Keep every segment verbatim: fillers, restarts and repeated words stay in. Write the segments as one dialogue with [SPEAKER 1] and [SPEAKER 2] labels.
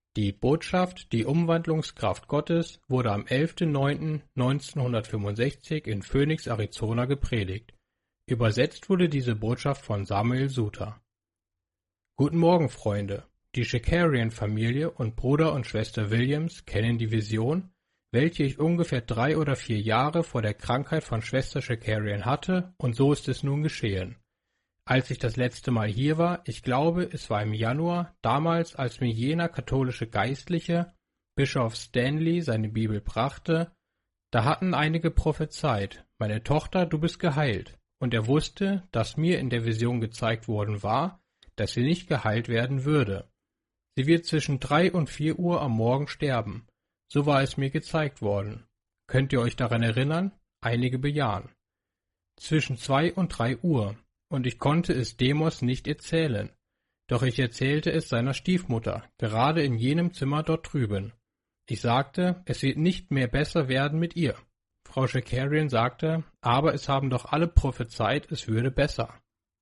[SPEAKER 1] Die Botschaft Die Umwandlungskraft Gottes wurde am elften neunten neunzehnhundertfünfundsechzig in Phoenix, Arizona gepredigt. Übersetzt wurde diese Botschaft von Samuel Suter. Guten Morgen, Freunde! Die Shakarian-Familie und Bruder und Schwester Williams kennen die Vision, welche ich ungefähr drei oder vier Jahre vor der Krankheit von Schwester Shakarian hatte, und so ist es nun geschehen. Als ich das letzte Mal hier war, ich glaube, es war im Januar, damals, als mir jener katholische Geistliche, Bischof Stanley, seine Bibel brachte, da hatten einige prophezeit, meine Tochter, du bist geheilt, und er wusste, dass mir in der Vision gezeigt worden war, dass sie nicht geheilt werden würde. Sie wird zwischen drei und vier Uhr am Morgen sterben. So war es mir gezeigt worden. Könnt ihr euch daran erinnern? Einige bejahen. Zwischen zwei und drei Uhr. Und ich konnte es Demos nicht erzählen. Doch ich erzählte es seiner Stiefmutter, gerade in jenem Zimmer dort drüben. Ich sagte, es wird nicht mehr besser werden mit ihr. Frau Shakarian sagte, aber es haben doch alle prophezeit, es würde besser.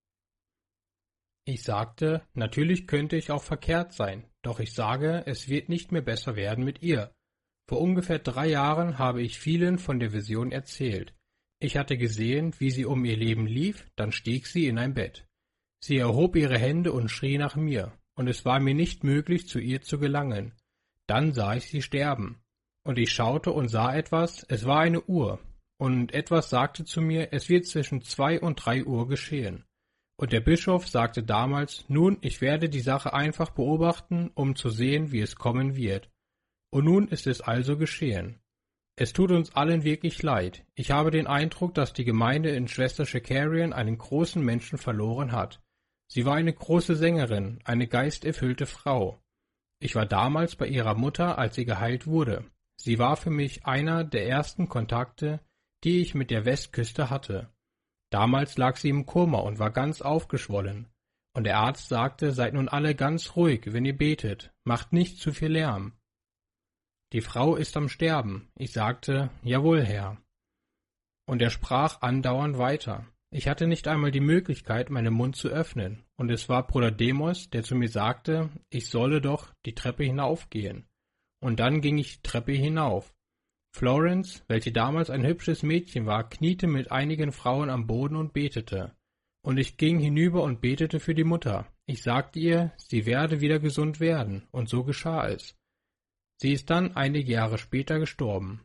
[SPEAKER 1] Ich sagte, natürlich könnte ich auch verkehrt sein, doch ich sage, es wird nicht mehr besser werden mit ihr. Vor ungefähr drei Jahren habe ich vielen von der Vision erzählt. Ich hatte gesehen, wie sie um ihr Leben lief, dann stieg sie in ein Bett. Sie erhob ihre Hände und schrie nach mir, und es war mir nicht möglich, zu ihr zu gelangen. Dann sah ich sie sterben. Und ich schaute und sah etwas, es war eine Uhr, und etwas sagte zu mir, es wird zwischen zwei und drei Uhr geschehen. Und der Bischof sagte damals, nun, ich werde die Sache einfach beobachten, um zu sehen, wie es kommen wird. Und nun ist es also geschehen. Es tut uns allen wirklich leid. Ich habe den Eindruck, dass die Gemeinde in Schwester Shakarian einen großen Menschen verloren hat. Sie war eine große Sängerin, eine geisterfüllte Frau. Ich war damals bei ihrer Mutter, als sie geheilt wurde. Sie war für mich einer der ersten Kontakte, die ich mit der Westküste hatte. Damals lag sie im Koma und war ganz aufgeschwollen. Und der Arzt sagte, seid nun alle ganz ruhig, wenn ihr betet, macht nicht zu viel Lärm. Die Frau ist am Sterben. Ich sagte, jawohl, Herr. Und er sprach andauernd weiter. Ich hatte nicht einmal die Möglichkeit, meinen Mund zu öffnen, und es war Bruder Demos, der zu mir sagte, ich solle doch die Treppe hinaufgehen. Und dann ging ich die Treppe hinauf. Florence, welche damals ein hübsches Mädchen war, kniete mit einigen Frauen am Boden und betete. Und ich ging hinüber und betete für die Mutter. Ich sagte ihr, sie werde wieder gesund werden, und so geschah es. Sie ist dann einige Jahre später gestorben.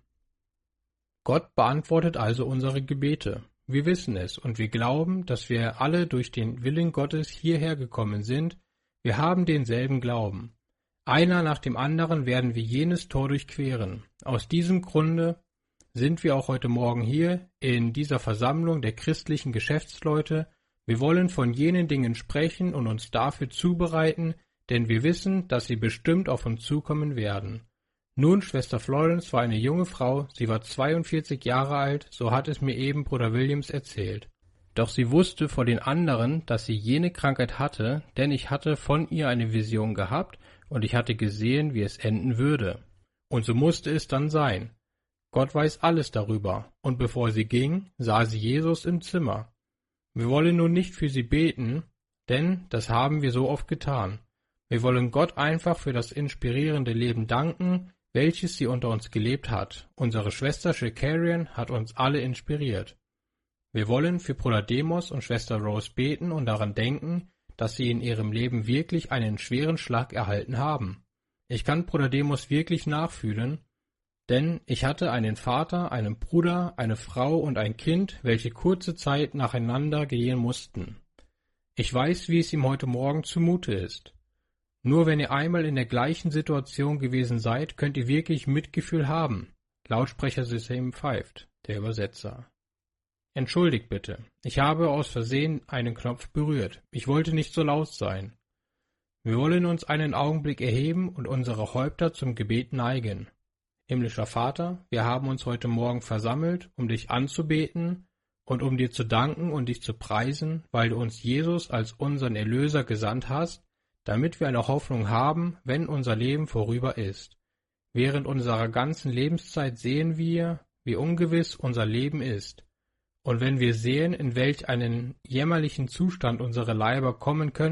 [SPEAKER 1] Gott beantwortet also unsere Gebete. Wir wissen es und wir glauben, dass wir alle durch den Willen Gottes hierher gekommen sind. Wir haben denselben Glauben. Einer nach dem anderen werden wir jenes Tor durchqueren. Aus diesem Grunde sind wir auch heute Morgen hier in dieser Versammlung der christlichen Geschäftsleute. Wir wollen von jenen Dingen sprechen und uns dafür zubereiten, denn wir wissen, dass sie bestimmt auf uns zukommen werden. Nun, Schwester Florence war eine junge Frau, sie war zweiundvierzig Jahre alt, so hat es mir eben Bruder Williams erzählt. Doch sie wusste vor den anderen, dass sie jene Krankheit hatte, denn ich hatte von ihr eine Vision gehabt und ich hatte gesehen, wie es enden würde. Und so musste es dann sein. Gott weiß alles darüber, und bevor sie ging, sah sie Jesus im Zimmer. Wir wollen nun nicht für sie beten, denn das haben wir so oft getan. Wir wollen Gott einfach für das inspirierende Leben danken, welches sie unter uns gelebt hat. Unsere Schwester Shakarian hat uns alle inspiriert. Wir wollen für Bruder Demos und Schwester Rose beten und daran denken, dass sie in ihrem Leben wirklich einen schweren Schlag erhalten haben. Ich kann Bruder Demos wirklich nachfühlen, denn ich hatte einen Vater, einen Bruder, eine Frau und ein Kind, welche kurze Zeit nacheinander gehen mussten. Ich weiß, wie es ihm heute Morgen zumute ist. Nur wenn ihr einmal in der gleichen Situation gewesen seid, könnt ihr wirklich Mitgefühl haben. Lautsprechersystem pfeift, der Übersetzer. Entschuldigt bitte, ich habe aus Versehen einen Knopf berührt. Ich wollte nicht so laut sein. Wir wollen uns einen Augenblick erheben und unsere Häupter zum Gebet neigen. Himmlischer Vater, wir haben uns heute Morgen versammelt, um dich anzubeten und um dir zu danken und dich zu preisen, weil du uns Jesus als unseren Erlöser gesandt hast, damit wir eine Hoffnung haben, wenn unser Leben vorüber ist. Während unserer ganzen Lebenszeit sehen wir, wie ungewiss unser Leben ist. Und wenn wir sehen, in welch einen jämmerlichen Zustand unsere Leiber kommen können,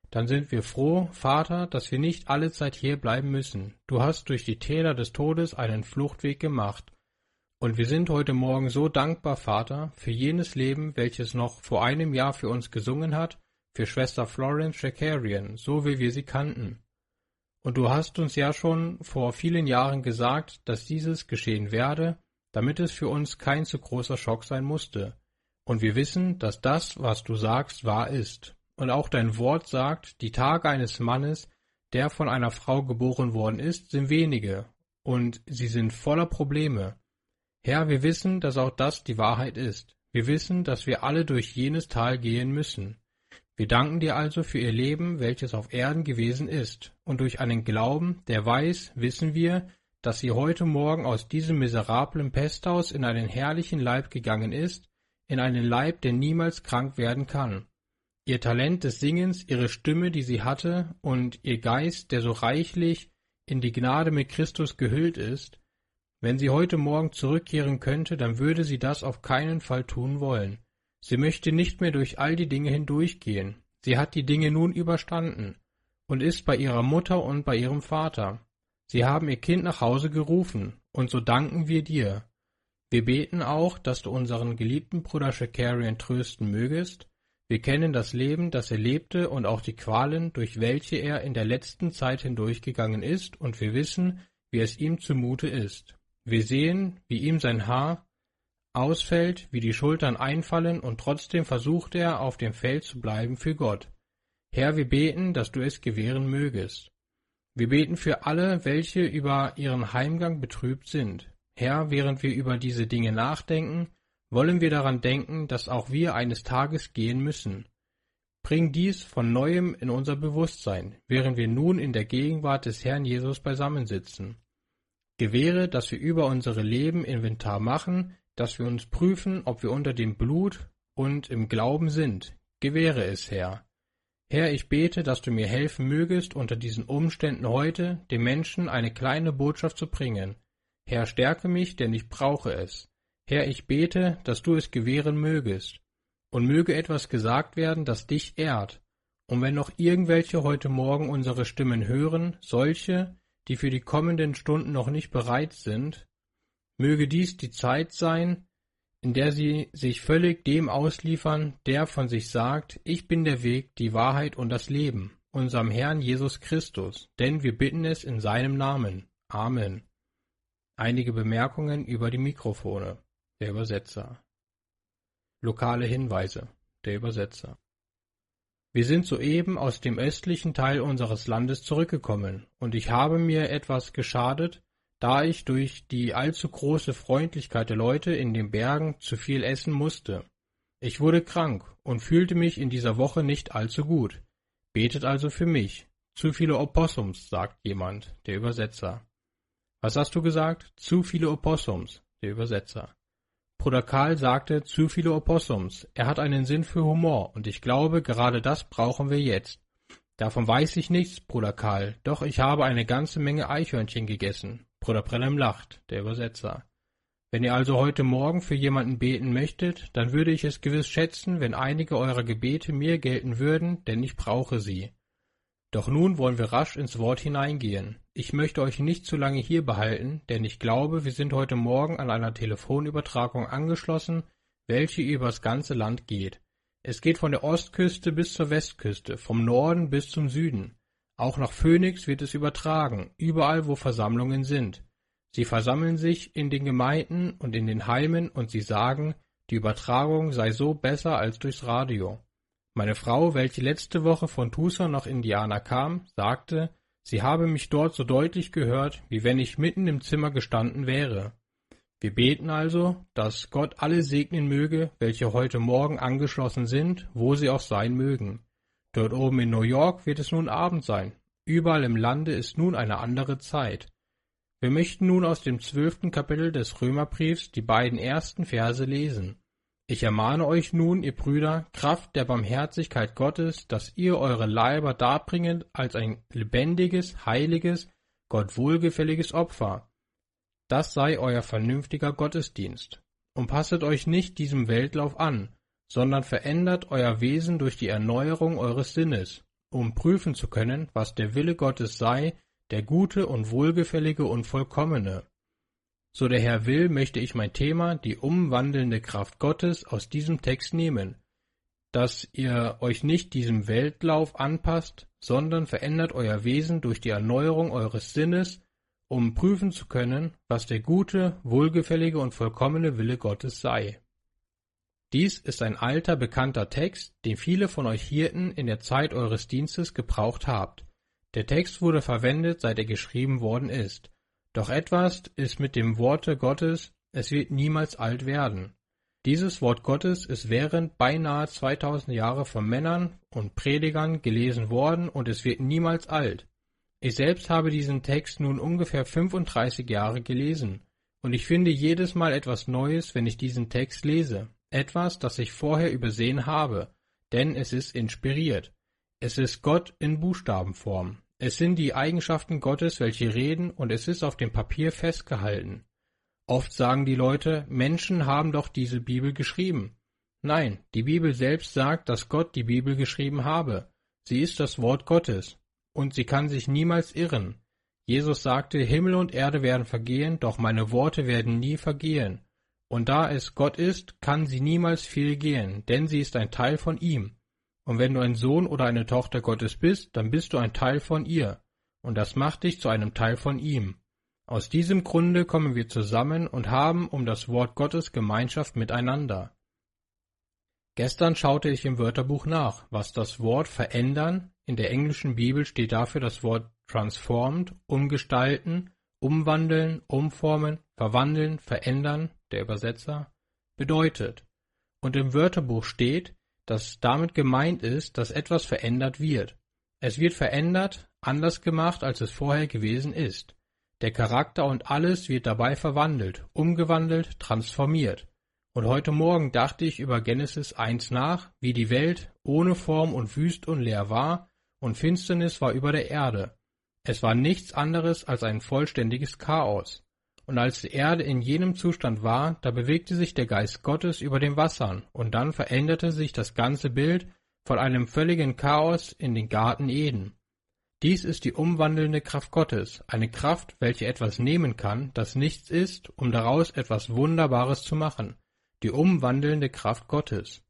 [SPEAKER 1] Dann sind wir froh, Vater, dass wir nicht alle Zeit hier bleiben müssen. Du hast durch die Täler des Todes einen Fluchtweg gemacht. Und wir sind heute Morgen so dankbar, Vater, für jenes Leben, welches noch vor einem Jahr für uns gesungen hat, für Schwester Florence Shakarian, so wie wir sie kannten. Und du hast uns ja schon vor vielen Jahren gesagt, dass dieses geschehen werde, damit es für uns kein zu großer Schock sein musste. Und wir wissen, dass das, was du sagst, wahr ist. Und auch dein Wort sagt, die Tage eines Mannes, der von einer Frau geboren worden ist, sind wenige, und sie sind voller Probleme. Herr, wir wissen, dass auch das die Wahrheit ist. Wir wissen, dass wir alle durch jenes Tal gehen müssen. Wir danken dir also für ihr Leben, welches auf Erden gewesen ist, und durch einen Glauben, der weiß, wissen wir, dass sie heute Morgen aus diesem miserablen Pesthaus in einen herrlichen Leib gegangen ist, in einen Leib, der niemals krank werden kann. Ihr Talent des Singens, ihre Stimme, die sie hatte, und ihr Geist, der so reichlich in die Gnade mit Christus gehüllt ist, wenn sie heute Morgen zurückkehren könnte, dann würde sie das auf keinen Fall tun wollen. Sie möchte nicht mehr durch all die Dinge hindurchgehen. Sie hat die Dinge nun überstanden und ist bei ihrer Mutter und bei ihrem Vater. Sie haben ihr Kind nach Hause gerufen, und so danken wir dir. Wir beten auch, dass du unseren geliebten Bruder Shakarian trösten mögest. Wir kennen das Leben, das er lebte, und auch die Qualen, durch welche er in der letzten Zeit hindurchgegangen ist, und wir wissen, wie es ihm zumute ist. Wir sehen, wie ihm sein Haar ausfällt, wie die Schultern einfallen, und trotzdem versucht er, auf dem Feld zu bleiben für Gott. Herr, wir beten, dass du es gewähren mögest. Wir beten für alle, welche über ihren Heimgang betrübt sind. Herr, während wir über diese Dinge nachdenken, wollen wir daran denken, dass auch wir eines Tages gehen müssen. Bring dies von Neuem in unser Bewusstsein, während wir nun in der Gegenwart des Herrn Jesus beisammensitzen. Gewähre, dass wir über unsere Leben Inventar machen, dass wir uns prüfen, ob wir unter dem Blut und im Glauben sind. Gewähre es, Herr. Herr, ich bete, dass du mir helfen mögest, unter diesen Umständen heute dem Menschen eine kleine Botschaft zu bringen. Herr, stärke mich, denn ich brauche es. Herr, ich bete, dass du es gewähren mögest. Und möge etwas gesagt werden, das dich ehrt. Und wenn noch irgendwelche heute Morgen unsere Stimmen hören, solche, die für die kommenden Stunden noch nicht bereit sind, möge dies die Zeit sein, in der sie sich völlig dem ausliefern, der von sich sagt, ich bin der Weg, die Wahrheit und das Leben, unserem Herrn Jesus Christus, denn wir bitten es in seinem Namen. Amen. Einige Bemerkungen über die Mikrofone. Der Übersetzer. Lokale Hinweise. Der Übersetzer. Wir sind soeben aus dem östlichen Teil unseres Landes zurückgekommen, und ich habe mir etwas geschadet, da ich durch die allzu große Freundlichkeit der Leute in den Bergen zu viel essen musste. Ich wurde krank und fühlte mich in dieser Woche nicht allzu gut. Betet also für mich. Zu viele Opossums, sagt jemand, der Übersetzer. Was hast du gesagt? Zu viele Opossums, der Übersetzer. Bruder Karl sagte, zu viele Opossums. Er hat einen Sinn für Humor, und ich glaube, gerade das brauchen wir jetzt. Davon weiß ich nichts, Bruder Karl, doch ich habe eine ganze Menge Eichhörnchen gegessen. Bruder Brennem lacht, der Übersetzer. Wenn ihr also heute Morgen für jemanden beten möchtet, dann würde ich es gewiss schätzen, wenn einige eurer Gebete mir gelten würden, denn ich brauche sie. Doch nun wollen wir rasch ins Wort hineingehen. Ich möchte euch nicht zu lange hier behalten, denn ich glaube, wir sind heute Morgen an einer Telefonübertragung angeschlossen, welche übers ganze Land geht. Es geht von der Ostküste bis zur Westküste, vom Norden bis zum Süden. Auch nach Phoenix wird es übertragen, überall wo Versammlungen sind. Sie versammeln sich in den Gemeinden und in den Heimen und sie sagen, die Übertragung sei so besser als durchs Radio. Meine Frau, welche letzte Woche von Tucson nach Indiana kam, sagte, sie habe mich dort so deutlich gehört, wie wenn ich mitten im Zimmer gestanden wäre. Wir beten also, dass Gott alle segnen möge, welche heute Morgen angeschlossen sind, wo sie auch sein mögen. Dort oben in New York wird es nun Abend sein. Überall im Lande ist nun eine andere Zeit. Wir möchten nun aus dem zwölften Kapitel des Römerbriefs die beiden ersten Verse lesen. Ich ermahne euch nun, ihr Brüder, Kraft der Barmherzigkeit Gottes, dass ihr eure Leiber darbringet als ein lebendiges, heiliges, Gott wohlgefälliges Opfer. Das sei euer vernünftiger Gottesdienst. Und passet euch nicht diesem Weltlauf an, sondern verändert euer Wesen durch die Erneuerung eures Sinnes. um prüfen zu können, was der Wille Gottes sei, der gute und wohlgefällige und vollkommene. So der Herr will, möchte ich mein Thema, die umwandelnde Kraft Gottes, aus diesem Text nehmen, dass ihr euch nicht diesem Weltlauf anpasst, sondern verändert euer Wesen durch die Erneuerung eures Sinnes, um prüfen zu können, was der gute, wohlgefällige und vollkommene Wille Gottes sei. Dies ist ein alter, bekannter Text, den viele von euch Hirten in der Zeit eures Dienstes gebraucht habt. Der Text wurde verwendet, seit er geschrieben worden ist. Doch etwas ist mit dem Worte Gottes, es wird niemals alt werden. Dieses Wort Gottes ist während beinahe zweitausend Jahre von Männern und Predigern gelesen worden und es wird niemals alt. Ich selbst habe diesen Text nun ungefähr fünfunddreißig Jahre gelesen und ich finde jedes Mal etwas Neues, wenn ich diesen Text lese. Etwas, das ich vorher übersehen habe, denn es ist inspiriert. Es ist Gott in Buchstabenform. Es sind die Eigenschaften Gottes, welche reden, und es ist auf dem Papier festgehalten. Oft sagen die Leute, Menschen haben doch diese Bibel geschrieben. Nein, die Bibel selbst sagt, dass Gott die Bibel geschrieben habe. Sie ist das Wort Gottes, und sie kann sich niemals irren. Jesus sagte, Himmel und Erde werden vergehen, doch meine Worte werden nie vergehen. Und da es Gott ist, kann sie niemals fehlgehen, denn sie ist ein Teil von ihm. Und wenn du ein Sohn oder eine Tochter Gottes bist, dann bist du ein Teil von ihr. Und das macht dich zu einem Teil von ihm. Aus diesem Grunde kommen wir zusammen und haben um das Wort Gottes Gemeinschaft miteinander. Gestern schaute ich im Wörterbuch nach, was das Wort verändern, in der englischen Bibel steht dafür das Wort transformed, umgestalten, umwandeln, umformen, verwandeln, verändern, der Übersetzer, bedeutet. Und im Wörterbuch steht, dass damit gemeint ist, dass etwas verändert wird. Es wird verändert, anders gemacht, als es vorher gewesen ist. Der Charakter und alles wird dabei verwandelt, umgewandelt, transformiert. Und heute Morgen dachte ich über Genesis eins nach, wie die Welt ohne Form und wüst und leer war, und Finsternis war über der Erde. Es war nichts anderes als ein vollständiges Chaos. Und als die Erde in jenem Zustand war, da bewegte sich der Geist Gottes über den Wassern, und dann veränderte sich das ganze Bild von einem völligen Chaos in den Garten Eden. Dies ist die umwandelnde Kraft Gottes, eine Kraft, welche etwas nehmen kann, das nichts ist, um daraus etwas Wunderbares zu machen, die umwandelnde Kraft Gottes.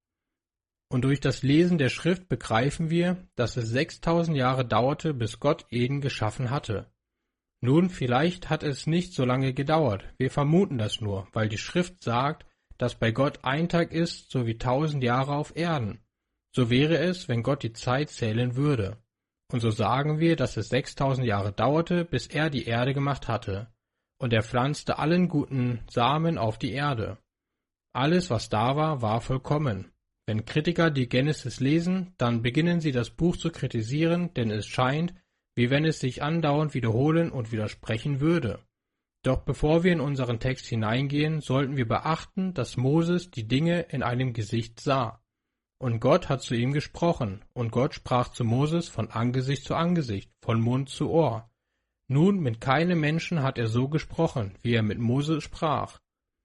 [SPEAKER 1] Und durch das Lesen der Schrift begreifen wir, dass es sechstausend Jahre dauerte, bis Gott Eden geschaffen hatte. Nun, vielleicht hat es nicht so lange gedauert, wir vermuten das nur, weil die Schrift sagt, dass bei Gott ein Tag ist, so wie tausend Jahre auf Erden. So wäre es, wenn Gott die Zeit zählen würde. Und so sagen wir, dass es sechstausend Jahre dauerte, bis er die Erde gemacht hatte. Und er pflanzte allen guten Samen auf die Erde. Alles, was da war, war vollkommen. Wenn Kritiker die Genesis lesen, dann beginnen sie das Buch zu kritisieren, denn es scheint, wie wenn es sich andauernd wiederholen und widersprechen würde. Doch bevor wir in unseren Text hineingehen, sollten wir beachten, dass Moses die Dinge in einem Gesicht sah. Und Gott hat zu ihm gesprochen, und Gott sprach zu Moses von Angesicht zu Angesicht, von Mund zu Ohr. Nun, mit keinem Menschen hat er so gesprochen, wie er mit Moses sprach.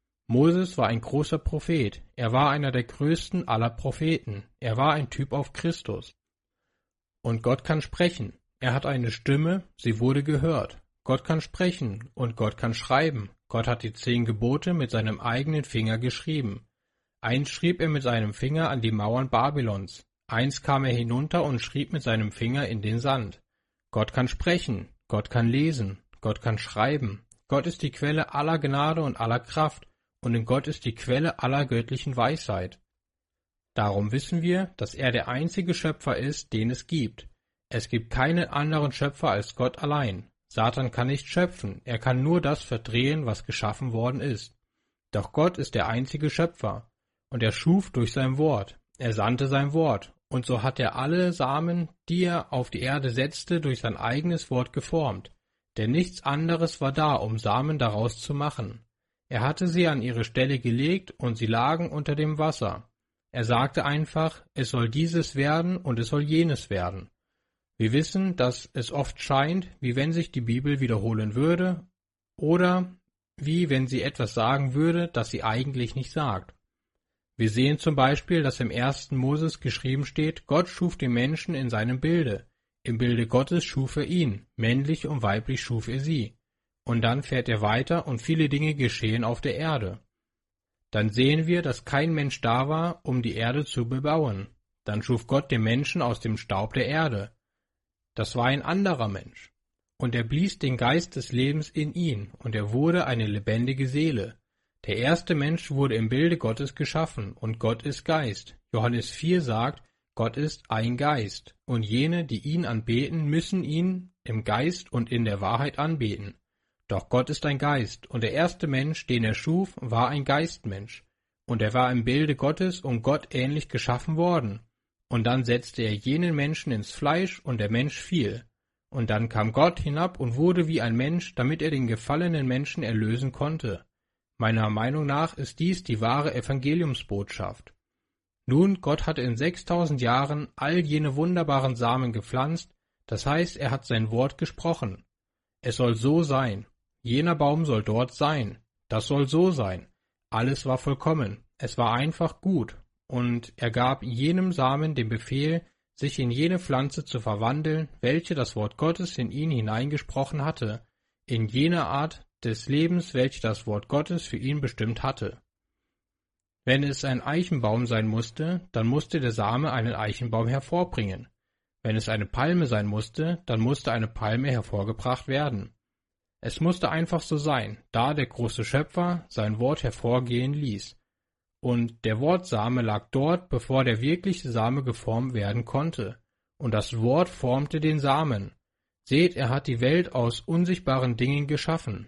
[SPEAKER 1] Moses war ein großer Prophet, er war einer der größten aller Propheten, er war ein Typ auf Christus. Und Gott kann sprechen, er hat eine Stimme, sie wurde gehört. Gott kann sprechen und Gott kann schreiben. Gott hat die zehn Gebote mit seinem eigenen Finger geschrieben. Eins schrieb er mit seinem Finger an die Mauern Babylons, eins kam er hinunter und schrieb mit seinem Finger in den Sand. Gott kann sprechen, Gott kann lesen, Gott kann schreiben. Gott ist die Quelle aller Gnade und aller Kraft, und in Gott ist die Quelle aller göttlichen Weisheit. Darum wissen wir, dass er der einzige Schöpfer ist, den es gibt. Es gibt keinen anderen Schöpfer als Gott allein. Satan kann nicht schöpfen, er kann nur das verdrehen, was geschaffen worden ist. Doch Gott ist der einzige Schöpfer, und er schuf durch sein Wort. Er sandte sein Wort, und so hat er alle Samen, die er auf die Erde setzte, durch sein eigenes Wort geformt. Denn nichts anderes war da, um Samen daraus zu machen. Er hatte sie an ihre Stelle gelegt, und sie lagen unter dem Wasser. Er sagte einfach, es soll dieses werden und es soll jenes werden. Wir wissen, dass es oft scheint, wie wenn sich die Bibel wiederholen würde, oder wie wenn sie etwas sagen würde, das sie eigentlich nicht sagt. Wir sehen zum Beispiel, dass im ersten Moses geschrieben steht, Gott schuf den Menschen in seinem Bilde. Im Bilde Gottes schuf er ihn, männlich und weiblich schuf er sie. Und dann fährt er weiter und viele Dinge geschehen auf der Erde. Dann sehen wir, dass kein Mensch da war, um die Erde zu bebauen. Dann schuf Gott den Menschen aus dem Staub der Erde. Das war ein anderer Mensch. Und er blies den Geist des Lebens in ihn, und er wurde eine lebendige Seele. Der erste Mensch wurde im Bilde Gottes geschaffen, und Gott ist Geist. Johannes vier sagt, Gott ist ein Geist, und jene, die ihn anbeten, müssen ihn im Geist und in der Wahrheit anbeten. Doch Gott ist ein Geist, und der erste Mensch, den er schuf, war ein Geistmensch. Und er war im Bilde Gottes und Gott ähnlich geschaffen worden. Und dann setzte er jenen Menschen ins Fleisch, und der Mensch fiel. Und dann kam Gott hinab und wurde wie ein Mensch, damit er den gefallenen Menschen erlösen konnte. Meiner Meinung nach ist dies die wahre Evangeliumsbotschaft. Nun, Gott hatte in sechstausend Jahren all jene wunderbaren Samen gepflanzt, das heißt, er hat sein Wort gesprochen. Es soll so sein. Jener Baum soll dort sein. Das soll so sein. Alles war vollkommen. Es war einfach gut. Und er gab jenem Samen den Befehl, sich in jene Pflanze zu verwandeln, welche das Wort Gottes in ihn hineingesprochen hatte, in jene Art des Lebens, welche das Wort Gottes für ihn bestimmt hatte. Wenn es ein Eichenbaum sein musste, dann musste der Same einen Eichenbaum hervorbringen. Wenn es eine Palme sein musste, dann musste eine Palme hervorgebracht werden. Es musste einfach so sein, da der große Schöpfer sein Wort hervorgehen ließ. Und der Wortsame lag dort, bevor der wirkliche Same geformt werden konnte. Und das Wort formte den Samen. Seht, er hat die Welt aus unsichtbaren Dingen geschaffen.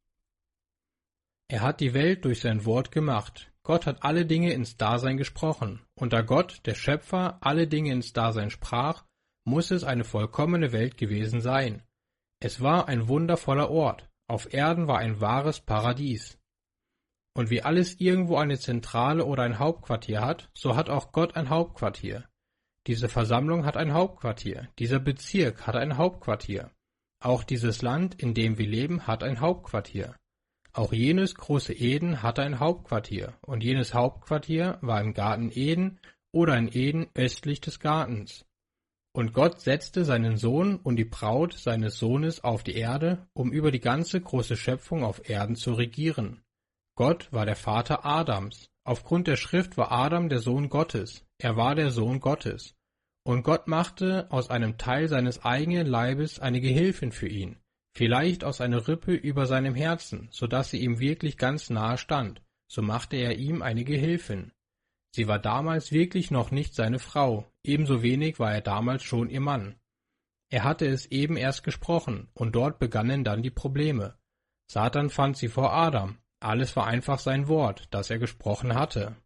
[SPEAKER 1] Er hat die Welt durch sein Wort gemacht. Gott hat alle Dinge ins Dasein gesprochen. Und da Gott, der Schöpfer, alle Dinge ins Dasein sprach, muss es eine vollkommene Welt gewesen sein. Es war ein wundervoller Ort. Auf Erden war ein wahres Paradies. Und wie alles irgendwo eine Zentrale oder ein Hauptquartier hat, so hat auch Gott ein Hauptquartier. Diese Versammlung hat ein Hauptquartier. Dieser Bezirk hat ein Hauptquartier. Auch dieses Land, in dem wir leben, hat ein Hauptquartier. Auch jenes große Eden hatte ein Hauptquartier, und jenes Hauptquartier war im Garten Eden oder in Eden östlich des Gartens. Und Gott setzte seinen Sohn und die Braut seines Sohnes auf die Erde, um über die ganze große Schöpfung auf Erden zu regieren. Gott war der Vater Adams. Aufgrund der Schrift war Adam der Sohn Gottes. Er war der Sohn Gottes. Und Gott machte aus einem Teil seines eigenen Leibes eine Gehilfin für ihn, vielleicht aus einer Rippe über seinem Herzen, so dass sie ihm wirklich ganz nahe stand. So machte er ihm eine Gehilfin. Sie war damals wirklich noch nicht seine Frau, ebenso wenig war er damals schon ihr Mann. Er hatte es eben erst gesprochen, und dort begannen dann die Probleme. Satan fand sie vor Adam. Alles war einfach sein Wort, das er gesprochen hatte.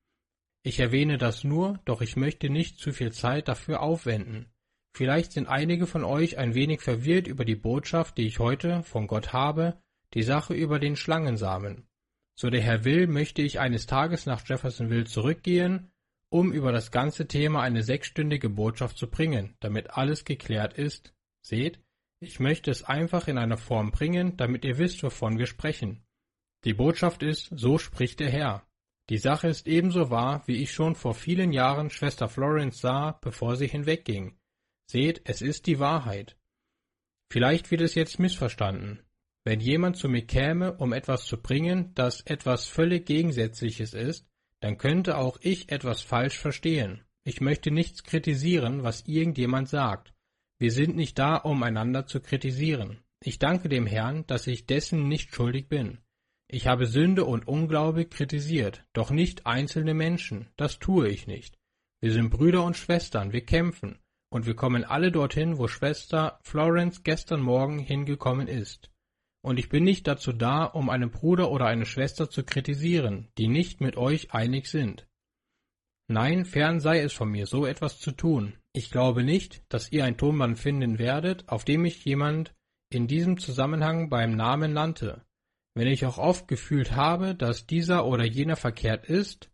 [SPEAKER 1] Ich erwähne das nur, doch ich möchte nicht zu viel Zeit dafür aufwenden. Vielleicht sind einige von euch ein wenig verwirrt über die Botschaft, die ich heute von Gott habe, die Sache über den Schlangensamen. So der Herr will, möchte ich eines Tages nach Jeffersonville zurückgehen, um über das ganze Thema eine sechsstündige Botschaft zu bringen, damit alles geklärt ist. Seht, ich möchte es einfach in einer Form bringen, damit ihr wisst, wovon wir sprechen. Die Botschaft ist, so spricht der Herr. Die Sache ist ebenso wahr, wie ich schon vor vielen Jahren Schwester Florence sah, bevor sie hinwegging. Seht, es ist die Wahrheit. Vielleicht wird es jetzt missverstanden. Wenn jemand zu mir käme, um etwas zu bringen, das etwas völlig Gegensätzliches ist, dann könnte auch ich etwas falsch verstehen. Ich möchte nichts kritisieren, was irgendjemand sagt. Wir sind nicht da, um einander zu kritisieren. Ich danke dem Herrn, dass ich dessen nicht schuldig bin. Ich habe Sünde und Unglaube kritisiert, doch nicht einzelne Menschen. Das tue ich nicht. Wir sind Brüder und Schwestern, wir kämpfen. Und wir kommen alle dorthin, wo Schwester Florence gestern Morgen hingekommen ist. Und ich bin nicht dazu da, um einen Bruder oder eine Schwester zu kritisieren, die nicht mit euch einig sind. Nein, fern sei es von mir, so etwas zu tun. Ich glaube nicht, dass ihr ein Tonband finden werdet, auf dem mich jemand in diesem Zusammenhang beim Namen nannte. Wenn ich auch oft gefühlt habe, dass dieser oder jener verkehrt ist,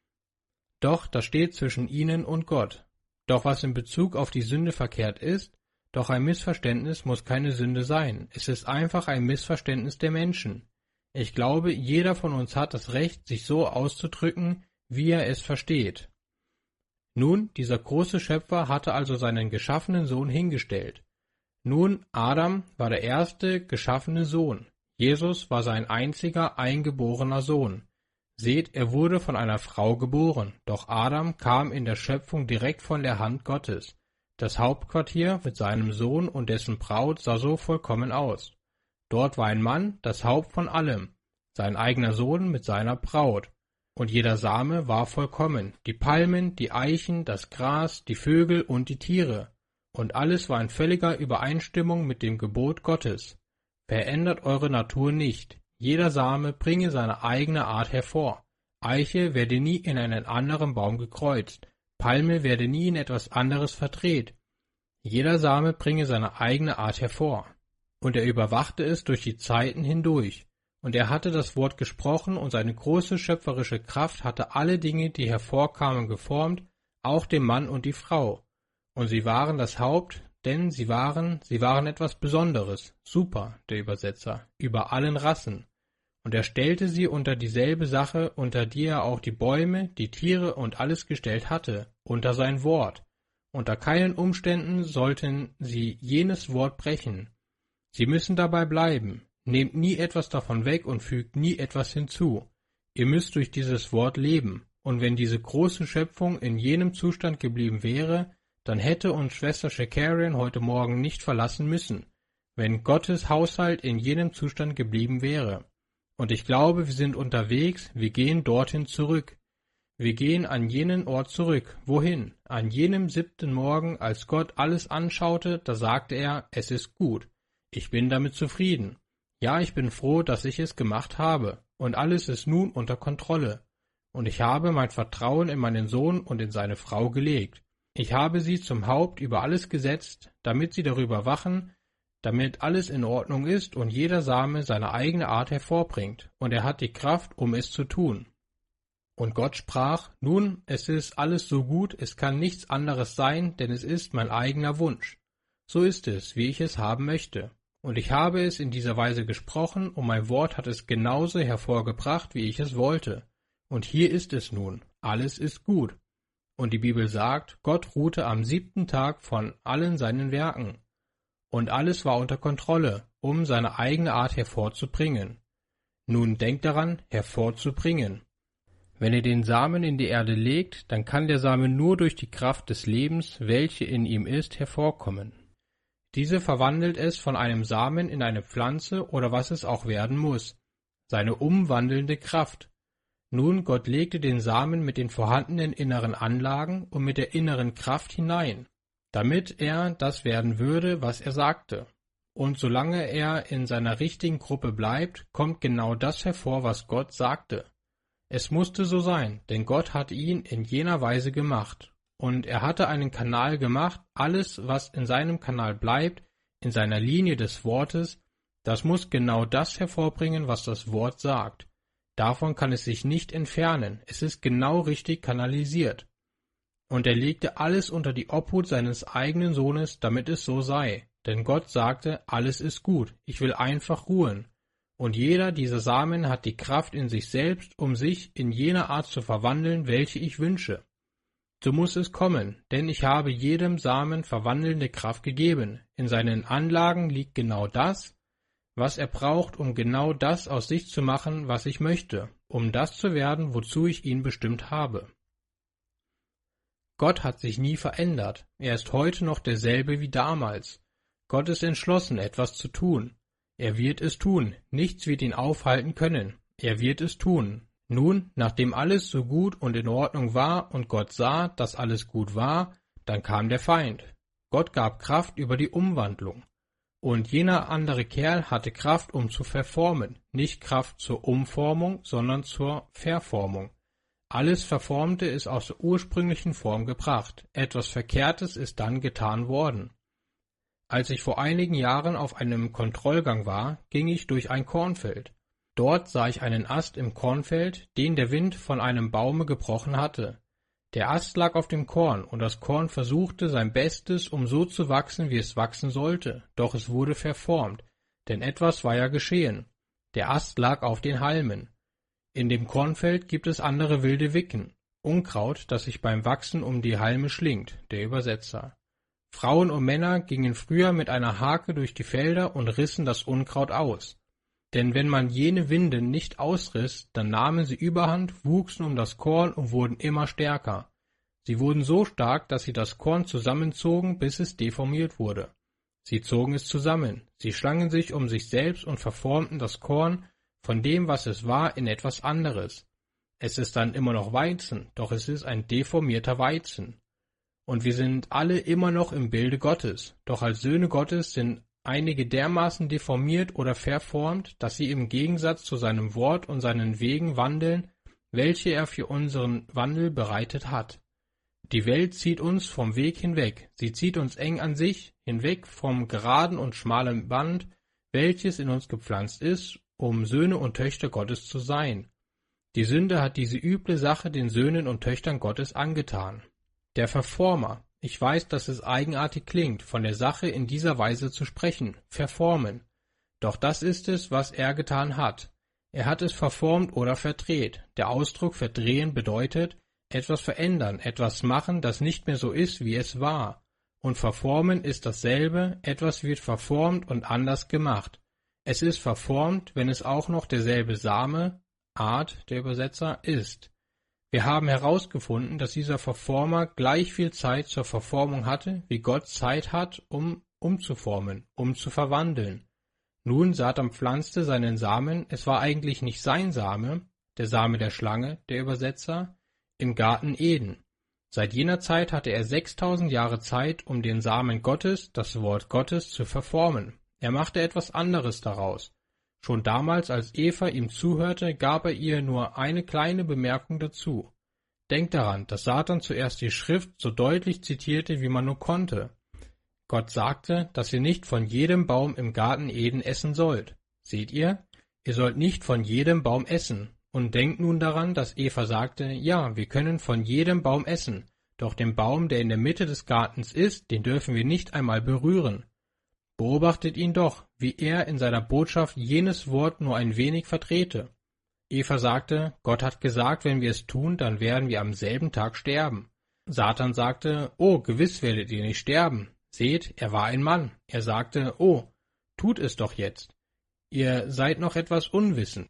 [SPEAKER 1] doch das steht zwischen ihnen und Gott. Doch was in Bezug auf die Sünde verkehrt ist, doch ein Missverständnis muss keine Sünde sein. Es ist einfach ein Missverständnis der Menschen. Ich glaube, jeder von uns hat das Recht, sich so auszudrücken, wie er es versteht. Nun, dieser große Schöpfer hatte also seinen geschaffenen Sohn hingestellt. Nun, Adam war der erste geschaffene Sohn. Jesus war sein einziger eingeborener Sohn. Seht, er wurde von einer Frau geboren, doch Adam kam in der Schöpfung direkt von der Hand Gottes. Das Hauptquartier mit seinem Sohn und dessen Braut sah so vollkommen aus. Dort war ein Mann, das Haupt von allem, sein eigener Sohn mit seiner Braut. Und jeder Same war vollkommen, die Palmen, die Eichen, das Gras, die Vögel und die Tiere. Und alles war in völliger Übereinstimmung mit dem Gebot Gottes. Verändert eure Natur nicht. Jeder Same bringe seine eigene Art hervor. Eiche werde nie in einen anderen Baum gekreuzt. Palme werde nie in etwas anderes verdreht. Jeder Same bringe seine eigene Art hervor. Und er überwachte es durch die Zeiten hindurch. Und er hatte das Wort gesprochen, und seine große schöpferische Kraft hatte alle Dinge, die hervorkamen, geformt, auch den Mann und die Frau. Und sie waren das Haupt, denn sie waren, sie waren etwas Besonderes, super, der Übersetzer, über allen Rassen. Und er stellte sie unter dieselbe Sache, unter die er auch die Bäume, die Tiere und alles gestellt hatte, unter sein Wort. Unter keinen Umständen sollten sie jenes Wort brechen. Sie müssen dabei bleiben. Nehmt nie etwas davon weg und fügt nie etwas hinzu. Ihr müsst durch dieses Wort leben. Und wenn diese große Schöpfung in jenem Zustand geblieben wäre, dann hätte uns Schwester Shakarian heute Morgen nicht verlassen müssen, wenn Gottes Haushalt in jenem Zustand geblieben wäre. Und ich glaube, wir sind unterwegs, wir gehen dorthin zurück. Wir gehen an jenen Ort zurück. Wohin? An jenem siebten Morgen, als Gott alles anschaute, da sagte er, es ist gut. Ich bin damit zufrieden. Ja, ich bin froh, dass ich es gemacht habe. Und alles ist nun unter Kontrolle. Und ich habe mein Vertrauen in meinen Sohn und in seine Frau gelegt. Ich habe sie zum Haupt über alles gesetzt, damit sie darüber wachen, damit alles in Ordnung ist und jeder Same seine eigene Art hervorbringt, und er hat die Kraft, um es zu tun. Und Gott sprach, nun, es ist alles so gut, es kann nichts anderes sein, denn es ist mein eigener Wunsch. So ist es, wie ich es haben möchte. Und ich habe es in dieser Weise gesprochen, und mein Wort hat es genauso hervorgebracht, wie ich es wollte. Und hier ist es nun, alles ist gut. Und die Bibel sagt, Gott ruhte am siebten Tag von allen seinen Werken. Und alles war unter Kontrolle, um seine eigene Art hervorzubringen. Nun denkt daran, hervorzubringen. Wenn ihr den Samen in die Erde legt, dann kann der Samen nur durch die Kraft des Lebens, welche in ihm ist, hervorkommen. Diese verwandelt es von einem Samen in eine Pflanze oder was es auch werden muss, seine umwandelnde Kraft. Nun, Gott legte den Samen mit den vorhandenen inneren Anlagen und mit der inneren Kraft hinein, damit er das werden würde, was er sagte. Und solange er in seiner richtigen Gruppe bleibt, kommt genau das hervor, was Gott sagte. Es musste so sein, denn Gott hat ihn in jener Weise gemacht. Und er hatte einen Kanal gemacht, alles, was in seinem Kanal bleibt, in seiner Linie des Wortes, das muss genau das hervorbringen, was das Wort sagt. Davon kann es sich nicht entfernen, es ist genau richtig kanalisiert. Und er legte alles unter die Obhut seines eigenen Sohnes, damit es so sei. Denn Gott sagte, alles ist gut, ich will einfach ruhen. Und jeder dieser Samen hat die Kraft in sich selbst, um sich in jene Art zu verwandeln, welche ich wünsche. So muss es kommen, denn ich habe jedem Samen verwandelnde Kraft gegeben. In seinen Anlagen liegt genau das, was er braucht, um genau das aus sich zu machen, was ich möchte, um das zu werden, wozu ich ihn bestimmt habe. Gott hat sich nie verändert, er ist heute noch derselbe wie damals. Gott ist entschlossen, etwas zu tun. Er wird es tun, nichts wird ihn aufhalten können, er wird es tun. Nun, nachdem alles so gut und in Ordnung war und Gott sah, dass alles gut war, dann kam der Feind. Gott gab Kraft über die Umwandlung. Und jener andere Kerl hatte Kraft, um zu verformen, nicht Kraft zur Umformung, sondern zur Verformung. Alles Verformte ist aus der ursprünglichen Form gebracht, etwas Verkehrtes ist dann getan worden. Als ich vor einigen Jahren auf einem Kontrollgang war, ging ich durch ein Kornfeld. Dort sah ich einen Ast im Kornfeld, den der Wind von einem Baume gebrochen hatte. Der Ast lag auf dem Korn, und das Korn versuchte sein Bestes, um so zu wachsen, wie es wachsen sollte, doch es wurde verformt, denn etwas war ja geschehen. Der Ast lag auf den Halmen. In dem Kornfeld gibt es andere wilde Wicken, Unkraut, das sich beim Wachsen um die Halme schlingt, der Übersetzer. Frauen und Männer gingen früher mit einer Hake durch die Felder und rissen das Unkraut aus. Denn wenn man jene Winde nicht ausriss, dann nahmen sie überhand, wuchsen um das Korn und wurden immer stärker. Sie wurden so stark, dass sie das Korn zusammenzogen, bis es deformiert wurde. Sie zogen es zusammen, sie schlangen sich um sich selbst und verformten das Korn von dem, was es war, in etwas anderes. Es ist dann immer noch Weizen, doch es ist ein deformierter Weizen. Und wir sind alle immer noch im Bilde Gottes, doch als Söhne Gottes sind einige dermaßen deformiert oder verformt, dass sie im Gegensatz zu seinem Wort und seinen Wegen wandeln, welche er für unseren Wandel bereitet hat. Die Welt zieht uns vom Weg hinweg, sie zieht uns eng an sich, hinweg vom geraden und schmalen Band, welches in uns gepflanzt ist, um Söhne und Töchter Gottes zu sein. Die Sünde hat diese üble Sache den Söhnen und Töchtern Gottes angetan. Der Verformer. Ich weiß, dass es eigenartig klingt, von der Sache in dieser Weise zu sprechen, verformen. Doch das ist es, was er getan hat. Er hat es verformt oder verdreht. Der Ausdruck verdrehen bedeutet, etwas verändern, etwas machen, das nicht mehr so ist, wie es war. Und verformen ist dasselbe, etwas wird verformt und anders gemacht. Es ist verformt, wenn es auch noch derselbe Same, Art, der Übersetzer, ist. Wir haben herausgefunden, dass dieser Verformer gleich viel Zeit zur Verformung hatte, wie Gott Zeit hat, um umzuformen, um zu verwandeln. Nun, Satan pflanzte seinen Samen, es war eigentlich nicht sein Same, der Same der Schlange, der Übersetzer, im Garten Eden. Seit jener Zeit hatte er sechstausend Jahre Zeit, um den Samen Gottes, das Wort Gottes, zu verformen. Er machte etwas anderes daraus. Schon damals, als Eva ihm zuhörte, gab er ihr nur eine kleine Bemerkung dazu. Denkt daran, dass Satan zuerst die Schrift so deutlich zitierte, wie man nur konnte. Gott sagte, dass ihr nicht von jedem Baum im Garten Eden essen sollt. Seht ihr? Ihr sollt nicht von jedem Baum essen. Und denkt nun daran, dass Eva sagte, ja, wir können von jedem Baum essen, doch den Baum, der in der Mitte des Gartens ist, den dürfen wir nicht einmal berühren. Beobachtet ihn doch, wie er in seiner Botschaft jenes Wort nur ein wenig verdrehte. Eva sagte, Gott hat gesagt, wenn wir es tun, dann werden wir am selben Tag sterben. Satan sagte, oh, gewiss werdet ihr nicht sterben. Seht, er war ein Mann. Er sagte, oh, tut es doch jetzt. Ihr seid noch etwas unwissend.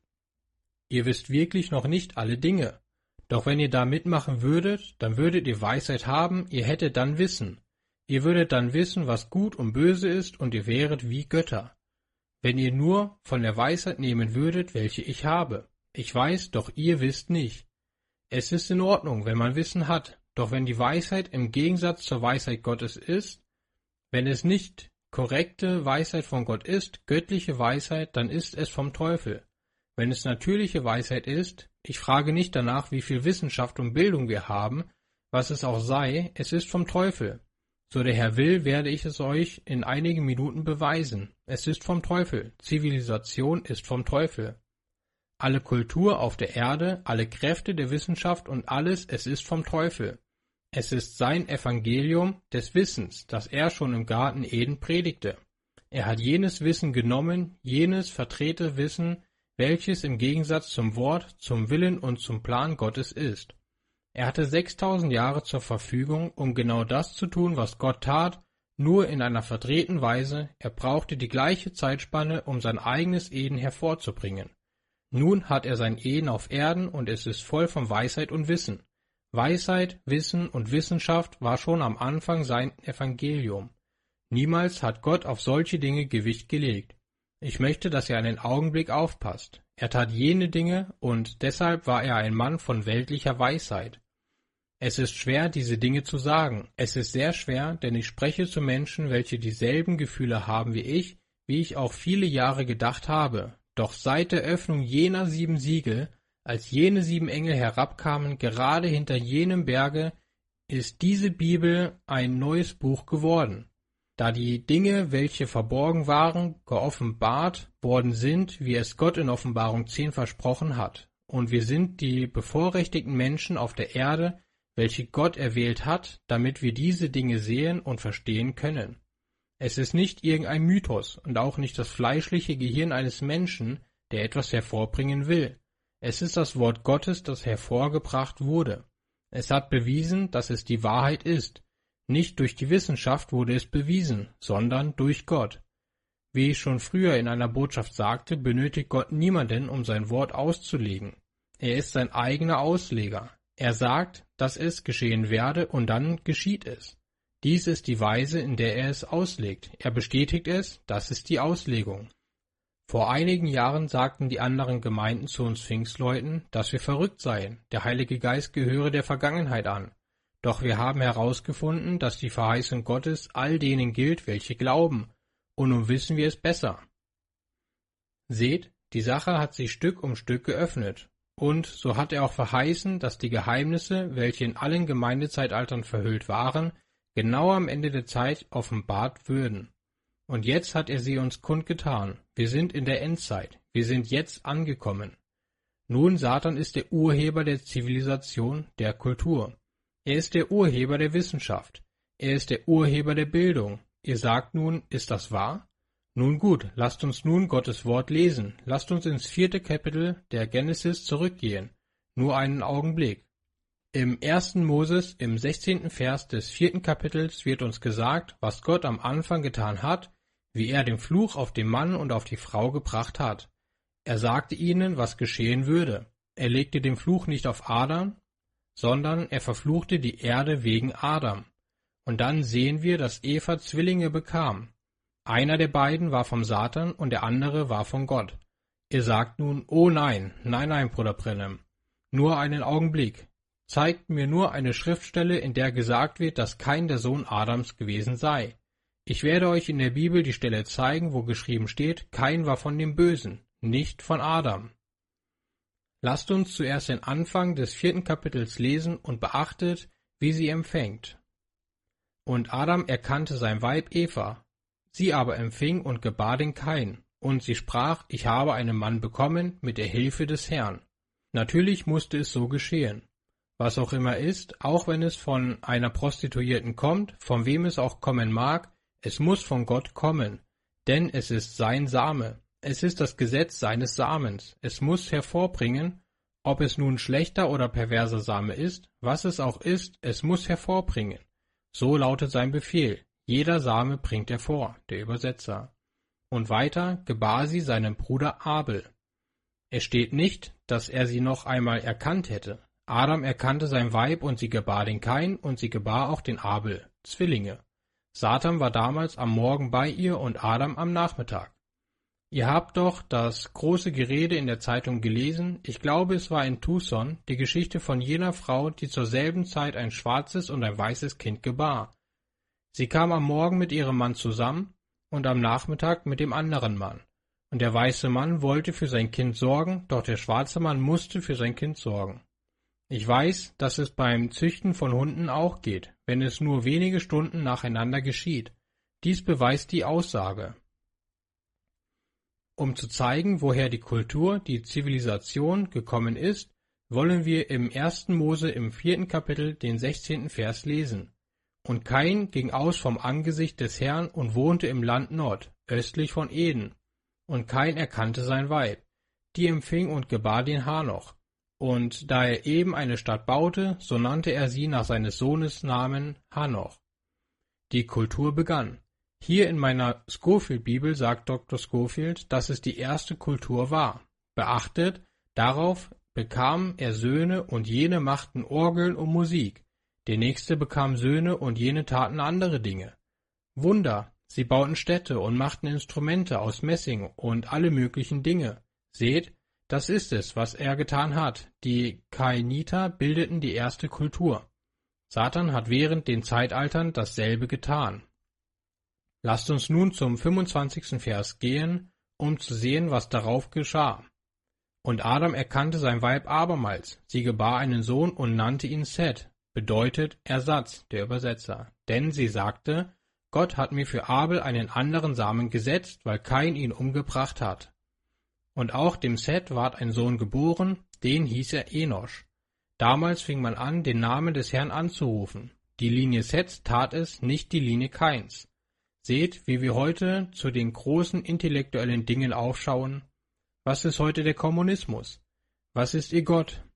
[SPEAKER 1] Ihr wisst wirklich noch nicht alle Dinge. Doch wenn ihr da mitmachen würdet, dann würdet ihr Weisheit haben, ihr hättet dann Wissen. Ihr würdet dann wissen, was gut und böse ist, und ihr wäret wie Götter. Wenn ihr nur von der Weisheit nehmen würdet, welche ich habe. Ich weiß, doch ihr wisst nicht. Es ist in Ordnung, wenn man Wissen hat, doch wenn die Weisheit im Gegensatz zur Weisheit Gottes ist, wenn es nicht korrekte Weisheit von Gott ist, göttliche Weisheit, dann ist es vom Teufel. Wenn es natürliche Weisheit ist, ich frage nicht danach, wie viel Wissenschaft und Bildung wir haben, was es auch sei, es ist vom Teufel. So der Herr will, werde ich es euch in einigen Minuten beweisen. Es ist vom Teufel. Zivilisation ist vom Teufel. Alle Kultur auf der Erde, alle Kräfte der Wissenschaft und alles, es ist vom Teufel. Es ist sein Evangelium des Wissens, das er schon im Garten Eden predigte. Er hat jenes Wissen genommen, jenes verdrehte Wissen, welches im Gegensatz zum Wort, zum Willen und zum Plan Gottes ist. Er hatte sechstausend Jahre zur Verfügung, um genau das zu tun, was Gott tat, nur in einer verdrehten Weise. Er brauchte die gleiche Zeitspanne, um sein eigenes Eden hervorzubringen. Nun hat er sein Eden auf Erden und es ist voll von Weisheit und Wissen. Weisheit, Wissen und Wissenschaft war schon am Anfang sein Evangelium. Niemals hat Gott auf solche Dinge Gewicht gelegt. Ich möchte, dass ihr einen Augenblick aufpasst. Er tat jene Dinge, und deshalb war er ein Mann von weltlicher Weisheit. Es ist schwer, diese Dinge zu sagen. Es ist sehr schwer, denn ich spreche zu Menschen, welche dieselben Gefühle haben wie ich, wie ich auch viele Jahre gedacht habe. Doch seit der Öffnung jener sieben Siegel, als jene sieben Engel herabkamen, gerade hinter jenem Berge, ist diese Bibel ein neues Buch geworden. Da die Dinge, welche verborgen waren, geoffenbart worden sind, wie es Gott in Offenbarung zehn versprochen hat. Und wir sind die bevorrechtigten Menschen auf der Erde, welche Gott erwählt hat, damit wir diese Dinge sehen und verstehen können. Es ist nicht irgendein Mythos und auch nicht das fleischliche Gehirn eines Menschen, der etwas hervorbringen will. Es ist das Wort Gottes, das hervorgebracht wurde. Es hat bewiesen, dass es die Wahrheit ist. Nicht durch die Wissenschaft wurde es bewiesen, sondern durch Gott. Wie ich schon früher in einer Botschaft sagte, benötigt Gott niemanden, um sein Wort auszulegen. Er ist sein eigener Ausleger. Er sagt, dass es geschehen werde, und dann geschieht es. Dies ist die Weise, in der er es auslegt. Er bestätigt es, das ist die Auslegung. Vor einigen Jahren sagten die anderen Gemeinden zu uns Pfingstleuten, dass wir verrückt seien, der Heilige Geist gehöre der Vergangenheit an. Doch wir haben herausgefunden, dass die Verheißung Gottes all denen gilt, welche glauben, und nun wissen wir es besser. Seht, die Sache hat sich Stück um Stück geöffnet, und so hat er auch verheißen, dass die Geheimnisse, welche in allen Gemeindezeitaltern verhüllt waren, genau am Ende der Zeit offenbart würden. Und jetzt hat er sie uns kundgetan. Wir sind in der Endzeit, wir sind jetzt angekommen. Nun, Satan ist der Urheber der Zivilisation, der Kultur. Er ist der Urheber der Wissenschaft. Er ist der Urheber der Bildung. Ihr sagt nun, ist das wahr? Nun gut, lasst uns nun Gottes Wort lesen. Lasst uns ins vierte Kapitel der Genesis zurückgehen. Nur einen Augenblick. Im ersten Moses, im sechzehnten Vers des vierten Kapitels, wird uns gesagt, was Gott am Anfang getan hat, wie er den Fluch auf den Mann und auf die Frau gebracht hat. Er sagte ihnen, was geschehen würde. Er legte den Fluch nicht auf Adam, sondern er verfluchte die Erde wegen Adam. Und dann sehen wir, dass Eva Zwillinge bekam. Einer der beiden war vom Satan und der andere war von Gott. Ihr sagt nun, oh nein, nein, nein, Bruder Branham, nur einen Augenblick. Zeigt mir nur eine Schriftstelle, in der gesagt wird, dass Kain der Sohn Adams gewesen sei. Ich werde euch in der Bibel die Stelle zeigen, wo geschrieben steht, Kain war von dem Bösen, nicht von Adam. Lasst uns zuerst den Anfang des vierten Kapitels lesen und beachtet, wie sie empfängt. Und Adam erkannte sein Weib Eva, sie aber empfing und gebar den Kain, und sie sprach, ich habe einen Mann bekommen mit der Hilfe des Herrn. Natürlich musste es so geschehen. Was auch immer ist, auch wenn es von einer Prostituierten kommt, von wem es auch kommen mag, es muss von Gott kommen, denn es ist sein Same. Es ist das Gesetz seines Samens. Es muss hervorbringen, ob es nun schlechter oder perverser Same ist, was es auch ist, es muss hervorbringen. So lautet sein Befehl. Jeder Same bringt hervor, der Übersetzer. Und weiter gebar sie seinen Bruder Abel. Es steht nicht, dass er sie noch einmal erkannt hätte. Adam erkannte sein Weib und sie gebar den Kain und sie gebar auch den Abel, Zwillinge. Satan war damals am Morgen bei ihr und Adam am Nachmittag. Ihr habt doch das große Gerede in der Zeitung gelesen, ich glaube es war in Tucson, die Geschichte von jener Frau, die zur selben Zeit ein schwarzes und ein weißes Kind gebar. Sie kam am Morgen mit ihrem Mann zusammen und am Nachmittag mit dem anderen Mann. Und der weiße Mann wollte für sein Kind sorgen, doch der schwarze Mann musste für sein Kind sorgen. Ich weiß, dass es beim Züchten von Hunden auch geht, wenn es nur wenige Stunden nacheinander geschieht. Dies beweist die Aussage. Um zu zeigen, woher die Kultur, die Zivilisation gekommen ist, wollen wir im ersten Mose im vierten Kapitel den sechzehnten Vers lesen. Und Kain ging aus vom Angesicht des Herrn und wohnte im Land Nord, östlich von Eden. Und Kain erkannte sein Weib, die empfing und gebar den Hanoch. Und da er eben eine Stadt baute, so nannte er sie nach seines Sohnes Namen Hanoch. Die Kultur begann. Hier in meiner Scofield-Bibel sagt Doktor Scofield, dass es die erste Kultur war. Beachtet, darauf bekam er Söhne und jene machten Orgeln und Musik. Der nächste bekam Söhne und jene taten andere Dinge. Wunder, sie bauten Städte und machten Instrumente aus Messing und alle möglichen Dinge. Seht, das ist es, was er getan hat. Die Kainiter bildeten die erste Kultur. Satan hat während den Zeitaltern dasselbe getan. Lasst uns nun zum fünfundzwanzigsten Vers gehen, um zu sehen, was darauf geschah. Und Adam erkannte sein Weib abermals. Sie gebar einen Sohn und nannte ihn Seth, bedeutet Ersatz, der Übersetzer. Denn sie sagte, Gott hat mir für Abel einen anderen Samen gesetzt, weil Kain ihn umgebracht hat. Und auch dem Seth ward ein Sohn geboren, den hieß er Enosch. Damals fing man an, den Namen des Herrn anzurufen. Die Linie Seths tat es, nicht die Linie Kains. Seht, wie wir heute zu den großen intellektuellen Dingen aufschauen. Was ist heute der Kommunismus? Was ist ihr Gott?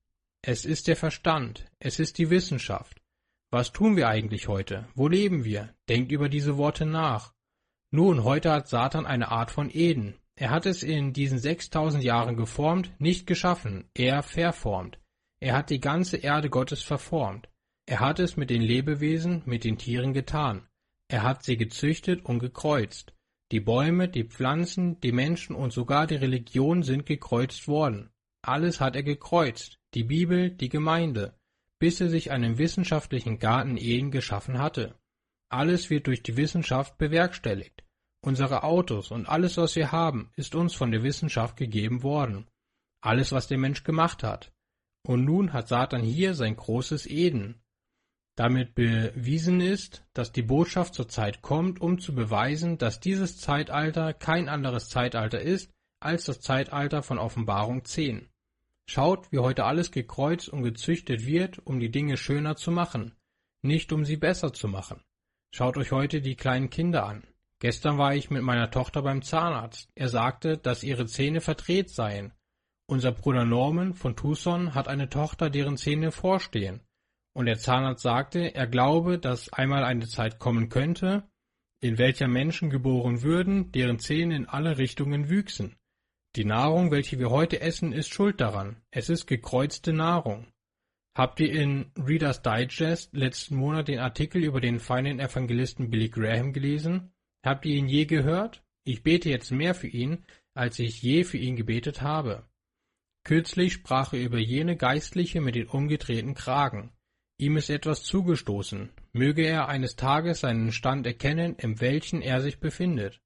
[SPEAKER 1] Es ist der Verstand, es ist die Wissenschaft. Was tun wir eigentlich heute? Wo leben wir? Denkt über diese Worte nach. Nun, heute hat Satan eine Art von Eden. Er hat es in diesen sechstausend Jahren geformt, nicht geschaffen, er verformt. Er hat die ganze Erde Gottes verformt. Er hat es mit den Lebewesen, mit den Tieren getan. Er hat sie gezüchtet und gekreuzt. Die Bäume, die Pflanzen, die Menschen und sogar die Religion sind gekreuzt worden. Alles hat er gekreuzt, die Bibel, die Gemeinde, bis er sich einen wissenschaftlichen Garten Eden geschaffen hatte. Alles wird durch die Wissenschaft bewerkstelligt. Unsere Autos und alles, was wir haben, ist uns von der Wissenschaft gegeben worden. Alles, was der Mensch gemacht hat. Und nun hat Satan hier sein großes Eden. Damit bewiesen ist, dass die Botschaft zur Zeit kommt, um zu beweisen, dass dieses Zeitalter kein anderes Zeitalter ist, als das Zeitalter von Offenbarung zehn. Schaut, wie heute alles gekreuzt und gezüchtet wird, um die Dinge schöner zu machen, nicht um sie besser zu machen. Schaut euch heute die kleinen Kinder an. Gestern war ich mit meiner Tochter beim Zahnarzt. Er sagte, dass ihre Zähne verdreht seien. Unser Bruder Norman von Tucson hat eine Tochter, deren Zähne vorstehen. Und der Zahnarzt sagte, er glaube, dass einmal eine Zeit kommen könnte, in welcher Menschen geboren würden, deren Zähne in alle Richtungen wüchsen. Die Nahrung, welche wir heute essen, ist schuld daran. Es ist gekreuzte Nahrung. Habt ihr in Reader's Digest letzten Monat den Artikel über den feinen Evangelisten Billy Graham gelesen? Habt ihr ihn je gehört? Ich bete jetzt mehr für ihn, als ich je für ihn gebetet habe. Kürzlich sprach er über jene Geistliche mit den umgedrehten Kragen. Ihm ist etwas zugestoßen. Möge er eines Tages seinen Stand erkennen, in welchen er sich befindet.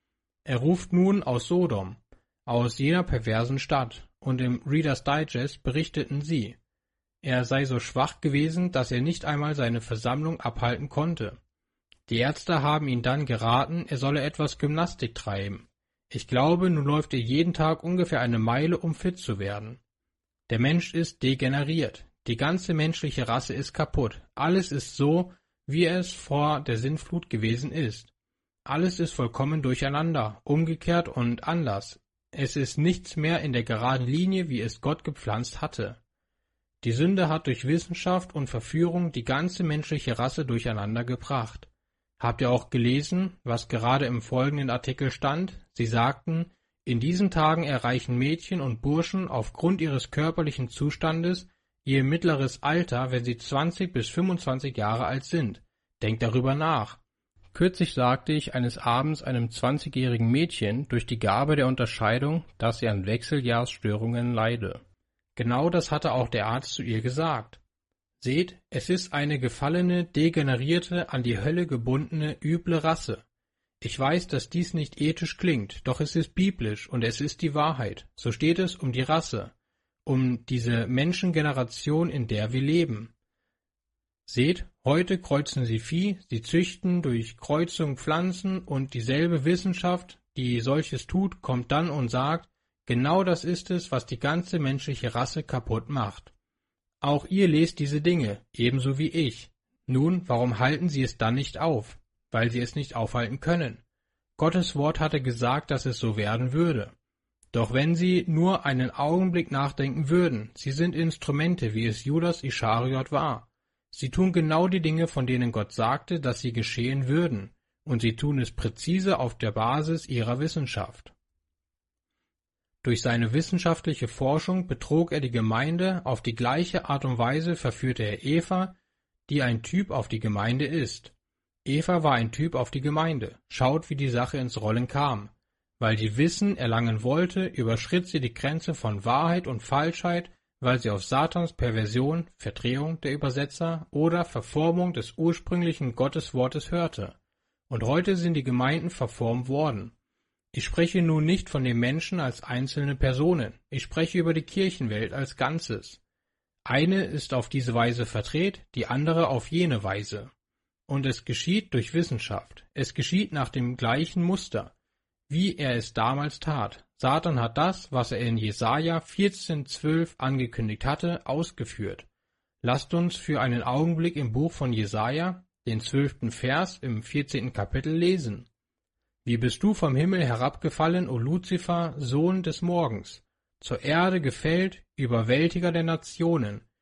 [SPEAKER 1] Er ruft nun aus Sodom, aus jener perversen Stadt, und im Reader's Digest berichteten sie, er sei so schwach gewesen, dass er nicht einmal seine Versammlung abhalten konnte. Die Ärzte haben ihm dann geraten, er solle etwas Gymnastik treiben. Ich glaube, nun läuft er jeden Tag ungefähr eine Meile, um fit zu werden. Der Mensch ist degeneriert. Die ganze menschliche Rasse ist kaputt. Alles ist so, wie es vor der Sintflut gewesen ist. Alles ist vollkommen durcheinander, umgekehrt und anders. Es ist nichts mehr in der geraden Linie, wie es Gott gepflanzt hatte. Die Sünde hat durch Wissenschaft und Verführung die ganze menschliche Rasse durcheinander gebracht. Habt ihr auch gelesen, was gerade im folgenden Artikel stand? Sie sagten, in diesen Tagen erreichen Mädchen und Burschen aufgrund ihres körperlichen Zustandes ihr mittleres Alter, wenn sie zwanzig bis fünfundzwanzig Jahre alt sind. Denkt darüber nach. Kürzlich sagte ich eines Abends einem zwanzigjährigen Mädchen durch die Gabe der Unterscheidung, dass sie an Wechseljahrsstörungen leide. Genau das hatte auch der Arzt zu ihr gesagt. Seht, es ist eine gefallene, degenerierte, an die Hölle gebundene, üble Rasse. Ich weiß, dass dies nicht ethisch klingt, doch es ist biblisch und es ist die Wahrheit. So steht es um die Rasse, um diese Menschengeneration, in der wir leben. Seht, heute kreuzen sie Vieh, sie züchten durch Kreuzung Pflanzen und dieselbe Wissenschaft, die solches tut, kommt dann und sagt, genau das ist es, was die ganze menschliche Rasse kaputt macht. Auch ihr lest diese Dinge, ebenso wie ich. Nun, warum halten sie es dann nicht auf? Weil sie es nicht aufhalten können. Gottes Wort hatte gesagt, dass es so werden würde. Doch wenn sie nur einen Augenblick nachdenken würden, sie sind Instrumente, wie es Judas Ischariot war. Sie tun genau die Dinge, von denen Gott sagte, dass sie geschehen würden, und sie tun es präzise auf der Basis ihrer Wissenschaft. Durch seine wissenschaftliche Forschung betrog er die Gemeinde, auf die gleiche Art und Weise verführte er Eva, die ein Typ auf die Gemeinde ist. Eva war ein Typ auf die Gemeinde. Schaut, wie die Sache ins Rollen kam. Weil sie Wissen erlangen wollte, überschritt sie die Grenze von Wahrheit und Falschheit, weil sie auf Satans Perversion, Verdrehung der Übersetzer oder Verformung des ursprünglichen Gotteswortes hörte. Und heute sind die Gemeinden verformt worden. Ich spreche nun nicht von den Menschen als einzelne Personen, ich spreche über die Kirchenwelt als Ganzes. Eine ist auf diese Weise verdreht, die andere auf jene Weise. Und es geschieht durch Wissenschaft, es geschieht nach dem gleichen Muster, wie er es damals tat. Satan hat das, was er in Jesaja vierzehn zwölf angekündigt hatte, ausgeführt. Lasst uns für einen Augenblick im Buch von Jesaja, den zwölften Vers im vierzehnten Kapitel lesen. Wie bist du vom Himmel herabgefallen, o Luzifer, Sohn des Morgens, zur Erde gefällt, Überwältiger der Nationen,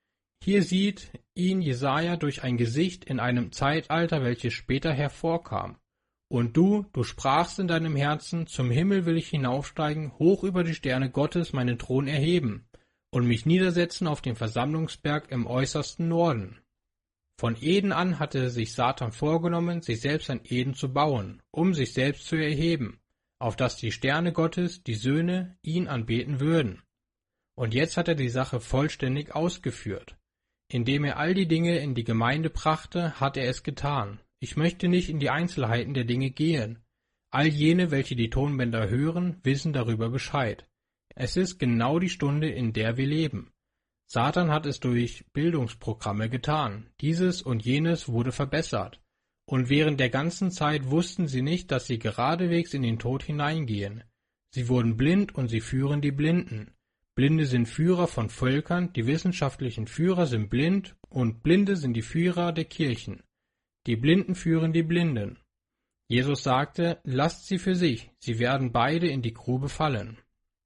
[SPEAKER 1] Hier sieht ihn Jesaja durch ein Gesicht in einem Zeitalter, welches später hervorkam. Und du, du sprachst in deinem Herzen, zum Himmel will ich hinaufsteigen, hoch über die Sterne Gottes meinen Thron erheben und mich niedersetzen auf dem Versammlungsberg im äußersten Norden. Von Eden an hatte sich Satan vorgenommen, sich selbst ein Eden zu bauen, um sich selbst zu erheben, auf dass die Sterne Gottes, die Söhne, ihn anbeten würden. Und jetzt hat er die Sache vollständig ausgeführt. Indem er all die Dinge in die Gemeinde brachte, hat er es getan. Ich möchte nicht in die Einzelheiten der Dinge gehen. All jene, welche die Tonbänder hören, wissen darüber Bescheid. Es ist genau die Stunde, in der wir leben. Satan hat es durch Bildungsprogramme getan. Dieses und jenes wurde verbessert. Und während der ganzen Zeit wussten sie nicht, dass sie geradewegs in den Tod hineingehen. Sie wurden blind und sie führen die Blinden. Blinde sind Führer von Völkern, die wissenschaftlichen Führer sind blind und Blinde sind die Führer der Kirchen. Die Blinden führen die Blinden. Jesus sagte, lasst sie für sich, sie werden beide in die Grube fallen.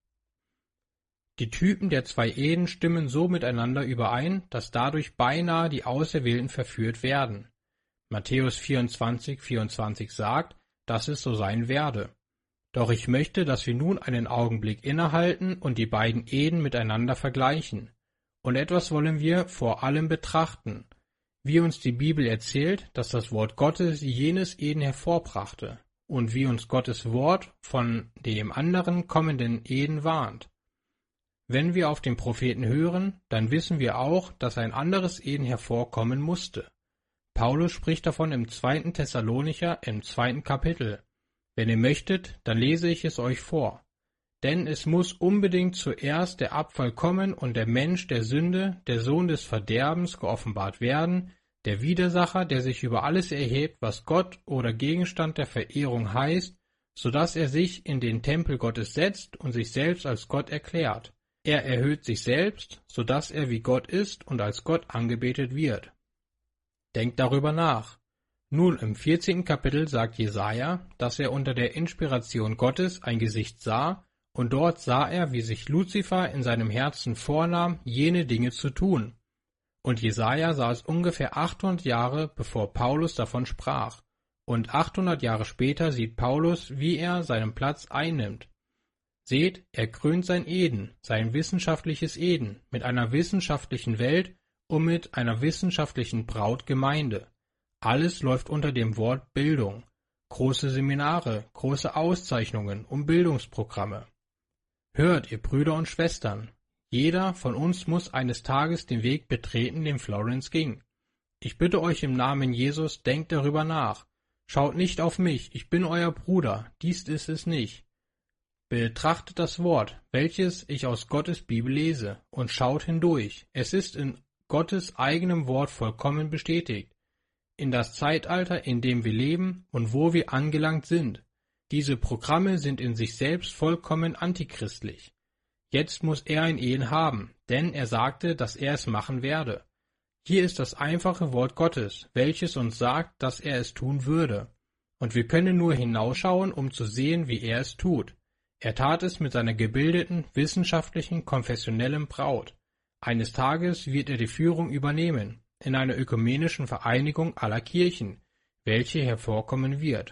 [SPEAKER 1] Die Typen der zwei Ehen stimmen so miteinander überein, dass dadurch beinahe die Auserwählten verführt werden. Matthäus vierundzwanzig, vierundzwanzig sagt, dass es so sein werde. Doch ich möchte, dass wir nun einen Augenblick innehalten und die beiden Ehen miteinander vergleichen. Und etwas wollen wir vor allem betrachten, wie uns die Bibel erzählt, dass das Wort Gottes jenes Eden hervorbrachte und wie uns Gottes Wort von dem anderen kommenden Eden warnt. Wenn wir auf den Propheten hören, dann wissen wir auch, dass ein anderes Eden hervorkommen musste. Paulus spricht davon im zweiten Thessalonicher im zweiten Kapitel. Wenn ihr möchtet, dann lese ich es euch vor. Denn es muss unbedingt zuerst der Abfall kommen und der Mensch der Sünde, der Sohn des Verderbens, geoffenbart werden, der Widersacher, der sich über alles erhebt, was Gott oder Gegenstand der Verehrung heißt, so dass er sich in den Tempel Gottes setzt und sich selbst als Gott erklärt. Er erhöht sich selbst, so dass er wie Gott ist und als Gott angebetet wird. Denkt darüber nach. Nun, im vierzehnten Kapitel sagt Jesaja, dass er unter der Inspiration Gottes ein Gesicht sah, und dort sah er, wie sich Luzifer in seinem Herzen vornahm, jene Dinge zu tun. Und Jesaja sah es ungefähr achthundert Jahre, bevor Paulus davon sprach. Und achthundert Jahre später sieht Paulus, wie er seinen Platz einnimmt. Seht, er krönt sein Eden, sein wissenschaftliches Eden, mit einer wissenschaftlichen Welt und mit einer wissenschaftlichen Brautgemeinde. Alles läuft unter dem Wort Bildung. Große Seminare, große Auszeichnungen und Bildungsprogramme. Hört, ihr Brüder und Schwestern, jeder von uns muss eines Tages den Weg betreten, den Florence ging. Ich bitte euch im Namen Jesus, denkt darüber nach. Schaut nicht auf mich, ich bin euer Bruder, dies ist es nicht. Betrachtet das Wort, welches ich aus Gottes Bibel lese, und schaut hindurch. Es ist in Gottes eigenem Wort vollkommen bestätigt. In das Zeitalter, in dem wir leben und wo wir angelangt sind. Diese Programme sind in sich selbst vollkommen antichristlich. Jetzt muss er ein Ehen haben, denn er sagte, dass er es machen werde. Hier ist das einfache Wort Gottes, welches uns sagt, dass er es tun würde. Und wir können nur hinausschauen, um zu sehen, wie er es tut. Er tat es mit seiner gebildeten, wissenschaftlichen, konfessionellen Braut. Eines Tages wird er die Führung übernehmen, in einer ökumenischen Vereinigung aller Kirchen, welche hervorkommen wird.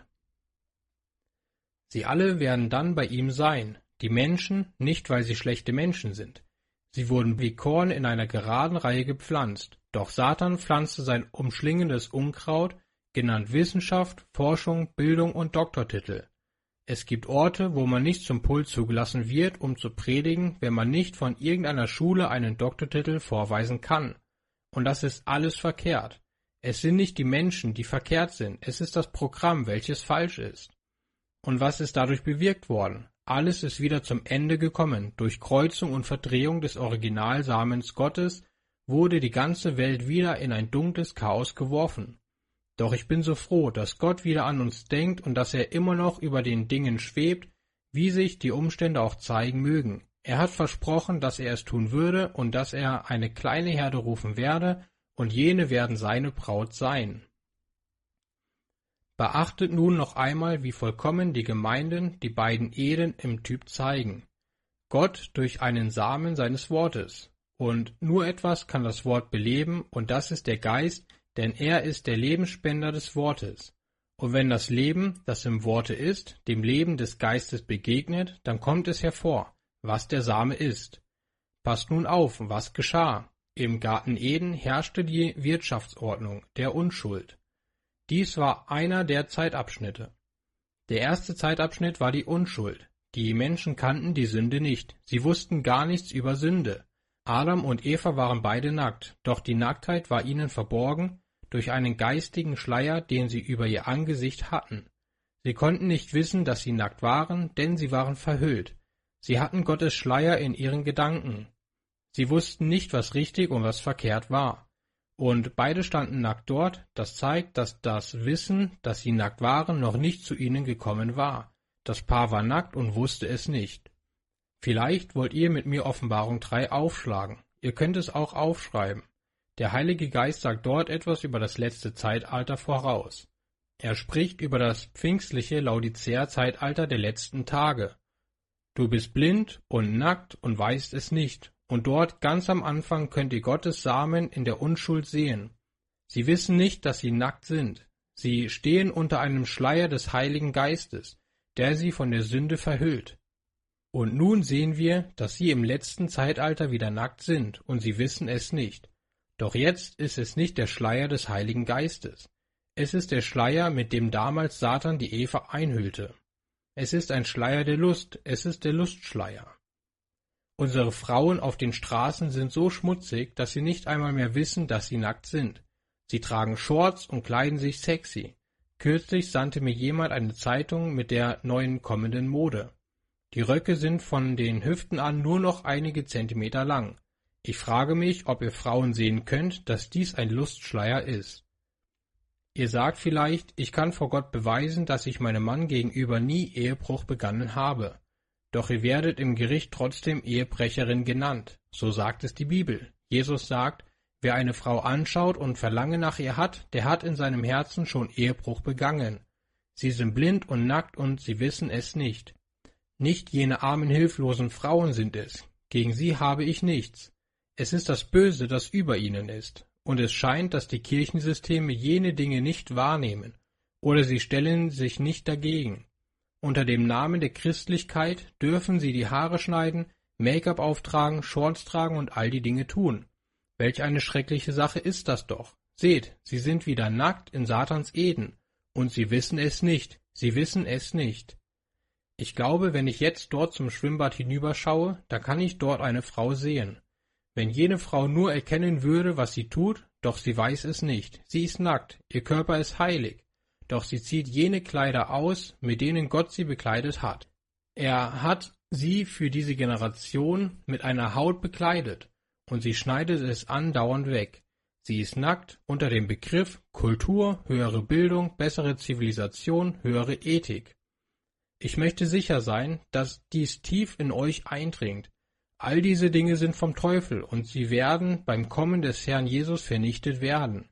[SPEAKER 1] Sie alle werden dann bei ihm sein, die Menschen, nicht weil sie schlechte Menschen sind. Sie wurden wie Korn in einer geraden Reihe gepflanzt, doch Satan pflanzte sein umschlingendes Unkraut, genannt Wissenschaft, Forschung, Bildung und Doktortitel. Es gibt Orte, wo man nicht zum Pult zugelassen wird, um zu predigen, wenn man nicht von irgendeiner Schule einen Doktortitel vorweisen kann. Und das ist alles verkehrt. Es sind nicht die Menschen, die verkehrt sind, es ist das Programm, welches falsch ist. Und was ist dadurch bewirkt worden? Alles ist wieder zum Ende gekommen. Durch Kreuzung und Verdrehung des Originalsamens Gottes wurde die ganze Welt wieder in ein dunkles Chaos geworfen. Doch ich bin so froh, dass Gott wieder an uns denkt und dass er immer noch über den Dingen schwebt, wie sich die Umstände auch zeigen mögen. Er hat versprochen, dass er es tun würde und dass er eine kleine Herde rufen werde, und jene werden seine Braut sein. Beachtet nun noch einmal, wie vollkommen die Gemeinden die beiden Ehen im Typ zeigen. Gott durch einen Samen seines Wortes Und nur etwas kann das Wort beleben, und das ist der Geist, denn er ist der Lebensspender des Wortes. Und wenn das Leben, das im Worte ist, dem Leben des Geistes begegnet, dann kommt es hervor, was der Same ist. Passt nun auf, was geschah. Im Garten Eden herrschte die Wirtschaftsordnung der Unschuld. Dies war einer der Zeitabschnitte. Der erste Zeitabschnitt war die Unschuld. Die Menschen kannten die Sünde nicht. Sie wussten gar nichts über Sünde. Adam und Eva waren beide nackt, doch die Nacktheit war ihnen verborgen durch einen geistigen Schleier, den sie über ihr Angesicht hatten. Sie konnten nicht wissen, dass sie nackt waren, denn sie waren verhüllt. Sie hatten Gottes Schleier in ihren Gedanken. Sie wussten nicht, was richtig und was verkehrt war. Und beide standen nackt dort, das zeigt, dass das Wissen, dass sie nackt waren, noch nicht zu ihnen gekommen war. Das Paar war nackt und wusste es nicht. Vielleicht wollt ihr mit mir Offenbarung drei aufschlagen. Ihr könnt es auch aufschreiben. Der Heilige Geist sagt dort etwas über das letzte Zeitalter voraus. Er spricht über das pfingstliche Laodicea-Zeitalter der letzten Tage. Du bist blind und nackt und weißt es nicht. Und dort ganz am Anfang könnt ihr Gottes Samen in der Unschuld sehen. Sie wissen nicht, dass sie nackt sind. Sie stehen unter einem Schleier des Heiligen Geistes, der sie von der Sünde verhüllt. Und nun sehen wir, dass sie im letzten Zeitalter wieder nackt sind, und sie wissen es nicht. Doch jetzt ist es nicht der Schleier des Heiligen Geistes. Es ist der Schleier, mit dem damals Satan die Eva einhüllte. Es ist ein Schleier der Lust, es ist der Lustschleier. Unsere Frauen auf den Straßen sind so schmutzig, dass sie nicht einmal mehr wissen, dass sie nackt sind. Sie tragen Shorts und kleiden sich sexy. Kürzlich sandte mir jemand eine Zeitung mit der neuen kommenden Mode. Die Röcke sind von den Hüften an nur noch einige Zentimeter lang. Ich frage mich, ob ihr Frauen sehen könnt, dass dies ein Lustschleier ist. Ihr sagt vielleicht, ich kann vor Gott beweisen, dass ich meinem Mann gegenüber nie Ehebruch begangen habe. Doch ihr werdet im Gericht trotzdem Ehebrecherin genannt. So sagt es die Bibel. Jesus sagt, wer eine Frau anschaut und Verlangen nach ihr hat, der hat in seinem Herzen schon Ehebruch begangen. Sie sind blind und nackt und sie wissen es nicht. Nicht jene armen, hilflosen Frauen sind es. Gegen sie habe ich nichts. Es ist das Böse, das über ihnen ist. Und es scheint, dass die Kirchensysteme jene Dinge nicht wahrnehmen. Oder sie stellen sich nicht dagegen. Unter dem Namen der Christlichkeit dürfen sie die Haare schneiden, Make-up auftragen, Shorts tragen und all die Dinge tun. Welch eine schreckliche Sache ist das doch. Seht, sie sind wieder nackt in Satans Eden. Und sie wissen es nicht. Sie wissen es nicht. Ich glaube, wenn ich jetzt dort zum Schwimmbad hinüberschaue, dann kann ich dort eine Frau sehen. Wenn jene Frau nur erkennen würde, was sie tut, doch sie weiß es nicht. Sie ist nackt, ihr Körper ist heilig. Doch sie zieht jene Kleider aus, mit denen Gott sie bekleidet hat. Er hat sie für diese Generation mit einer Haut bekleidet, und sie schneidet es andauernd weg. Sie ist nackt unter dem Begriff Kultur, höhere Bildung, bessere Zivilisation, höhere Ethik. Ich möchte sicher sein, dass dies tief in euch eindringt. All diese Dinge sind vom Teufel, und sie werden beim Kommen des Herrn Jesus vernichtet werden.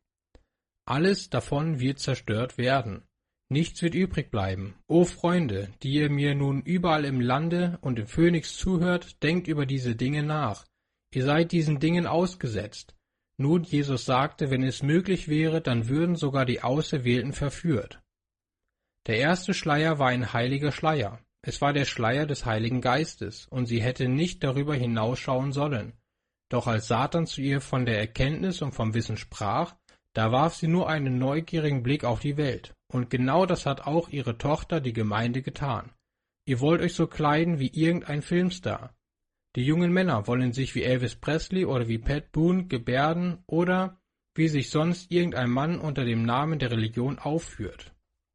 [SPEAKER 1] Alles davon wird zerstört werden. Nichts wird übrig bleiben. O Freunde, die ihr mir nun überall im Lande und im Phönix zuhört, denkt über diese Dinge nach. Ihr seid diesen Dingen ausgesetzt. Nun, Jesus sagte, wenn es möglich wäre, dann würden sogar die Auserwählten verführt. Der erste Schleier war ein heiliger Schleier. Es war der Schleier des Heiligen Geistes, und sie hätte nicht darüber hinausschauen sollen. Doch als Satan zu ihr von der Erkenntnis und vom Wissen sprach, da warf sie nur einen neugierigen Blick auf die Welt. Und genau das hat auch ihre Tochter, die Gemeinde, getan. Ihr wollt euch so kleiden wie irgendein Filmstar. Die jungen Männer wollen sich wie Elvis Presley oder wie Pat Boone gebärden oder wie sich sonst irgendein Mann unter dem Namen der Religion aufführt.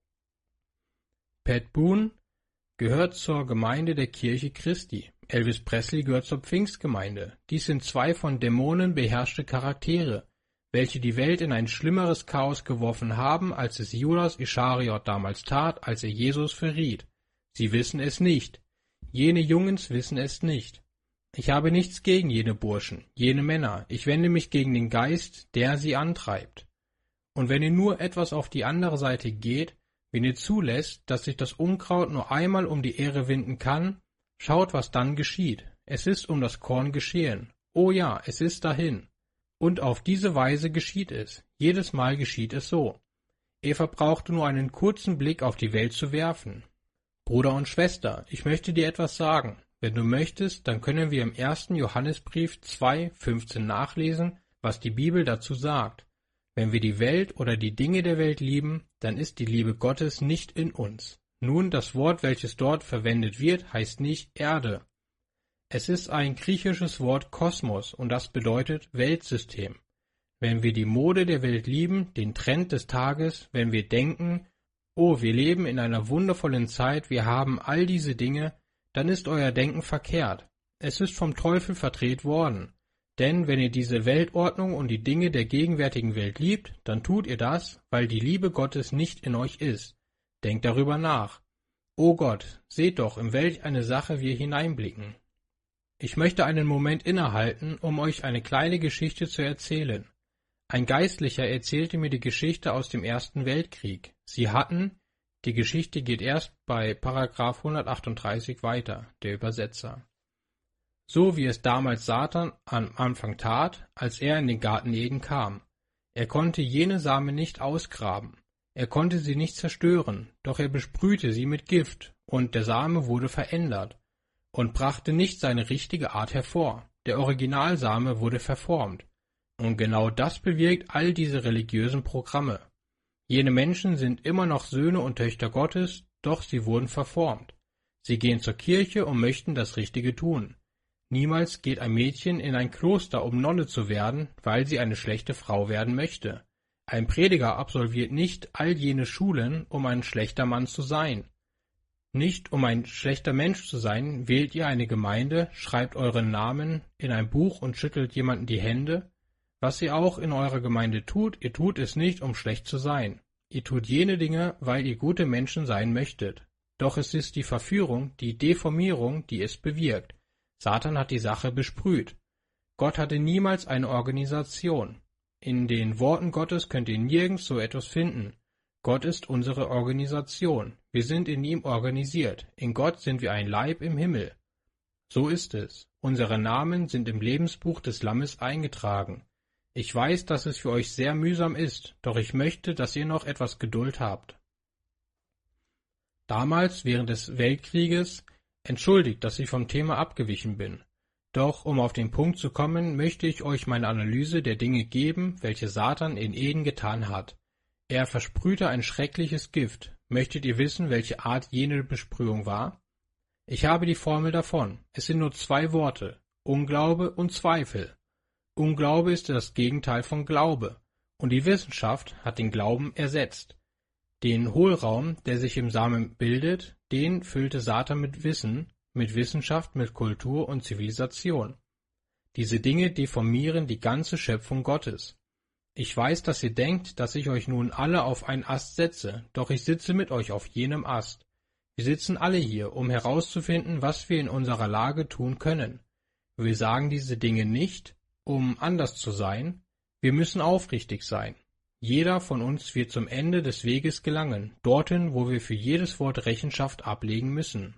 [SPEAKER 1] Pat Boone gehört zur Gemeinde der Kirche Christi. Elvis Presley gehört zur Pfingstgemeinde. Dies sind zwei von Dämonen beherrschte Charaktere, welche die Welt in ein schlimmeres Chaos geworfen haben, als es Judas Ischariot damals tat, als er Jesus verriet. Sie wissen es nicht. Jene Jungens wissen es nicht. Ich habe nichts gegen jene Burschen, jene Männer. Ich wende mich gegen den Geist, der sie antreibt. Und wenn ihr nur etwas auf die andere Seite geht, wenn ihr zulässt, dass sich das Unkraut nur einmal um die Ähre winden kann, schaut, was dann geschieht. Es ist um das Korn geschehen. Oh ja, es ist dahin. Und auf diese Weise geschieht es. Jedes Mal geschieht es so. Eva brauchte nur einen kurzen Blick auf die Welt zu werfen. Bruder und Schwester, ich möchte dir etwas sagen. Wenn du möchtest, dann können wir im ersten Johannesbrief zwei fünfzehn nachlesen, was die Bibel dazu sagt. Wenn wir die Welt oder die Dinge der Welt lieben, dann ist die Liebe Gottes nicht in uns. Nun, das Wort, welches dort verwendet wird, heißt nicht Erde. Es ist ein griechisches Wort Kosmos und das bedeutet Weltsystem. Wenn wir die Mode der Welt lieben, den Trend des Tages, wenn wir denken, oh, wir leben in einer wundervollen Zeit, wir haben all diese Dinge, dann ist euer Denken verkehrt. Es ist vom Teufel verdreht worden. Denn wenn ihr diese Weltordnung und die Dinge der gegenwärtigen Welt liebt, dann tut ihr das, weil die Liebe Gottes nicht in euch ist. Denkt darüber nach. O Gott, seht doch, in welch eine Sache wir hineinblicken. Ich möchte einen Moment innehalten, um euch eine kleine Geschichte zu erzählen. Ein Geistlicher erzählte mir die Geschichte aus dem Ersten Weltkrieg. Sie hatten, die Geschichte geht erst bei Paragraph hundertachtunddreißig weiter, der Übersetzer. So wie es damals Satan am Anfang tat, als er in den Garten Eden kam. Er konnte jene Samen nicht ausgraben. Er konnte sie nicht zerstören, doch er besprühte sie mit Gift, und der Same wurde verändert und brachte nicht seine richtige Art hervor. Der Originalsame wurde verformt. Und genau das bewirkt all diese religiösen Programme. Jene Menschen sind immer noch Söhne und Töchter Gottes, doch sie wurden verformt. Sie gehen zur Kirche und möchten das Richtige tun. Niemals geht ein Mädchen in ein Kloster, um Nonne zu werden, weil sie eine schlechte Frau werden möchte. Ein Prediger absolviert nicht all jene Schulen, um ein schlechter Mann zu sein. Nicht um ein schlechter Mensch zu sein, wählt ihr eine Gemeinde, schreibt euren Namen in ein Buch und schüttelt jemanden die Hände. Was ihr auch in eurer Gemeinde tut, ihr tut es nicht, um schlecht zu sein. Ihr tut jene Dinge, weil ihr gute Menschen sein möchtet. Doch es ist die Verführung, die Deformierung, die es bewirkt. Satan hat die Sache besprüht. Gott hatte niemals eine Organisation. In den Worten Gottes könnt ihr nirgends so etwas finden. Gott ist unsere Organisation. Wir sind in ihm organisiert. In Gott sind wir ein Leib im Himmel. So ist es. Unsere Namen sind im Lebensbuch des Lammes eingetragen. Ich weiß, dass es für euch sehr mühsam ist, doch ich möchte, dass ihr noch etwas Geduld habt. Damals, während des Weltkrieges, entschuldigt, dass ich vom Thema abgewichen bin. Doch um auf den Punkt zu kommen, möchte ich euch meine Analyse der Dinge geben, welche Satan in Eden getan hat. Er versprühte ein schreckliches Gift. Möchtet ihr wissen, welche Art jene Besprühung war? Ich habe die Formel davon. Es sind nur zwei Worte: Unglaube und Zweifel. Unglaube ist das Gegenteil von Glaube, und die Wissenschaft hat den Glauben ersetzt. Den Hohlraum, der sich im Samen bildet, den füllte Satan mit Wissen, mit Wissenschaft, mit Kultur und Zivilisation. Diese Dinge deformieren die ganze Schöpfung Gottes. Ich weiß, dass ihr denkt, dass ich euch nun alle auf einen Ast setze, doch ich sitze mit euch auf jenem Ast. Wir sitzen alle hier, um herauszufinden, was wir in unserer Lage tun können. Wir sagen diese Dinge nicht, um anders zu sein. Wir müssen aufrichtig sein. Jeder von uns wird zum Ende des Weges gelangen, dorthin, wo wir für jedes Wort Rechenschaft ablegen müssen.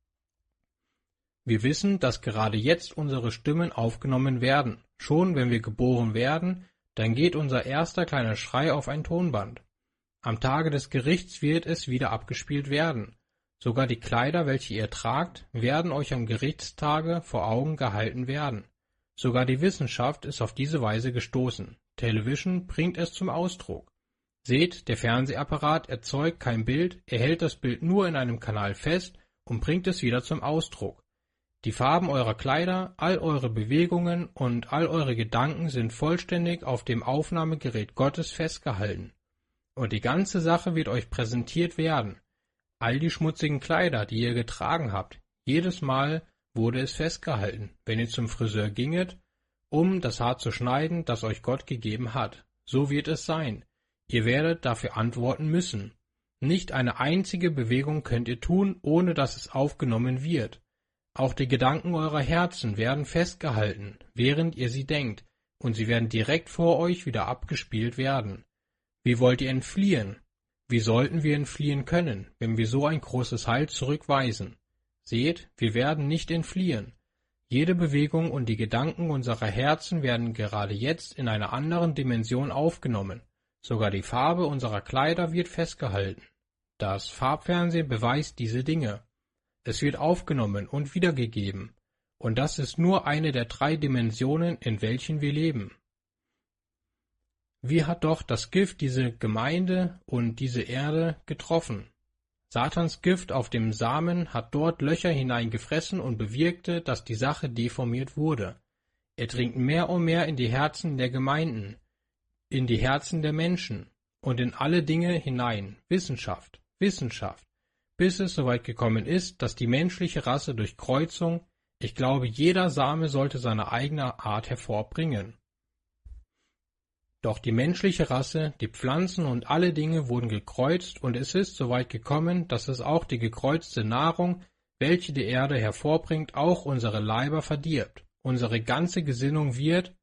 [SPEAKER 1] Wir wissen, dass gerade jetzt unsere Stimmen aufgenommen werden. Schon wenn wir geboren werden, dann geht unser erster kleiner Schrei auf ein Tonband. Am Tage des Gerichts wird es wieder abgespielt werden. Sogar die Kleider, welche ihr tragt, werden euch am Gerichtstage vor Augen gehalten werden. Sogar die Wissenschaft ist auf diese Weise gestoßen. Television bringt es zum Ausdruck. Seht, der Fernsehapparat erzeugt kein Bild, er hält das Bild nur in einem Kanal fest und bringt es wieder zum Ausdruck. Die Farben eurer Kleider, all eure Bewegungen und all eure Gedanken sind vollständig auf dem Aufnahmegerät Gottes festgehalten. Und die ganze Sache wird euch präsentiert werden. All die schmutzigen Kleider, die ihr getragen habt, jedes Mal wurde es festgehalten, wenn ihr zum Friseur ginget, um das Haar zu schneiden, das euch Gott gegeben hat. So wird es sein. Ihr werdet dafür antworten müssen. Nicht eine einzige Bewegung könnt ihr tun, ohne dass es aufgenommen wird. Auch die Gedanken eurer Herzen werden festgehalten, während ihr sie denkt, und sie werden direkt vor euch wieder abgespielt werden. Wie wollt ihr entfliehen? Wie sollten wir entfliehen können, wenn wir so ein großes Heil zurückweisen? Seht, wir werden nicht entfliehen. Jede Bewegung und die Gedanken unserer Herzen werden gerade jetzt in einer anderen Dimension aufgenommen. Sogar die Farbe unserer Kleider wird festgehalten. Das Farbfernsehen beweist diese Dinge. Es wird aufgenommen und wiedergegeben. Und das ist nur eine der drei Dimensionen, in welchen wir leben. Wie hat doch das Gift diese Gemeinde und diese Erde getroffen? Satans Gift auf dem Samen hat dort Löcher hineingefressen und bewirkte, dass die Sache deformiert wurde. Er dringt mehr und mehr in die Herzen der Gemeinden, in die Herzen der Menschen und in alle Dinge hinein. Wissenschaft, Wissenschaft, bis es soweit gekommen ist, dass die menschliche Rasse durch Kreuzung, ich glaube, jeder Same sollte seine eigene Art hervorbringen. Doch die menschliche Rasse, die Pflanzen und alle Dinge wurden gekreuzt, und es ist so weit gekommen, dass es auch die gekreuzte Nahrung, welche die Erde hervorbringt, auch unsere Leiber verdirbt. Unsere ganze Gesinnung wird.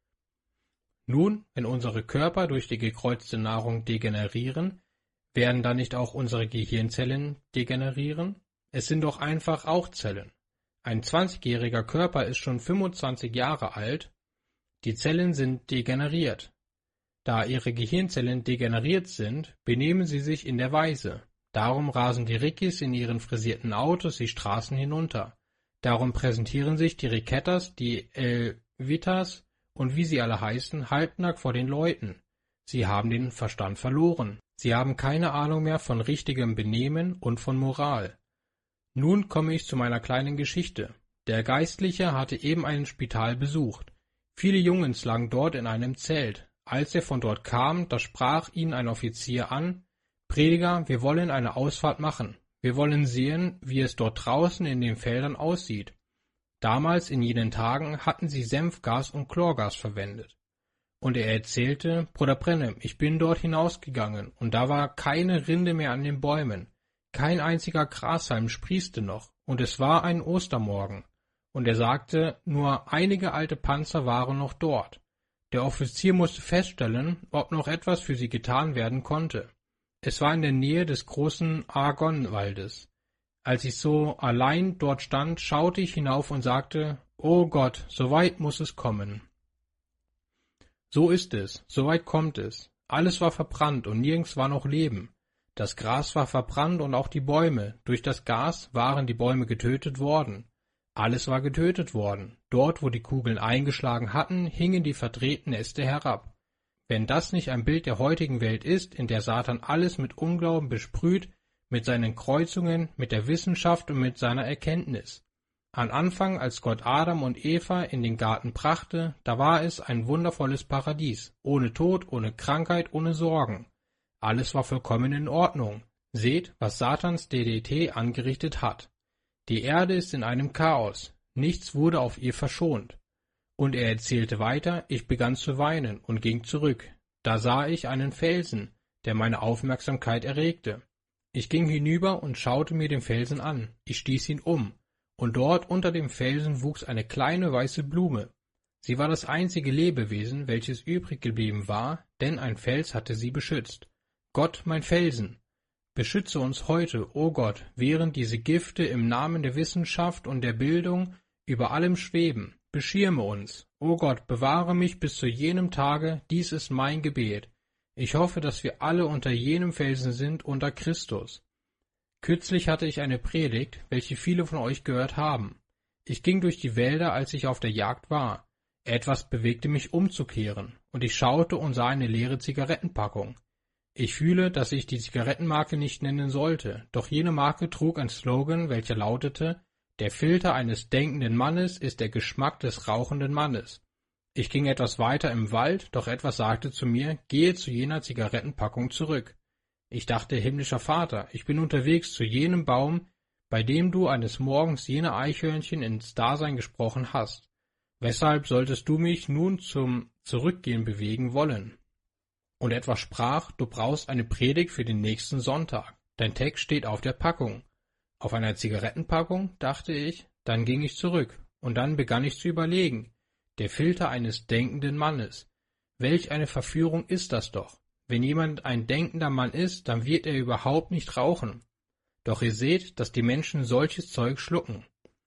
[SPEAKER 1] Nun, wenn unsere Körper durch die gekreuzte Nahrung degenerieren, werden dann nicht auch unsere Gehirnzellen degenerieren? Es sind doch einfach auch Zellen. Ein zwanzigjähriger Körper ist schon fünfundzwanzig Jahre alt. Die Zellen sind degeneriert. Da ihre Gehirnzellen degeneriert sind, benehmen sie sich in der Weise. Darum rasen die Rickis in ihren frisierten Autos die Straßen hinunter. Darum präsentieren sich die Ricettas, die Elvitas und wie sie alle heißen, halbnackt vor den Leuten. Sie haben den Verstand verloren. Sie haben keine Ahnung mehr von richtigem Benehmen und von Moral. Nun komme ich zu meiner kleinen Geschichte. Der Geistliche hatte eben ein Spital besucht. Viele Jungens lagen dort in einem Zelt. Als er von dort kam, da sprach ihn ein Offizier an: »Prediger, wir wollen eine Ausfahrt machen. Wir wollen sehen, wie es dort draußen in den Feldern aussieht.« Damals in jenen Tagen hatten sie Senfgas und Chlorgas verwendet. Und er erzählte: »Bruder Brennem, ich bin dort hinausgegangen, und da war keine Rinde mehr an den Bäumen. Kein einziger Grashalm sprießte noch, und es war ein Ostermorgen.« Und er sagte, nur einige alte Panzer waren noch dort. Der Offizier musste feststellen, ob noch etwas für sie getan werden konnte. Es war in der Nähe des großen Argonwaldes. Als ich so allein dort stand, schaute ich hinauf und sagte: »O Gott, so weit muss es kommen.« So ist es, so weit kommt es. Alles war verbrannt und nirgends war noch Leben. Das Gras war verbrannt und auch die Bäume. Durch das Gas waren die Bäume getötet worden. Alles war getötet worden. Dort, wo die Kugeln eingeschlagen hatten, hingen die verdrehten Äste herab. Wenn das nicht ein Bild der heutigen Welt ist, in der Satan alles mit Unglauben besprüht, mit seinen Kreuzungen, mit der Wissenschaft und mit seiner Erkenntnis. Am Anfang, als Gott Adam und Eva in den Garten brachte, da war es ein wundervolles Paradies, ohne Tod, ohne Krankheit, ohne Sorgen. Alles war vollkommen in Ordnung. Seht, was Satans D D T angerichtet hat. Die Erde ist in einem Chaos, nichts wurde auf ihr verschont. Und er erzählte weiter: Ich begann zu weinen und ging zurück. Da sah ich einen Felsen, der meine Aufmerksamkeit erregte. Ich ging hinüber und schaute mir den Felsen an. Ich stieß ihn um, und dort unter dem Felsen wuchs eine kleine weiße Blume. Sie war das einzige Lebewesen, welches übrig geblieben war, denn ein Fels hatte sie beschützt. Gott, mein Felsen! Beschütze uns heute, o Gott, während diese Gifte im Namen der Wissenschaft und der Bildung über allem schweben. Beschirme uns, o Gott, bewahre mich bis zu jenem Tage, dies ist mein Gebet. Ich hoffe, dass wir alle unter jenem Felsen sind, unter Christus. Kürzlich hatte ich eine Predigt, welche viele von euch gehört haben. Ich ging durch die Wälder, als ich auf der Jagd war. Etwas bewegte mich umzukehren, und ich schaute und sah eine leere Zigarettenpackung. Ich fühle, dass ich die Zigarettenmarke nicht nennen sollte, doch jene Marke trug ein Slogan, welcher lautete: Der Filter eines denkenden Mannes ist der Geschmack des rauchenden Mannes. Ich ging etwas weiter im Wald, doch etwas sagte zu mir: Gehe zu jener Zigarettenpackung zurück. Ich dachte: Himmlischer Vater, ich bin unterwegs zu jenem Baum, bei dem du eines Morgens jene Eichhörnchen ins Dasein gesprochen hast. Weshalb solltest du mich nun zum Zurückgehen bewegen wollen? Und etwas sprach: Du brauchst eine Predigt für den nächsten Sonntag. Dein Text steht auf der Packung. Auf einer Zigarettenpackung, dachte ich. Dann ging ich zurück, und dann begann ich zu überlegen. Der Filter eines denkenden Mannes. Welch eine Verführung ist das doch. Wenn jemand ein denkender Mann ist, dann wird er überhaupt nicht rauchen. Doch ihr seht, dass die Menschen solches Zeug schlucken.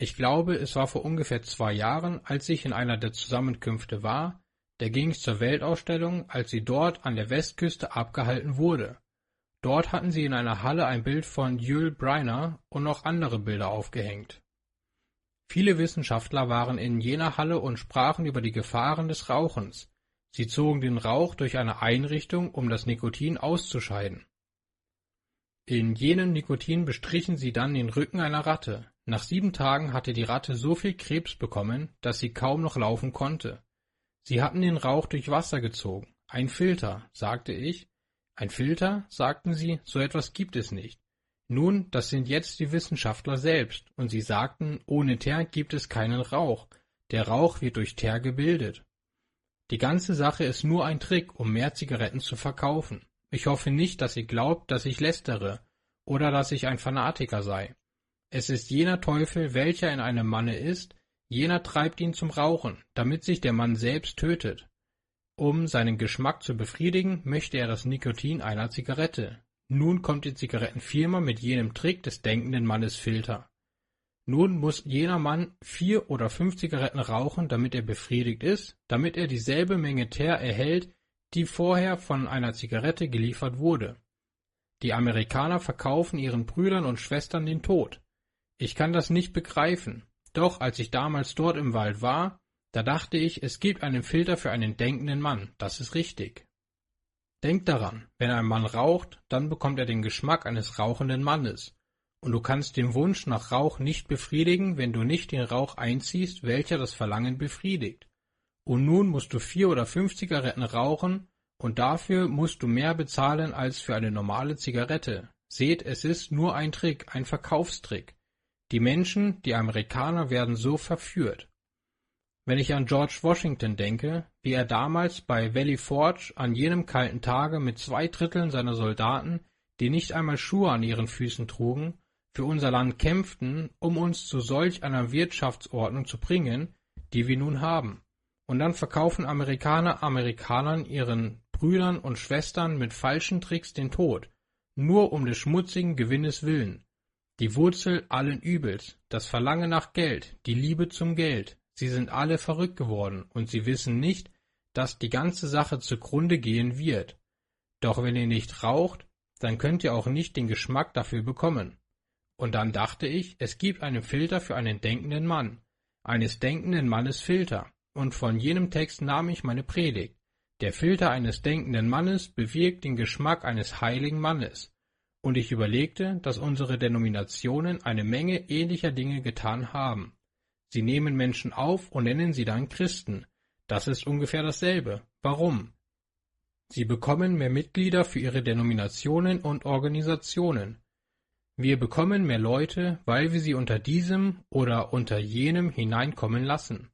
[SPEAKER 1] Ich glaube, es war vor ungefähr zwei Jahren, als ich in einer der Zusammenkünfte war, da ging es zur Weltausstellung, als sie dort an der Westküste abgehalten wurde. Dort hatten sie in einer Halle ein Bild von Yul Brynner und noch andere Bilder aufgehängt. Viele Wissenschaftler waren in jener Halle und sprachen über die Gefahren des Rauchens. Sie zogen den Rauch durch eine Einrichtung, um das Nikotin auszuscheiden. In jenem Nikotin bestrichen sie dann den Rücken einer Ratte. Nach sieben Tagen hatte die Ratte so viel Krebs bekommen, dass sie kaum noch laufen konnte. Sie hatten den Rauch durch Wasser gezogen. Ein Filter, sagte ich. Ein Filter, sagten sie, so etwas gibt es nicht. Nun, das sind jetzt die Wissenschaftler selbst, und sie sagten, ohne Teer gibt es keinen Rauch. Der Rauch wird durch Teer gebildet. Die ganze Sache ist nur ein Trick, um mehr Zigaretten zu verkaufen. Ich hoffe nicht, dass ihr glaubt, dass ich lästere oder dass ich ein Fanatiker sei. Es ist jener Teufel, welcher in einem Manne ist, jener treibt ihn zum Rauchen, damit sich der Mann selbst tötet. Um seinen Geschmack zu befriedigen, möchte er das Nikotin einer Zigarette. Nun kommt die Zigarettenfirma mit jenem Trick des denkenden Mannes Filter. Nun muss jener Mann vier oder fünf Zigaretten rauchen, damit er befriedigt ist, damit er dieselbe Menge Teer erhält, die vorher von einer Zigarette geliefert wurde. Die Amerikaner verkaufen ihren Brüdern und Schwestern den Tod. Ich kann das nicht begreifen. Doch als ich damals dort im Wald war, da dachte ich, es gibt einen Filter für einen denkenden Mann, das ist richtig. Denk daran, wenn ein Mann raucht, dann bekommt er den Geschmack eines rauchenden Mannes. Und du kannst den Wunsch nach Rauch nicht befriedigen, wenn du nicht den Rauch einziehst, welcher das Verlangen befriedigt. Und nun musst du vier oder fünf Zigaretten rauchen, und dafür musst du mehr bezahlen als für eine normale Zigarette. Seht, es ist nur ein Trick, ein Verkaufstrick. Die Menschen, die Amerikaner, werden so verführt. Wenn ich an George Washington denke, wie er damals bei Valley Forge an jenem kalten Tage mit zwei Dritteln seiner Soldaten, die nicht einmal Schuhe an ihren Füßen trugen, für unser Land kämpften, um uns zu solch einer Wirtschaftsordnung zu bringen, die wir nun haben. Und dann verkaufen Amerikaner Amerikanern ihren Brüdern und Schwestern mit falschen Tricks den Tod, nur um des schmutzigen Gewinnes willen. Die Wurzel allen Übels, das Verlangen nach Geld, die Liebe zum Geld, sie sind alle verrückt geworden und sie wissen nicht, dass die ganze Sache zugrunde gehen wird. Doch wenn ihr nicht raucht, dann könnt ihr auch nicht den Geschmack dafür bekommen. Und dann dachte ich, es gibt einen Filter für einen denkenden Mann, eines denkenden Mannes Filter, und von jenem Text nahm ich meine Predigt. Der Filter eines denkenden Mannes bewirkt den Geschmack eines heiligen Mannes. Und ich überlegte, dass unsere Denominationen eine Menge ähnlicher Dinge getan haben. Sie nehmen Menschen auf und nennen sie dann Christen. Das ist ungefähr dasselbe. Warum? Sie bekommen mehr Mitglieder für ihre Denominationen und Organisationen. Wir bekommen mehr Leute, weil wir sie unter diesem oder unter jenem hineinkommen lassen.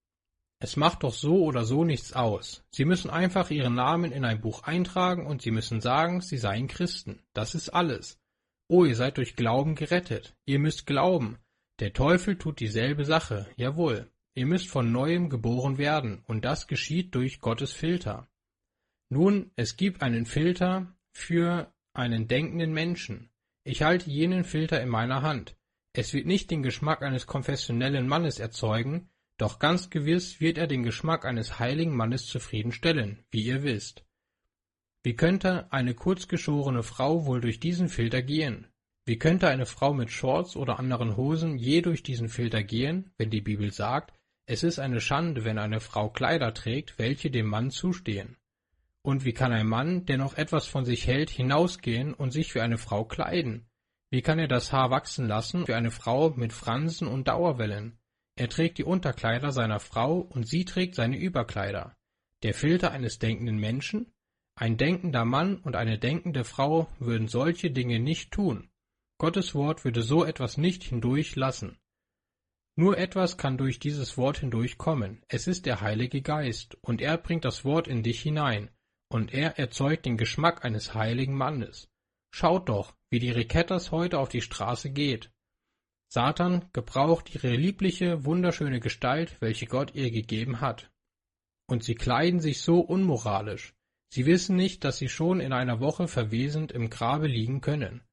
[SPEAKER 1] Es macht doch so oder so nichts aus. Sie müssen einfach ihren Namen in ein Buch eintragen und sie müssen sagen, sie seien Christen. Das ist alles. Oh, ihr seid durch Glauben gerettet. Ihr müsst glauben. Der Teufel tut dieselbe Sache, jawohl. Ihr müsst von Neuem geboren werden, und das geschieht durch Gottes Filter. Nun, es gibt einen Filter für einen denkenden Menschen. Ich halte jenen Filter in meiner Hand. Es wird nicht den Geschmack eines konfessionellen Mannes erzeugen, doch ganz gewiss wird er den Geschmack eines heiligen Mannes zufriedenstellen, wie ihr wisst. Wie könnte eine kurzgeschorene Frau wohl durch diesen Filter gehen? Wie könnte eine Frau mit Shorts oder anderen Hosen je durch diesen Filter gehen, wenn die Bibel sagt, es ist eine Schande, wenn eine Frau Kleider trägt, welche dem Mann zustehen? Und wie kann ein Mann, der noch etwas von sich hält, hinausgehen und sich für eine Frau kleiden? Wie kann er das Haar wachsen lassen für eine Frau mit Fransen und Dauerwellen? Er trägt die Unterkleider seiner Frau und sie trägt seine Überkleider. Der Filter eines denkenden Menschen? Ein denkender Mann und eine denkende Frau würden solche Dinge nicht tun. Gottes Wort würde so etwas nicht hindurch lassen. Nur etwas kann durch dieses Wort hindurchkommen. Es ist der Heilige Geist, und er bringt das Wort in dich hinein, und er erzeugt den Geschmack eines heiligen Mannes. Schaut doch, wie die Riquettas heute auf die Straße geht. Satan gebraucht ihre liebliche, wunderschöne Gestalt, welche Gott ihr gegeben hat. Und sie kleiden sich so unmoralisch. Sie wissen nicht, dass sie schon in einer Woche verwesend im Grabe liegen können.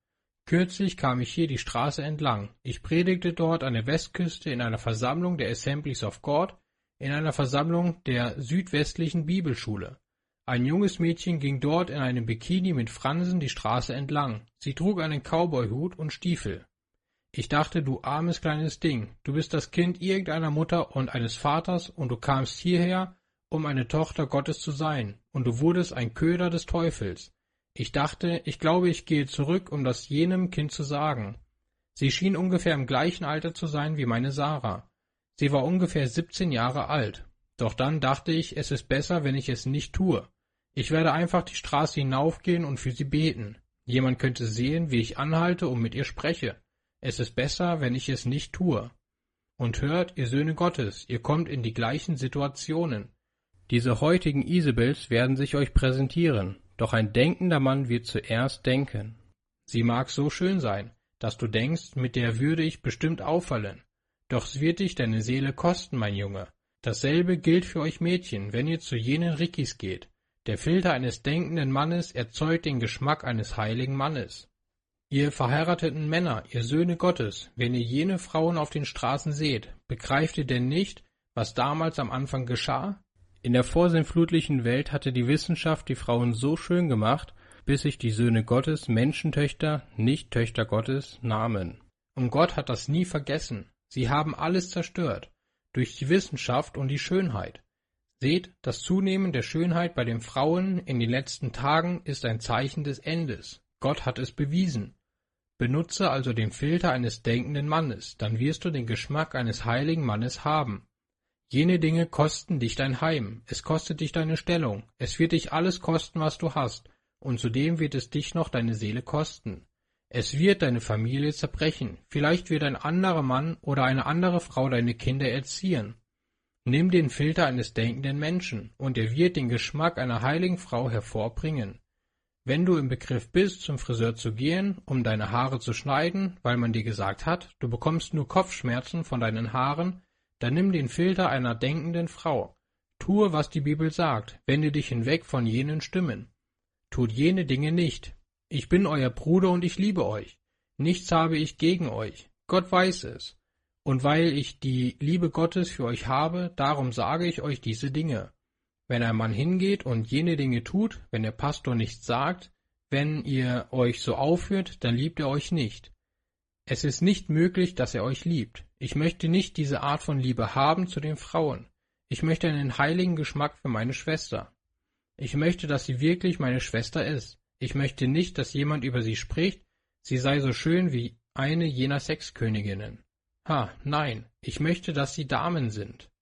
[SPEAKER 1] Kürzlich kam ich hier die Straße entlang. Ich predigte dort an der Westküste in einer Versammlung der Assemblies of God, in einer Versammlung der südwestlichen Bibelschule. Ein junges Mädchen ging dort in einem Bikini mit Fransen die Straße entlang. Sie trug einen Cowboyhut und Stiefel. Ich dachte, du armes kleines Ding, du bist das Kind irgendeiner Mutter und eines Vaters und du kamst hierher, um eine Tochter Gottes zu sein, und du wurdest ein Köder des Teufels. Ich dachte, ich glaube, ich gehe zurück, um das jenem Kind zu sagen. Sie schien ungefähr im gleichen Alter zu sein wie meine Sarah. Sie war ungefähr siebzehn Jahre alt. Doch dann dachte ich, es ist besser, wenn ich es nicht tue. Ich werde einfach die Straße hinaufgehen und für sie beten. Jemand könnte sehen, wie ich anhalte und mit ihr spreche. Es ist besser, wenn ich es nicht tue. Und hört, ihr Söhne Gottes, ihr kommt in die gleichen Situationen. Diese heutigen Isabels werden sich euch präsentieren, doch ein denkender Mann wird zuerst denken. Sie mag so schön sein, dass du denkst, mit der würde ich bestimmt auffallen. Doch es wird dich deine Seele kosten, mein Junge. Dasselbe gilt für euch Mädchen, wenn ihr zu jenen Rickis geht. Der Filter eines denkenden Mannes erzeugt den Geschmack eines heiligen Mannes. Ihr verheirateten Männer, ihr Söhne Gottes, wenn ihr jene Frauen auf den Straßen seht, begreift ihr denn nicht, was damals am Anfang geschah? In der vorsinnflutlichen Welt hatte die Wissenschaft die Frauen so schön gemacht, bis sich die Söhne Gottes Menschentöchter, nicht Töchter Gottes, nahmen. Und Gott hat das nie vergessen. Sie haben alles zerstört, durch die Wissenschaft und die Schönheit. Seht, das Zunehmen der Schönheit bei den Frauen in den letzten Tagen ist ein Zeichen des Endes. Gott hat es bewiesen. Benutze also den Filter eines denkenden Mannes, dann wirst du den Geschmack eines heiligen Mannes haben. Jene Dinge kosten dich dein Heim, es kostet dich deine Stellung, es wird dich alles kosten, was du hast, und zudem wird es dich noch deine Seele kosten. Es wird deine Familie zerbrechen, vielleicht wird ein anderer Mann oder eine andere Frau deine Kinder erziehen. Nimm den Filter eines denkenden Menschen, und er wird den Geschmack einer heiligen Frau hervorbringen. Wenn du im Begriff bist, zum Friseur zu gehen, um deine Haare zu schneiden, weil man dir gesagt hat, du bekommst nur Kopfschmerzen von deinen Haaren, dann nimm den Filter einer denkenden Frau. Tue, was die Bibel sagt, wende dich hinweg von jenen Stimmen. Tut jene Dinge nicht. Ich bin euer Bruder und ich liebe euch. Nichts habe ich gegen euch. Gott weiß es. Und weil ich die Liebe Gottes für euch habe, darum sage ich euch diese Dinge. Wenn ein Mann hingeht und jene Dinge tut, wenn der Pastor nichts sagt, wenn ihr euch so aufführt, dann liebt er euch nicht. Es ist nicht möglich, dass er euch liebt. Ich möchte nicht diese Art von Liebe haben zu den Frauen. Ich möchte einen heiligen Geschmack für meine Schwester. Ich möchte, dass sie wirklich meine Schwester ist. Ich möchte nicht, dass jemand über sie spricht, sie sei so schön wie eine jener Sexköniginnen. Ha, nein, ich möchte, dass sie Damen sind.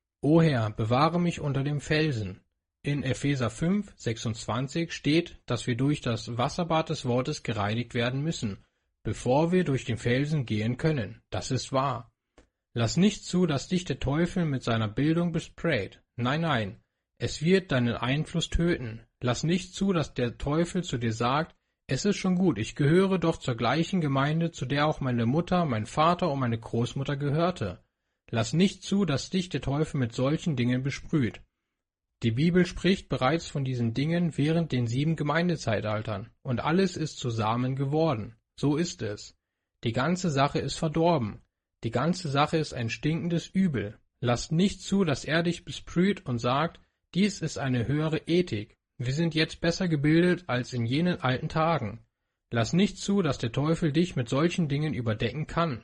[SPEAKER 1] O Herr, bewahre mich unter dem Felsen. In Epheser fünf, sechsundzwanzig steht, dass wir durch das Wasserbad des Wortes gereinigt werden müssen, bevor wir durch den Felsen gehen können. Das ist wahr. Lass nicht zu, dass dich der Teufel mit seiner Bildung besprayt. Nein, nein, es wird deinen Einfluss töten. Lass nicht zu, dass der Teufel zu dir sagt, es ist schon gut, ich gehöre doch zur gleichen Gemeinde, zu der auch meine Mutter, mein Vater und meine Großmutter gehörte. Lass nicht zu, dass dich der Teufel mit solchen Dingen besprüht. Die Bibel spricht bereits von diesen Dingen während den sieben Gemeindezeitaltern, und alles ist zu Samen geworden. So ist es. Die ganze Sache ist verdorben. Die ganze Sache ist ein stinkendes Übel. Lass nicht zu, dass er dich besprüht und sagt, dies ist eine höhere Ethik. Wir sind jetzt besser gebildet als in jenen alten Tagen. Lass nicht zu, dass der Teufel dich mit solchen Dingen überdecken kann.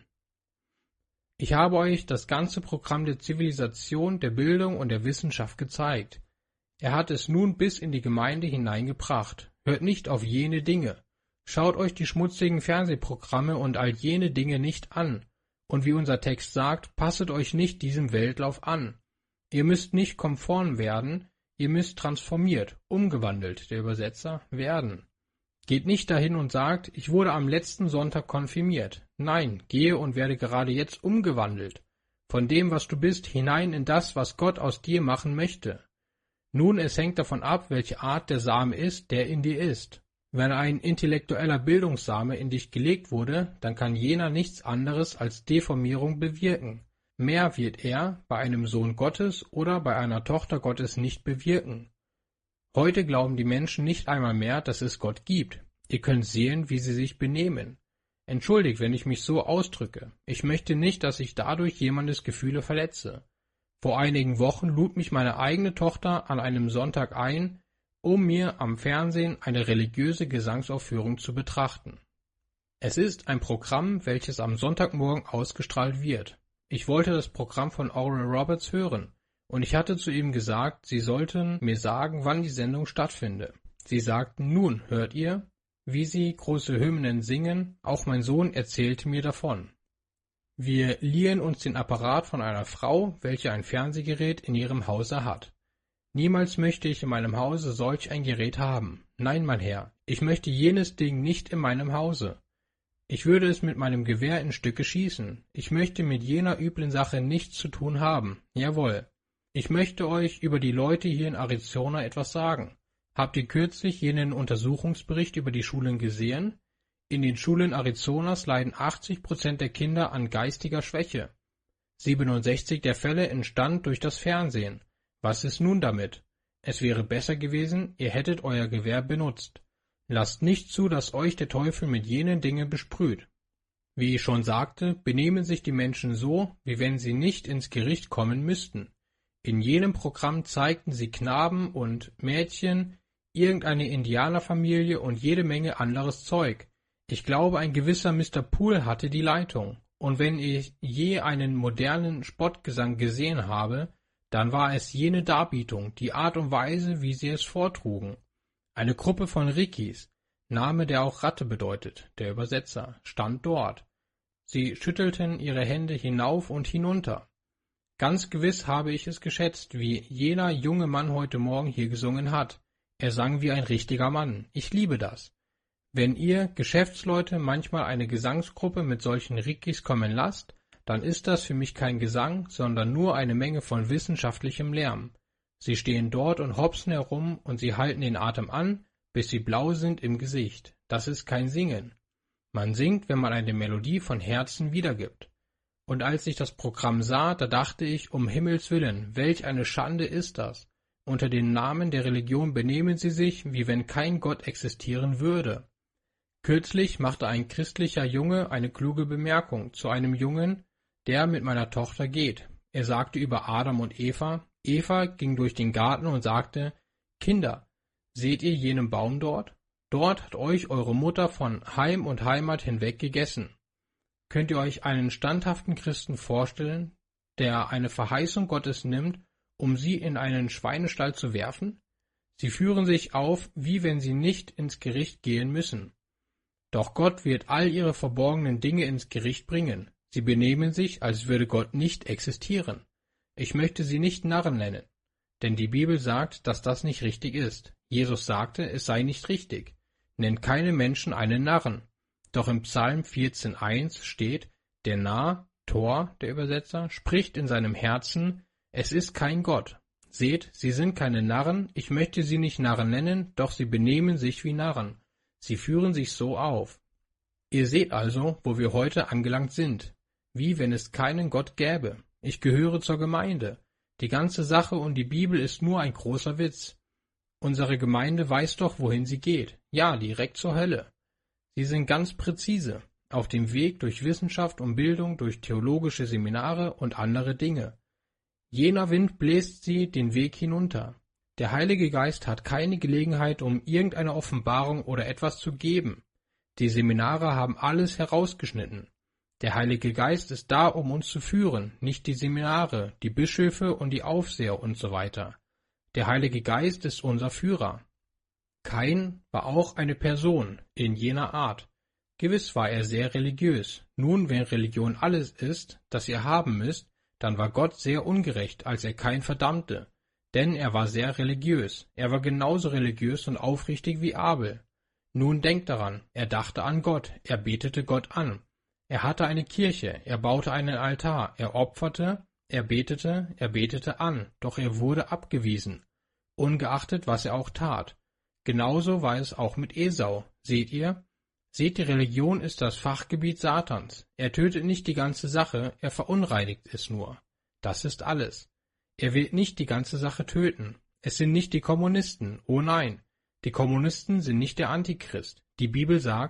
[SPEAKER 1] Ich habe euch das ganze Programm der Zivilisation, der Bildung und der Wissenschaft gezeigt. Er hat es nun bis in die Gemeinde hineingebracht. Hört nicht auf jene Dinge. Schaut euch die schmutzigen Fernsehprogramme und all jene Dinge nicht an. Und wie unser Text sagt, passet euch nicht diesem Weltlauf an. Ihr müsst nicht konform werden, ihr müsst transformiert, umgewandelt, der Übersetzer, werden. Geht nicht dahin und sagt, ich wurde am letzten Sonntag konfirmiert. Nein, gehe und werde gerade jetzt umgewandelt. Von dem, was du bist, hinein in das, was Gott aus dir machen möchte. Nun, es hängt davon ab, welche Art der Same ist, der in dir ist. Wenn ein intellektueller Bildungssame in dich gelegt wurde, dann kann jener nichts anderes als Deformierung bewirken. Mehr wird er bei einem Sohn Gottes oder bei einer Tochter Gottes nicht bewirken. Heute glauben die Menschen nicht einmal mehr, dass es Gott gibt. Ihr könnt sehen, wie sie sich benehmen. Entschuldigt, wenn ich mich so ausdrücke. Ich möchte nicht, dass ich dadurch jemandes Gefühle verletze. Vor einigen Wochen lud mich meine eigene Tochter an einem Sonntag ein, um mir am Fernsehen eine religiöse Gesangsaufführung zu betrachten. Es ist ein Programm, welches am Sonntagmorgen ausgestrahlt wird. Ich wollte das Programm von Oral Roberts hören, und ich hatte zu ihm gesagt, sie sollten mir sagen, wann die Sendung stattfinde. Sie sagten, nun, hört ihr, wie sie große Hymnen singen, auch mein Sohn erzählte mir davon. Wir liehen uns den Apparat von einer Frau, welche ein Fernsehgerät in ihrem Hause hat. Niemals möchte ich in meinem Hause solch ein Gerät haben. Nein, mein Herr, ich möchte jenes Ding nicht in meinem Hause. Ich würde es mit meinem Gewehr in Stücke schießen. Ich möchte mit jener üblen Sache nichts zu tun haben. Jawohl. Ich möchte euch über die Leute hier in Arizona etwas sagen. Habt ihr kürzlich jenen Untersuchungsbericht über die Schulen gesehen? In den Schulen Arizonas leiden achtzig Prozent der Kinder an geistiger Schwäche. siebenundsechzig der Fälle entstand durch das Fernsehen. Was ist nun damit? Es wäre besser gewesen, ihr hättet euer Gewehr benutzt. Lasst nicht zu, dass euch der Teufel mit jenen Dingen besprüht. Wie ich schon sagte, benehmen sich die Menschen so, wie wenn sie nicht ins Gericht kommen müssten. In jenem Programm zeigten sie Knaben und Mädchen, irgendeine Indianerfamilie und jede Menge anderes Zeug. Ich glaube, ein gewisser Mister Poole hatte die Leitung. Und wenn ich je einen modernen Spottgesang gesehen habe, dann war es jene Darbietung, die Art und Weise, wie sie es vortrugen. Eine Gruppe von Rickies, Name, der auch Ratte bedeutet, der Übersetzer, stand dort. Sie schüttelten ihre Hände hinauf und hinunter. Ganz gewiss habe ich es geschätzt, wie jener junge Mann heute Morgen hier gesungen hat. Er sang wie ein richtiger Mann. Ich liebe das. Wenn ihr Geschäftsleute manchmal eine Gesangsgruppe mit solchen Rickies kommen lasst, dann ist das für mich kein Gesang, sondern nur eine Menge von wissenschaftlichem Lärm. Sie stehen dort und hopsen herum und sie halten den Atem an, bis sie blau sind im Gesicht. Das ist kein Singen. Man singt, wenn man eine Melodie von Herzen wiedergibt. Und als ich das Programm sah, da dachte ich, um Himmels willen, welch eine Schande ist das. Unter den Namen der Religion benehmen sie sich, wie wenn kein Gott existieren würde. Kürzlich machte ein christlicher Junge eine kluge Bemerkung zu einem Jungen, der mit meiner Tochter geht. Er sagte über Adam und Eva, Eva ging durch den Garten und sagte, Kinder, seht ihr jenen Baum dort? Dort hat euch eure Mutter von Heim und Heimat hinweg gegessen. Könnt ihr euch einen standhaften Christen vorstellen, der eine Verheißung Gottes nimmt, um sie in einen Schweinestall zu werfen? Sie führen sich auf, wie wenn sie nicht ins Gericht gehen müssen. Doch Gott wird all ihre verborgenen Dinge ins Gericht bringen. Sie benehmen sich, als würde Gott nicht existieren. Ich möchte sie nicht Narren nennen, denn die Bibel sagt, dass das nicht richtig ist. Jesus sagte, es sei nicht richtig. Nennt keine Menschen einen Narren. Doch im Psalm vierzehn eins steht, der Narr, Tor, der Übersetzer, spricht in seinem Herzen, es ist kein Gott. Seht, sie sind keine Narren, ich möchte sie nicht Narren nennen, doch sie benehmen sich wie Narren. Sie führen sich so auf. Ihr seht also, wo wir heute angelangt sind, wie wenn es keinen Gott gäbe. Ich gehöre zur Gemeinde. Die ganze Sache und die Bibel ist nur ein großer Witz. Unsere Gemeinde weiß doch, wohin sie geht. Ja, direkt zur Hölle. Sie sind ganz präzise, auf dem Weg durch Wissenschaft und Bildung, durch theologische Seminare und andere Dinge. Jener Wind bläst sie den Weg hinunter. Der Heilige Geist hat keine Gelegenheit, um irgendeine Offenbarung oder etwas zu geben. Die Seminare haben alles herausgeschnitten. Der Heilige Geist ist da, um uns zu führen, nicht die Seminare, die Bischöfe und die Aufseher und so weiter. Der Heilige Geist ist unser Führer. Kain war auch eine Person in jener Art. Gewiss war er sehr religiös. Nun, wenn Religion alles ist, das ihr haben müsst, dann war Gott sehr ungerecht, als er Kain verdammte. Denn er war sehr religiös. Er war genauso religiös und aufrichtig wie Abel. Nun denkt daran, er dachte an Gott, er betete Gott an. Er hatte eine Kirche, er baute einen Altar, er opferte, er betete, er betete an, doch er wurde abgewiesen, ungeachtet, was er auch tat. Genauso war es auch mit Esau. Seht ihr? Seht, die Religion ist das Fachgebiet Satans. Er tötet nicht die ganze Sache, er verunreinigt es nur. Das ist alles. Er will nicht die ganze Sache töten. Es sind nicht die Kommunisten, oh nein. Die Kommunisten sind nicht der Antichrist. Die Bibel sagt,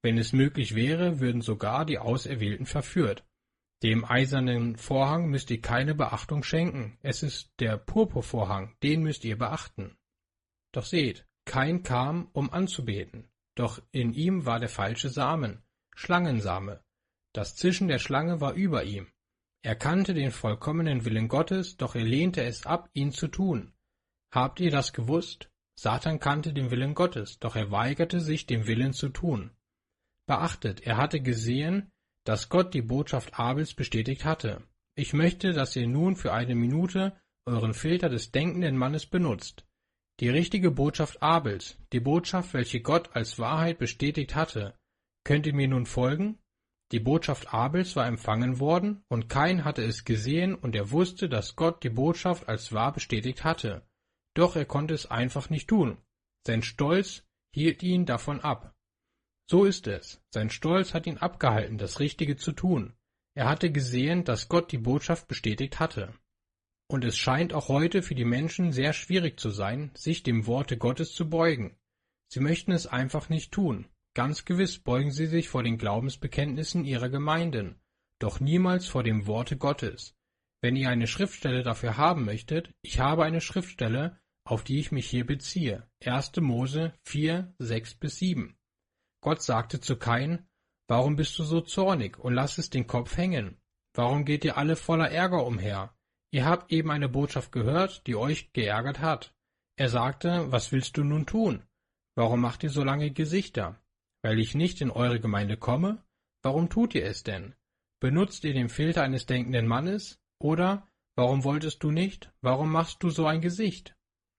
[SPEAKER 1] Wenn es möglich wäre, würden sogar die Auserwählten verführt. Dem eisernen Vorhang müsst ihr keine Beachtung schenken. Es ist der Purpurvorhang, den müsst ihr beachten. Doch seht, Kain kam, um anzubeten. Doch in ihm war der falsche Samen, Schlangensame. Das Zischen der Schlange war über ihm. Er kannte den vollkommenen Willen Gottes, doch er lehnte es ab, ihn zu tun. Habt ihr das gewusst? Satan kannte den Willen Gottes, doch er weigerte sich, den Willen zu tun. Beachtet, er hatte gesehen, dass Gott die Botschaft Abels bestätigt hatte. Ich möchte, dass ihr nun für eine Minute euren Filter des denkenden Mannes benutzt. Die richtige Botschaft Abels, die Botschaft, welche Gott als Wahrheit bestätigt hatte. Könnt ihr mir nun folgen? Die Botschaft Abels war empfangen worden, und Kain hatte es gesehen, und er wusste, dass Gott die Botschaft als wahr bestätigt hatte. Doch er konnte es einfach nicht tun. Sein Stolz hielt ihn davon ab. So ist es. Sein Stolz hat ihn abgehalten, das Richtige zu tun. Er hatte gesehen, dass Gott die Botschaft bestätigt hatte. Und es scheint auch heute für die Menschen sehr schwierig zu sein, sich dem Worte Gottes zu beugen. Sie möchten es einfach nicht tun. Ganz gewiss beugen sie sich vor den Glaubensbekenntnissen ihrer Gemeinden, doch niemals vor dem Worte Gottes. Wenn ihr eine Schriftstelle dafür haben möchtet, ich habe eine Schriftstelle, auf die ich mich hier beziehe. erster Mose vier, sechs bis sieben. Gott sagte zu Kain: Warum bist du so zornig und lassest den Kopf hängen? Warum geht ihr alle voller Ärger umher? Ihr habt eben eine Botschaft gehört, die euch geärgert hat. Er sagte: Was willst du nun tun? Warum macht ihr so lange Gesichter? Weil ich nicht in eure Gemeinde komme? Warum tut ihr es denn? Benutzt ihr den Filter eines denkenden Mannes? Oder, warum wolltest du nicht? Warum machst du so ein Gesicht?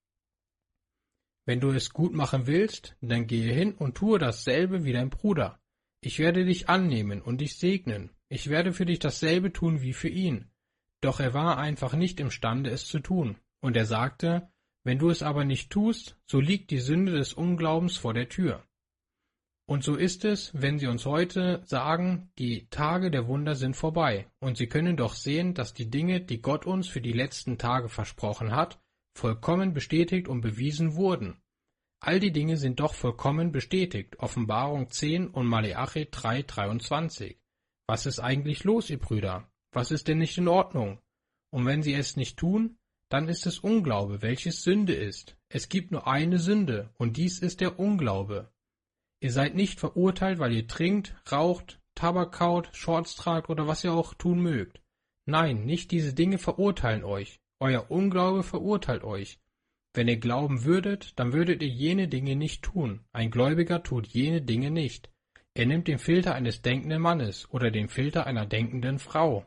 [SPEAKER 1] Wenn du es gut machen willst, dann gehe hin und tue dasselbe wie dein Bruder. Ich werde dich annehmen und dich segnen. Ich werde für dich dasselbe tun wie für ihn. Doch er war einfach nicht imstande, es zu tun. Und er sagte: Wenn du es aber nicht tust, so liegt die Sünde des Unglaubens vor der Tür. Und so ist es, wenn sie uns heute sagen, die Tage der Wunder sind vorbei, und sie können doch sehen, dass die Dinge, die Gott uns für die letzten Tage versprochen hat, vollkommen bestätigt und bewiesen wurden. All die Dinge sind doch vollkommen bestätigt, Offenbarung zehn und Maleachi drei, dreiundzwanzig. Was ist eigentlich los, ihr Brüder? Was ist denn nicht in Ordnung? Und wenn sie es nicht tun, dann ist es Unglaube, welches Sünde ist. Es gibt nur eine Sünde, und dies ist der Unglaube. Ihr seid nicht verurteilt, weil ihr trinkt, raucht, Tabak kaut, Shorts tragt oder was ihr auch tun mögt. Nein, nicht diese Dinge verurteilen euch. Euer Unglaube verurteilt euch. Wenn ihr glauben würdet, dann würdet ihr jene Dinge nicht tun. Ein Gläubiger tut jene Dinge nicht. Er nimmt den Filter eines denkenden Mannes oder den Filter einer denkenden Frau.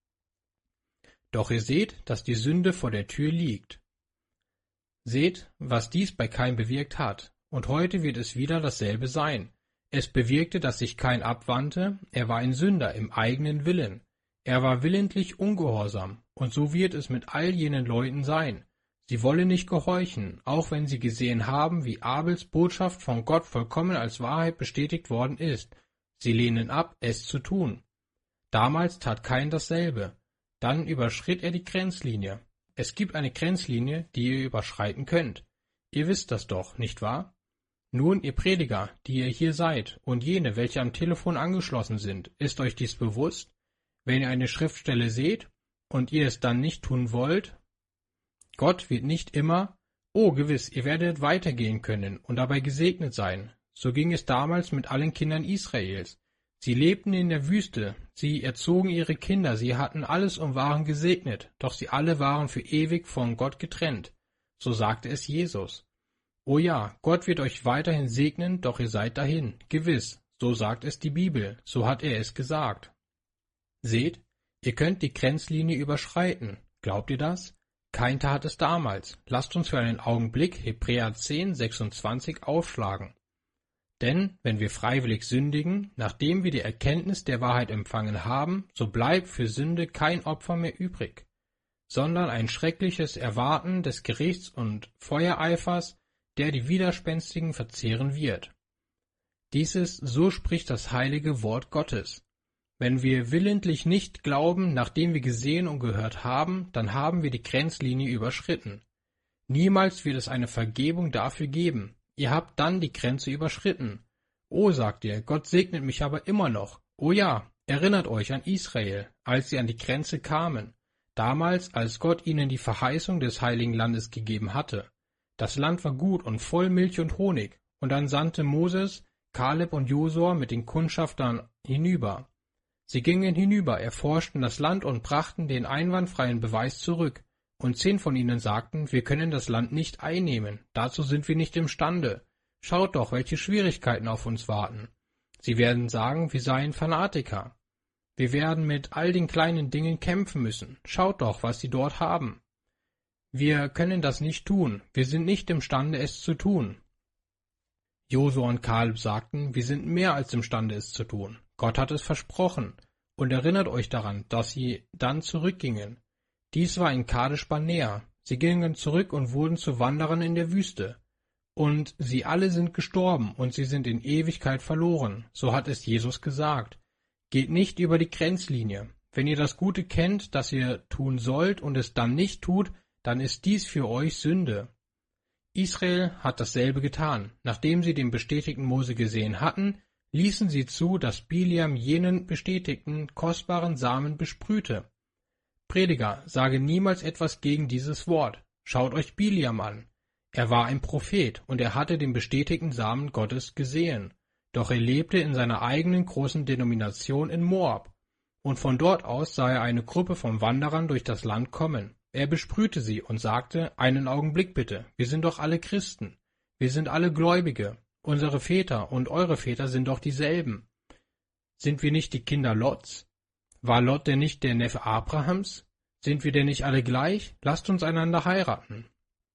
[SPEAKER 1] Doch ihr seht, dass die Sünde vor der Tür liegt. Seht, was dies bei Kain bewirkt hat. Und heute wird es wieder dasselbe sein. Es bewirkte, dass sich Kain abwandte, er war ein Sünder im eigenen Willen. Er war willentlich ungehorsam, und so wird es mit all jenen Leuten sein. Sie wollen nicht gehorchen, auch wenn sie gesehen haben, wie Abels Botschaft von Gott vollkommen als Wahrheit bestätigt worden ist. Sie lehnen ab, es zu tun. Damals tat Kain dasselbe. Dann überschritt er die Grenzlinie. Es gibt eine Grenzlinie, die ihr überschreiten könnt. Ihr wisst das doch, nicht wahr? Nun, ihr Prediger, die ihr hier seid, und jene, welche am Telefon angeschlossen sind, ist euch dies bewusst? Wenn ihr eine Schriftstelle seht und ihr es dann nicht tun wollt, Gott wird nicht immer, oh gewiss, ihr werdet weitergehen können und dabei gesegnet sein. So ging es damals mit allen Kindern Israels. Sie lebten in der Wüste, sie erzogen ihre Kinder, sie hatten alles und waren gesegnet, doch sie alle waren für ewig von Gott getrennt. So sagte es Jesus. O ja, Gott wird euch weiterhin segnen, doch ihr seid dahin, gewiss, so sagt es die Bibel, so hat er es gesagt. Seht, ihr könnt die Grenzlinie überschreiten. Glaubt ihr das? Kain tat es damals. Lasst uns für einen Augenblick Hebräer zehn, sechsundzwanzig aufschlagen. Denn, wenn wir freiwillig sündigen, nachdem wir die Erkenntnis der Wahrheit empfangen haben, so bleibt für Sünde kein Opfer mehr übrig, sondern ein schreckliches Erwarten des Gerichts und Feuereifers, der die Widerspenstigen verzehren wird. Dies ist, so spricht das heilige Wort Gottes. Wenn wir willentlich nicht glauben, nachdem wir gesehen und gehört haben, dann haben wir die Grenzlinie überschritten. Niemals wird es eine Vergebung dafür geben. Ihr habt dann die Grenze überschritten. Oh, sagt ihr, Gott segnet mich aber immer noch. Oh ja, erinnert euch an Israel, als sie an die Grenze kamen. Damals, als Gott ihnen die Verheißung des heiligen Landes gegeben hatte. Das Land war gut und voll Milch und Honig. Und dann sandte Moses, Kaleb und Josua mit den Kundschaftern hinüber. Sie gingen hinüber, erforschten das Land und brachten den einwandfreien Beweis zurück. Und zehn von ihnen sagten, wir können das Land nicht einnehmen, dazu sind wir nicht imstande. Schaut doch, welche Schwierigkeiten auf uns warten. Sie werden sagen, wir seien Fanatiker. Wir werden mit all den kleinen Dingen kämpfen müssen. Schaut doch, was sie dort haben. Wir können das nicht tun, wir sind nicht imstande, es zu tun. Josua und Kaleb sagten, wir sind mehr als imstande, es zu tun. Gott hat es versprochen. Und erinnert euch daran, dass sie dann zurückgingen. Dies war in Kadesh Barnea. Sie gingen zurück und wurden zu Wanderern in der Wüste. Und sie alle sind gestorben, und sie sind in Ewigkeit verloren. So hat es Jesus gesagt. Geht nicht über die Grenzlinie. Wenn ihr das Gute kennt, das ihr tun sollt, und es dann nicht tut, dann ist dies für euch Sünde. Israel hat dasselbe getan. Nachdem sie den bestätigten Mose gesehen hatten, ließen sie zu, dass Biliam jenen bestätigten, kostbaren Samen besprühte. Prediger, sage niemals etwas gegen dieses Wort. Schaut euch Biliam an. Er war ein Prophet, und er hatte den bestätigten Samen Gottes gesehen. Doch er lebte in seiner eigenen großen Denomination in Moab. Und von dort aus sah er eine Gruppe von Wanderern durch das Land kommen. Er besprühte sie und sagte, einen Augenblick bitte, wir sind doch alle Christen. Wir sind alle Gläubige. Unsere Väter und eure Väter sind doch dieselben. Sind wir nicht die Kinder Lots? War Lot denn nicht der Neffe Abrahams? Sind wir denn nicht alle gleich? Lasst uns einander heiraten.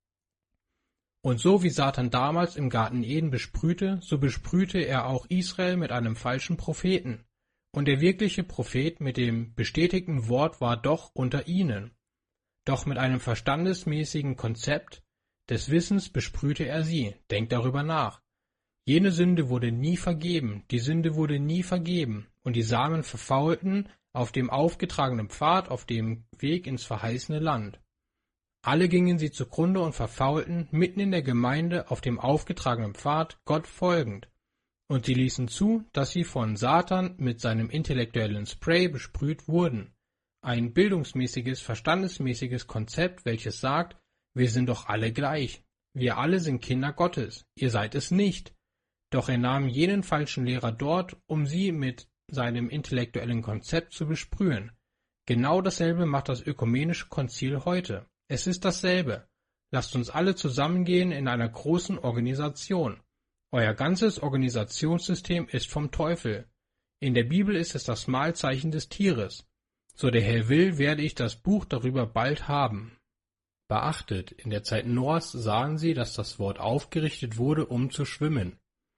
[SPEAKER 1] Und so wie Satan damals im Garten Eden besprühte, so besprühte er auch Israel mit einem falschen Propheten. Und der wirkliche Prophet mit dem bestätigten Wort war doch unter ihnen. Doch mit einem verstandesmäßigen Konzept des Wissens besprühte er sie. Denkt darüber nach. Jene Sünde wurde nie vergeben, die Sünde wurde nie vergeben, und die Samen verfaulten auf dem aufgetragenen Pfad auf dem Weg ins verheißene Land. Alle gingen sie zugrunde und verfaulten mitten in der Gemeinde auf dem aufgetragenen Pfad Gott folgend, und sie ließen zu, dass sie von Satan mit seinem intellektuellen Spray besprüht wurden. Ein bildungsmäßiges, verstandesmäßiges Konzept, welches sagt, wir sind doch alle gleich, wir alle sind Kinder Gottes, ihr seid es nicht. Doch er nahm jenen falschen Lehrer dort, um sie mit seinem intellektuellen Konzept zu besprühen. Genau dasselbe macht das ökumenische Konzil heute. Es ist dasselbe. Lasst uns alle zusammengehen in einer großen Organisation. Euer ganzes Organisationssystem ist vom Teufel. In der Bibel ist es das Mahlzeichen des Tieres. So der Herr will, werde ich das Buch darüber bald haben. Beachtet, in der Zeit Noahs sahen sie, dass das Wort aufgerichtet wurde, um zu schwimmen.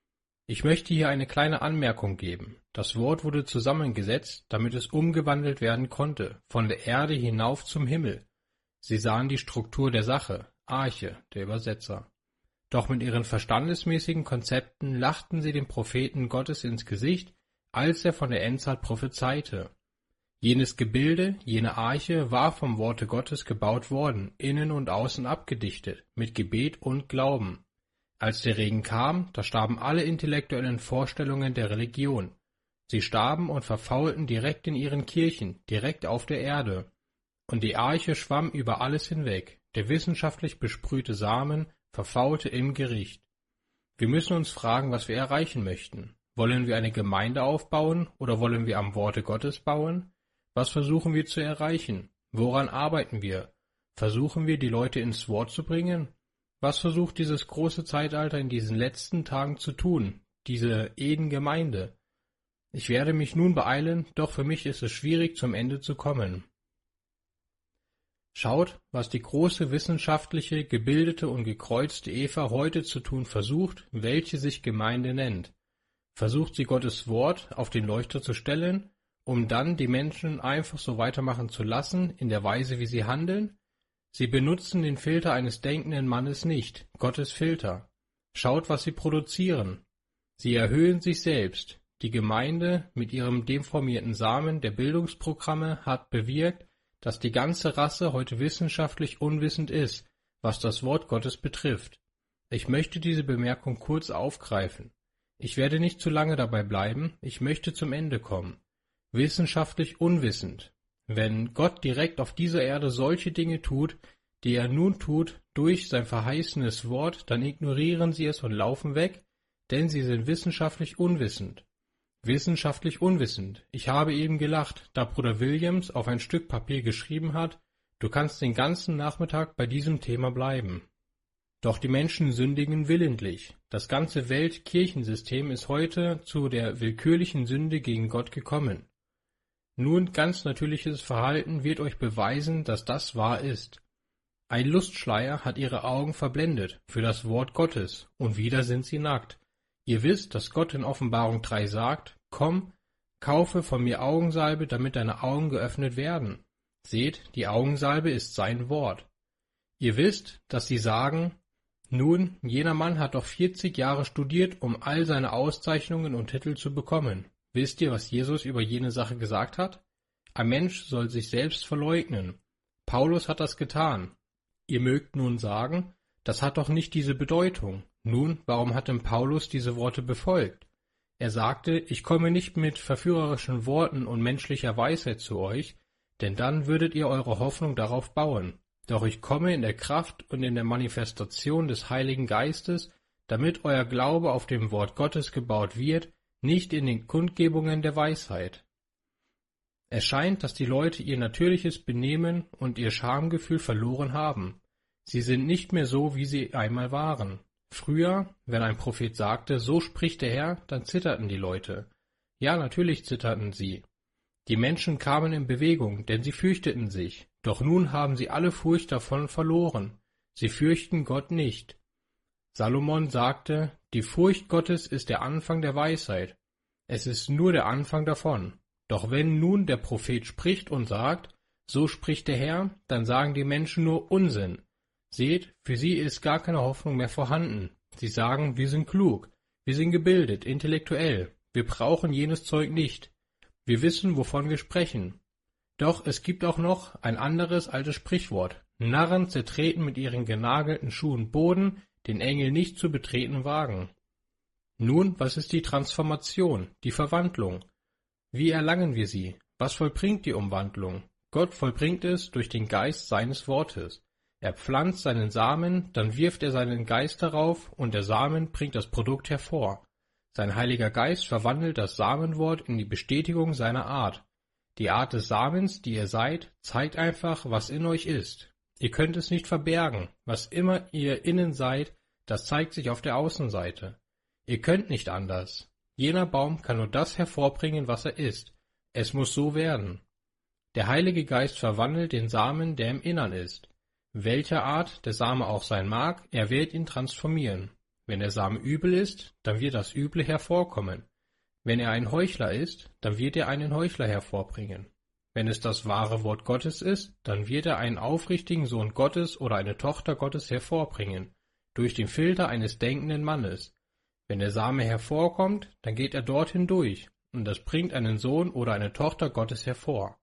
[SPEAKER 1] Ich möchte hier eine kleine Anmerkung geben. Das Wort wurde zusammengesetzt, damit es umgewandelt werden konnte, von der Erde hinauf zum Himmel. Sie sahen die Struktur der Sache, Arche, der Übersetzer. Doch mit ihren verstandesmäßigen Konzepten lachten sie dem Propheten Gottes ins Gesicht, als er von der Endzeit prophezeite. Jenes Gebilde, jene Arche, war vom Worte Gottes gebaut worden, innen und außen abgedichtet, mit Gebet und Glauben. Als der Regen kam, da starben alle intellektuellen Vorstellungen der Religion. Sie starben und verfaulten direkt in ihren Kirchen, direkt auf der Erde. Und die Arche schwamm über alles hinweg. Der wissenschaftlich besprühte Samen verfaulte im Gericht. Wir müssen uns fragen, was wir erreichen möchten. Wollen wir eine Gemeinde aufbauen oder wollen wir am Worte Gottes bauen? Was versuchen wir zu erreichen? Woran arbeiten wir? Versuchen wir, die Leute ins Wort zu bringen? Was versucht dieses große Zeitalter in diesen letzten Tagen zu tun, diese Eden-Gemeinde? Ich werde mich nun beeilen, doch für mich ist es schwierig, zum Ende zu kommen. Schaut, was die große wissenschaftliche, gebildete und gekreuzte Eva heute zu tun versucht, welche sich Gemeinde nennt. Versucht sie Gottes Wort auf den Leuchter zu stellen, um dann die Menschen einfach so weitermachen zu lassen, in der Weise, wie sie handeln? Sie benutzen den Filter eines denkenden Mannes nicht, Gottes Filter. Schaut, was sie produzieren. Sie erhöhen sich selbst. Die Gemeinde mit ihrem deformierten Samen der Bildungsprogramme hat bewirkt, dass die ganze Rasse heute wissenschaftlich unwissend ist, was das Wort Gottes betrifft. Ich möchte diese Bemerkung kurz aufgreifen. Ich werde nicht zu lange dabei bleiben, ich möchte zum Ende kommen. Wissenschaftlich unwissend. Wenn Gott direkt auf dieser Erde solche Dinge tut, die er nun tut durch sein verheißenes Wort, dann ignorieren sie es und laufen weg, denn sie sind wissenschaftlich unwissend. Wissenschaftlich unwissend. Ich habe eben gelacht, da Bruder Williams auf ein Stück Papier geschrieben hat, du kannst den ganzen Nachmittag bei diesem Thema bleiben. Doch die Menschen sündigen willentlich. Das ganze Weltkirchensystem ist heute zu der willkürlichen Sünde gegen Gott gekommen. Nun, ganz natürliches Verhalten wird euch beweisen, dass das wahr ist. Ein Lustschleier hat ihre Augen verblendet für das Wort Gottes, und wieder sind sie nackt. Ihr wisst, dass Gott in Offenbarung drei sagt, komm, kaufe von mir Augensalbe, damit deine Augen geöffnet werden. Seht, die Augensalbe ist sein Wort. Ihr wisst, dass sie sagen, nun, jener Mann hat doch vierzig Jahre studiert, um all seine Auszeichnungen und Titel zu bekommen. Wisst ihr, was Jesus über jene Sache gesagt hat? Ein Mensch soll sich selbst verleugnen. Paulus hat das getan. Ihr mögt nun sagen, das hat doch nicht diese Bedeutung. Nun, warum hat denn Paulus diese Worte befolgt? Er sagte, ich komme nicht mit verführerischen Worten und menschlicher Weisheit zu euch, denn dann würdet ihr eure Hoffnung darauf bauen. Doch ich komme in der Kraft und in der Manifestation des Heiligen Geistes, damit euer Glaube auf dem Wort Gottes gebaut wird, nicht in den Kundgebungen der Weisheit. Es scheint, dass die Leute ihr natürliches Benehmen und ihr Schamgefühl verloren haben. Sie sind nicht mehr so, wie sie einmal waren. Früher, wenn ein Prophet sagte, so spricht der Herr, dann zitterten die Leute. Ja, natürlich zitterten sie. Die Menschen kamen in Bewegung, denn sie fürchteten sich. Doch nun haben sie alle Furcht davon verloren. Sie fürchten Gott nicht. Salomon sagte, die Furcht Gottes ist der Anfang der Weisheit. Es ist nur der Anfang davon. Doch wenn nun der Prophet spricht und sagt, so spricht der Herr, dann sagen die Menschen nur Unsinn. Seht, für sie ist gar keine Hoffnung mehr vorhanden. Sie sagen, wir sind klug, wir sind gebildet, intellektuell, wir brauchen jenes Zeug nicht. Wir wissen, wovon wir sprechen. Doch es gibt auch noch ein anderes altes Sprichwort. Narren zertreten mit ihren genagelten Schuhen Boden, den Engel nicht zu betreten wagen. Nun, was ist die Transformation, die Verwandlung? Wie erlangen wir sie? Was vollbringt die Umwandlung? Gott vollbringt es durch den Geist seines Wortes. Er pflanzt seinen Samen, dann wirft er seinen Geist darauf, und der Samen bringt das Produkt hervor. Sein Heiliger Geist verwandelt das Samenwort in die Bestätigung seiner Art. Die Art des Samens, die ihr seid, zeigt einfach, was in euch ist. Ihr könnt es nicht verbergen. Was immer ihr innen seid, das zeigt sich auf der Außenseite. Ihr könnt nicht anders. Jener Baum kann nur das hervorbringen, was er ist. Es muss so werden. Der Heilige Geist verwandelt den Samen, der im Innern ist. Welcher Art der Same auch sein mag, er wird ihn transformieren. Wenn der Same übel ist, dann wird das Üble hervorkommen. Wenn er ein Heuchler ist, dann wird er einen Heuchler hervorbringen. Wenn es das wahre Wort Gottes ist, dann wird er einen aufrichtigen Sohn Gottes oder eine Tochter Gottes hervorbringen, durch den Filter eines denkenden Mannes. Wenn der Same hervorkommt, dann geht er dorthin durch, und das bringt einen Sohn oder eine Tochter Gottes hervor.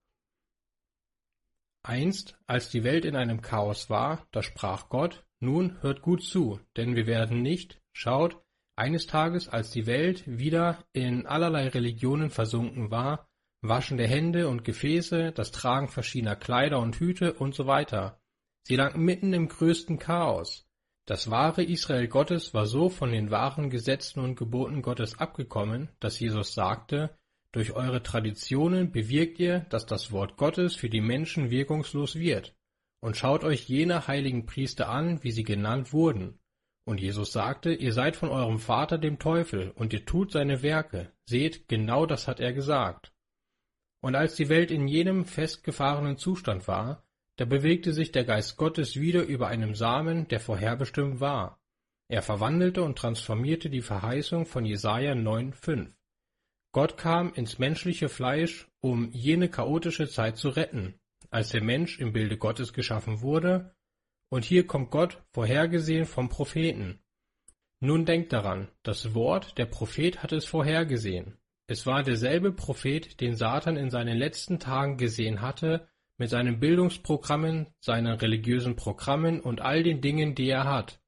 [SPEAKER 1] Einst, als die Welt in einem Chaos war, da sprach Gott, nun hört gut zu, denn wir werden nicht, schaut, eines Tages, als die Welt wieder in allerlei Religionen versunken war, Waschen der Hände und Gefäße, das Tragen verschiedener Kleider und Hüte und so weiter. Sie lagen mitten im größten Chaos. Das wahre Israel Gottes war so von den wahren Gesetzen und Geboten Gottes abgekommen, dass Jesus sagte, durch eure Traditionen bewirkt ihr, dass das Wort Gottes für die Menschen wirkungslos wird. Und schaut euch jene heiligen Priester an, wie sie genannt wurden. Und Jesus sagte, ihr seid von eurem Vater dem Teufel, und ihr tut seine Werke. Seht, genau das hat er gesagt. Und als die Welt in jenem festgefahrenen Zustand war, da bewegte sich der Geist Gottes wieder über einem Samen, der vorherbestimmt war. Er verwandelte und transformierte die Verheißung von Jesaja neun fünf. Gott kam ins menschliche Fleisch, um jene chaotische Zeit zu retten, als der Mensch im Bilde Gottes geschaffen wurde, und hier kommt Gott, vorhergesehen vom Propheten. Nun denkt daran, das Wort, der Prophet hat es vorhergesehen. Es war derselbe Prophet, den Satan in seinen letzten Tagen gesehen hatte, mit seinen Bildungsprogrammen, seinen religiösen Programmen und all den Dingen, die er hat.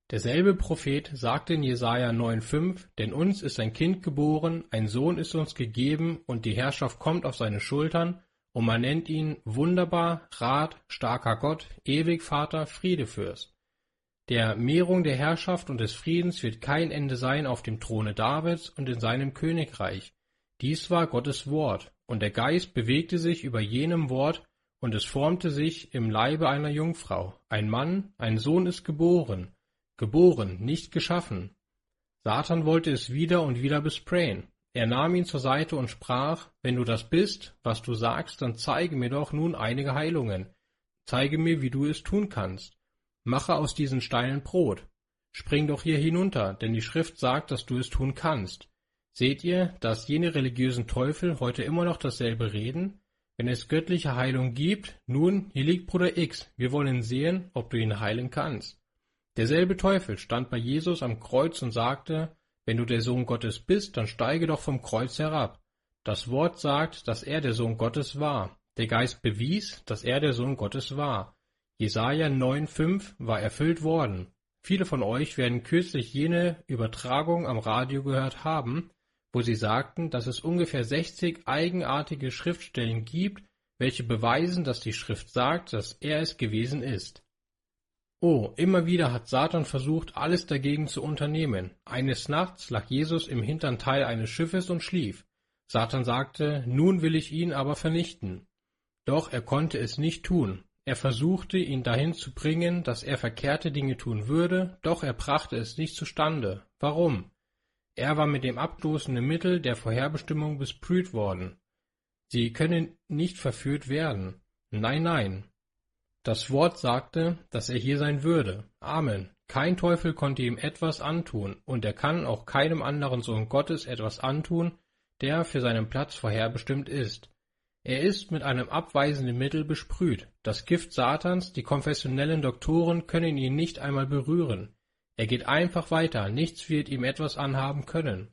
[SPEAKER 1] Derselbe Prophet sagte in Jesaja neun fünf, denn uns ist ein Kind geboren, ein Sohn ist uns gegeben, und die Herrschaft kommt auf seine Schultern, und man nennt ihn Wunderbar, Rat, starker Gott, ewig Vater, Friedefürst. Der Mehrung der Herrschaft und des Friedens wird kein Ende sein auf dem Throne Davids und in seinem Königreich. Dies war Gottes Wort, und der Geist bewegte sich über jenem Wort, und es formte sich im Leibe einer Jungfrau. Ein Mann, ein Sohn ist geboren, geboren, nicht geschaffen. Satan wollte es wieder und wieder besprayen. Er nahm ihn zur Seite und sprach, wenn du das bist, was du sagst, dann zeige mir doch nun einige Heilungen. Zeige mir, wie du es tun kannst. Mache aus diesen Steinen Brot. Spring doch hier hinunter, denn die Schrift sagt, dass du es tun kannst. Seht ihr, dass jene religiösen Teufel heute immer noch dasselbe reden? Wenn es göttliche Heilung gibt, nun, hier liegt Bruder X, wir wollen sehen, ob du ihn heilen kannst. Derselbe Teufel stand bei Jesus am Kreuz und sagte, wenn du der Sohn Gottes bist, dann steige doch vom Kreuz herab. Das Wort sagt, dass er der Sohn Gottes war. Der Geist bewies, dass er der Sohn Gottes war. Jesaja neun fünf war erfüllt worden. Viele von euch werden kürzlich jene Übertragung am Radio gehört haben, wo sie sagten, dass es ungefähr sechzig eigenartige Schriftstellen gibt, welche beweisen, dass die Schrift sagt, dass er es gewesen ist. Oh, immer wieder hat Satan versucht, alles dagegen zu unternehmen. Eines Nachts lag Jesus im hinteren Teil eines Schiffes und schlief. Satan sagte, nun will ich ihn aber vernichten. Doch er konnte es nicht tun. Er versuchte, ihn dahin zu bringen, dass er verkehrte Dinge tun würde, doch er brachte es nicht zustande. Warum? Er war mit dem abstoßenden Mittel der Vorherbestimmung besprüht worden. Sie können nicht verführt werden. Nein, nein. Das Wort sagte, dass er hier sein würde. Amen. Kein Teufel konnte ihm etwas antun, und er kann auch keinem anderen Sohn Gottes etwas antun, der für seinen Platz vorherbestimmt ist. Er ist mit einem abweisenden Mittel besprüht. Das Gift Satans, die konfessionellen Doktoren können ihn nicht einmal berühren. Er geht einfach weiter, nichts wird ihm etwas anhaben können.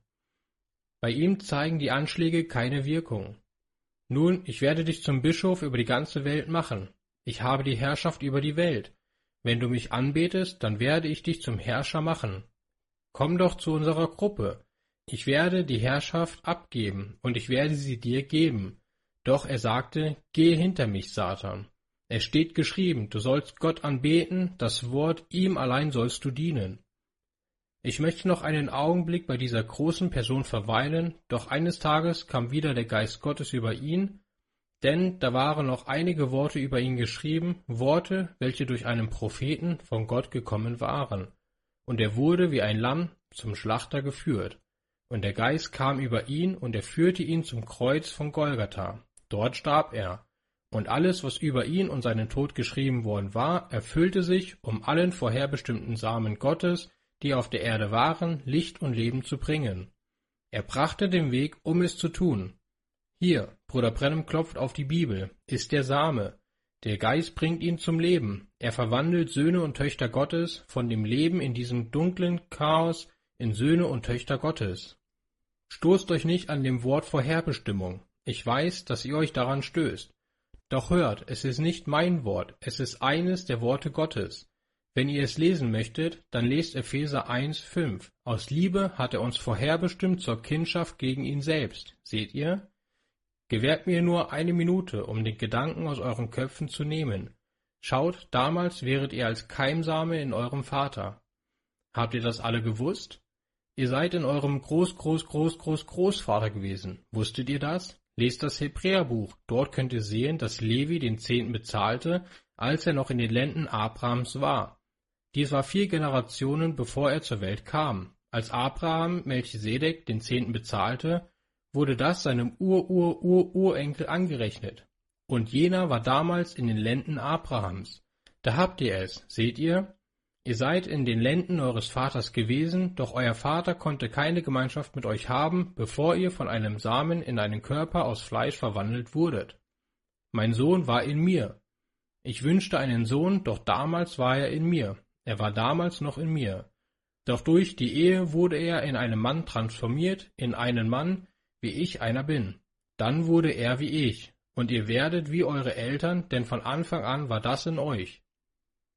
[SPEAKER 1] Bei ihm zeigen die Anschläge keine Wirkung. Nun, ich werde dich zum Bischof über die ganze Welt machen. Ich habe die Herrschaft über die Welt. Wenn du mich anbetest, dann werde ich dich zum Herrscher machen. Komm doch zu unserer Gruppe. Ich werde die Herrschaft abgeben, und ich werde sie dir geben. Doch er sagte, gehe hinter mich, Satan. Es steht geschrieben, du sollst Gott anbeten, das Wort, ihm allein sollst du dienen. Ich möchte noch einen Augenblick bei dieser großen Person verweilen, doch eines Tages kam wieder der Geist Gottes über ihn, denn da waren noch einige Worte über ihn geschrieben, Worte, welche durch einen Propheten von Gott gekommen waren. Und er wurde wie ein Lamm zum Schlachter geführt. Und der Geist kam über ihn, und er führte ihn zum Kreuz von Golgatha. Dort starb er. Und alles, was über ihn und seinen Tod geschrieben worden war, erfüllte sich, um allen vorherbestimmten Samen Gottes, die auf der Erde waren, Licht und Leben zu bringen. Er brachte den Weg, um es zu tun. Hier, Bruder Branham klopft auf die Bibel, ist der Same. Der Geist bringt ihn zum Leben. Er verwandelt Söhne und Töchter Gottes von dem Leben in diesem dunklen Chaos in Söhne und Töchter Gottes. Stoßt euch nicht an dem Wort Vorherbestimmung. Ich weiß, dass ihr euch daran stößt. Doch hört, es ist nicht mein Wort, es ist eines der Worte Gottes. Wenn ihr es lesen möchtet, dann lest Epheser eins fünf. Aus Liebe hat er uns vorherbestimmt zur Kindschaft gegen ihn selbst. Seht ihr? Gewährt mir nur eine Minute, um den Gedanken aus euren Köpfen zu nehmen. Schaut, damals wäret ihr als Keimsame in eurem Vater. Habt ihr das alle gewusst? Ihr seid in eurem Groß-Groß-Groß-Groß-Großvater gewesen. Wusstet ihr das? Lest das Hebräerbuch. Dort könnt ihr sehen, dass Levi den Zehnten bezahlte, als er noch in den Lenden Abrahams war. Dies war vier Generationen, bevor er zur Welt kam. Als Abraham Melchisedek den Zehnten bezahlte, wurde das seinem Ur-Ur-Ur-Urenkel angerechnet. Und jener war damals in den Lenden Abrahams. Da habt ihr es, seht ihr? Ihr seid in den Lenden eures Vaters gewesen, doch euer Vater konnte keine Gemeinschaft mit euch haben, bevor ihr von einem Samen in einen Körper aus Fleisch verwandelt wurdet. Mein Sohn war in mir. Ich wünschte einen Sohn, doch damals war er in mir. Er war damals noch in mir. Doch durch die Ehe wurde er in einen Mann transformiert, in einen Mann, wie ich einer bin. Dann wurde er wie ich, und ihr werdet wie eure Eltern, denn von Anfang an war das in euch.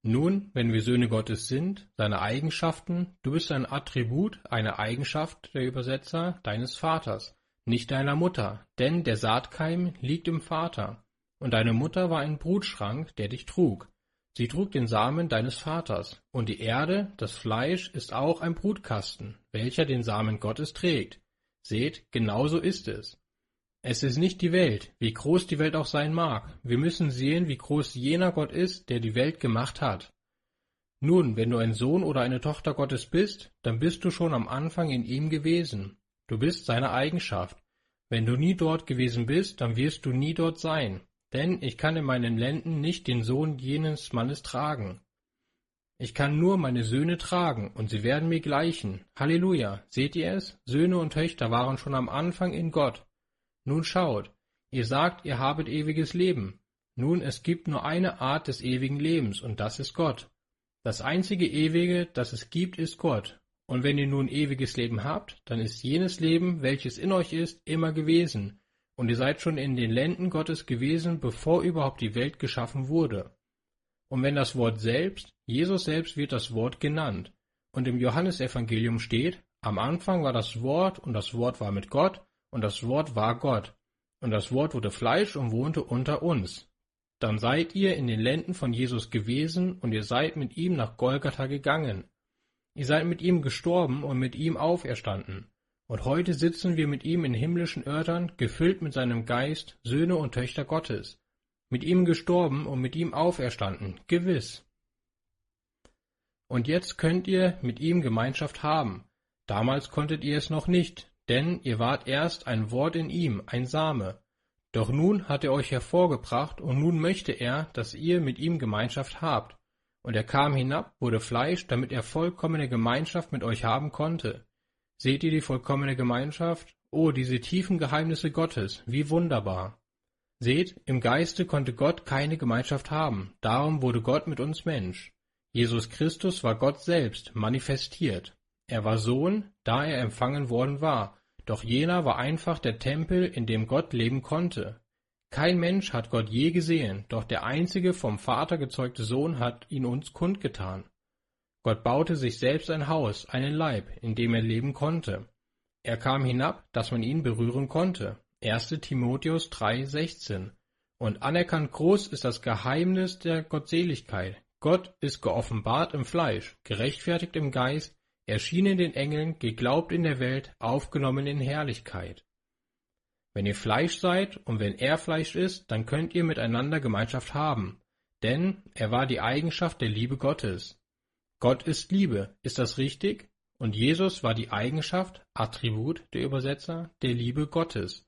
[SPEAKER 1] Nun, wenn wir Söhne Gottes sind, seine Eigenschaften, du bist ein Attribut, eine Eigenschaft, der Übersetzer, deines Vaters, nicht deiner Mutter, denn der Saatkeim liegt im Vater. Und deine Mutter war ein Brutschrank, der dich trug. Sie trug den Samen deines Vaters. Und die Erde, das Fleisch, ist auch ein Brutkasten, welcher den Samen Gottes trägt. Seht, genauso ist es. Es ist nicht die Welt, wie groß die Welt auch sein mag. Wir müssen sehen, wie groß jener Gott ist, der die Welt gemacht hat. Nun, wenn du ein Sohn oder eine Tochter Gottes bist, dann bist du schon am Anfang in ihm gewesen. Du bist seine Eigenschaft. Wenn du nie dort gewesen bist, dann wirst du nie dort sein. Denn ich kann in meinen Lenden nicht den Sohn jenes Mannes tragen. Ich kann nur meine Söhne tragen, und sie werden mir gleichen. Halleluja, seht ihr es? Söhne und Töchter waren schon am Anfang in Gott. Nun schaut, ihr sagt, ihr habet ewiges Leben. Nun, es gibt nur eine Art des ewigen Lebens, und das ist Gott. Das einzige Ewige, das es gibt, ist Gott. Und wenn ihr nun ewiges Leben habt, dann ist jenes Leben, welches in euch ist, immer gewesen. Und ihr seid schon in den Lenden Gottes gewesen, bevor überhaupt die Welt geschaffen wurde. Und wenn das Wort selbst, Jesus selbst wird das Wort genannt. Und im Johannesevangelium steht, am Anfang war das Wort, und das Wort war mit Gott, und das Wort war Gott. Und das Wort wurde Fleisch und wohnte unter uns. Dann seid ihr in den Lenden von Jesus gewesen, und ihr seid mit ihm nach Golgatha gegangen. Ihr seid mit ihm gestorben und mit ihm auferstanden. Und heute sitzen wir mit ihm in himmlischen Örtern, gefüllt mit seinem Geist, Söhne und Töchter Gottes. Mit ihm gestorben und mit ihm auferstanden, gewiss. Und jetzt könnt ihr mit ihm Gemeinschaft haben. Damals konntet ihr es noch nicht, denn ihr wart erst ein Wort in ihm, ein Same. Doch nun hat er euch hervorgebracht, und nun möchte er, dass ihr mit ihm Gemeinschaft habt. Und er kam hinab, wurde Fleisch, damit er vollkommene Gemeinschaft mit euch haben konnte. Seht ihr die vollkommene Gemeinschaft? Oh, diese tiefen Geheimnisse Gottes, wie wunderbar! Seht, im Geiste konnte Gott keine Gemeinschaft haben, darum wurde Gott mit uns Mensch. Jesus Christus war Gott selbst, manifestiert. Er war Sohn, da er empfangen worden war, doch jener war einfach der Tempel, in dem Gott leben konnte. Kein Mensch hat Gott je gesehen, doch der einzige vom Vater gezeugte Sohn hat ihn uns kundgetan. Gott baute sich selbst ein Haus, einen Leib, in dem er leben konnte. Er kam hinab, dass man ihn berühren konnte. erster Timotheus drei sechzehn. Und anerkannt groß ist das Geheimnis der Gottseligkeit. Gott ist geoffenbart im Fleisch, gerechtfertigt im Geist, erschienen den Engeln, geglaubt in der Welt, aufgenommen in Herrlichkeit. Wenn ihr Fleisch seid und wenn er Fleisch ist, dann könnt ihr miteinander Gemeinschaft haben, denn er war die Eigenschaft der Liebe Gottes. Gott ist Liebe, ist das richtig? Und Jesus war die Eigenschaft, Attribut, der Übersetzer, der Liebe Gottes.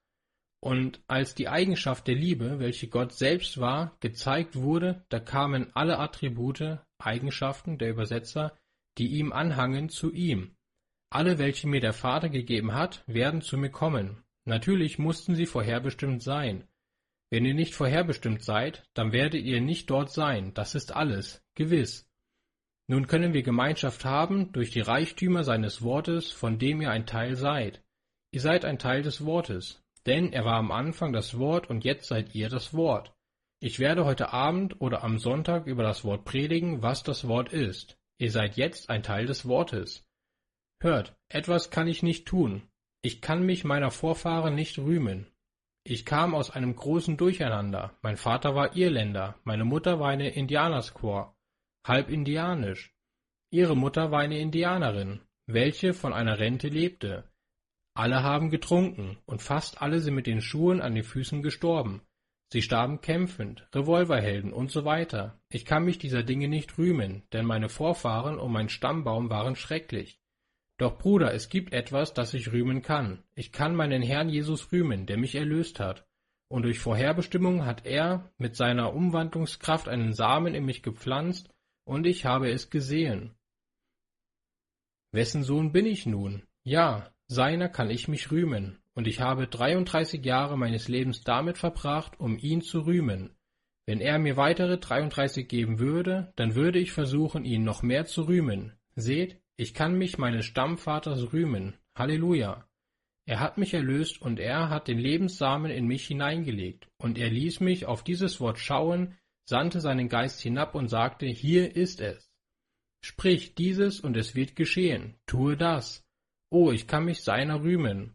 [SPEAKER 1] Und als die Eigenschaft der Liebe, welche Gott selbst war, gezeigt wurde, da kamen alle Attribute, Eigenschaften, der Übersetzer, die ihm anhangen, zu ihm. Alle, welche mir der Vater gegeben hat, werden zu mir kommen. Natürlich mussten sie vorherbestimmt sein. Wenn ihr nicht vorherbestimmt seid, dann werdet ihr nicht dort sein, das ist alles, gewiss. Nun können wir Gemeinschaft haben durch die Reichtümer seines Wortes, von dem ihr ein Teil seid. Ihr seid ein Teil des Wortes, denn er war am Anfang das Wort und jetzt seid ihr das Wort. Ich werde heute Abend oder am Sonntag über das Wort predigen, was das Wort ist. Ihr seid jetzt ein Teil des Wortes. Hört, etwas kann ich nicht tun. Ich kann mich meiner Vorfahren nicht rühmen. Ich kam aus einem großen Durcheinander. Mein Vater war Irländer, meine Mutter war eine Indianersquaw, halb indianisch. Ihre Mutter war eine Indianerin, welche von einer Rente lebte. Alle haben getrunken, und fast alle sind mit den Schuhen an den Füßen gestorben. Sie starben kämpfend, Revolverhelden und so weiter. Ich kann mich dieser Dinge nicht rühmen, denn meine Vorfahren und mein Stammbaum waren schrecklich. Doch Bruder, es gibt etwas, das ich rühmen kann. Ich kann meinen Herrn Jesus rühmen, der mich erlöst hat. Und durch Vorherbestimmung hat er mit seiner Umwandlungskraft einen Samen in mich gepflanzt, und ich habe es gesehen. Wessen Sohn bin ich nun? Ja, seiner kann ich mich rühmen, und ich habe dreiunddreißig Jahre meines Lebens damit verbracht, um ihn zu rühmen. Wenn er mir weitere dreiunddreißig geben würde, dann würde ich versuchen, ihn noch mehr zu rühmen. Seht, ich kann mich meines Stammvaters rühmen. Halleluja! Er hat mich erlöst und er hat den Lebenssamen in mich hineingelegt, und er ließ mich auf dieses Wort schauen, sandte seinen Geist hinab und sagte, hier ist es. Sprich dieses und es wird geschehen, tue das. Oh, ich kann mich seiner rühmen.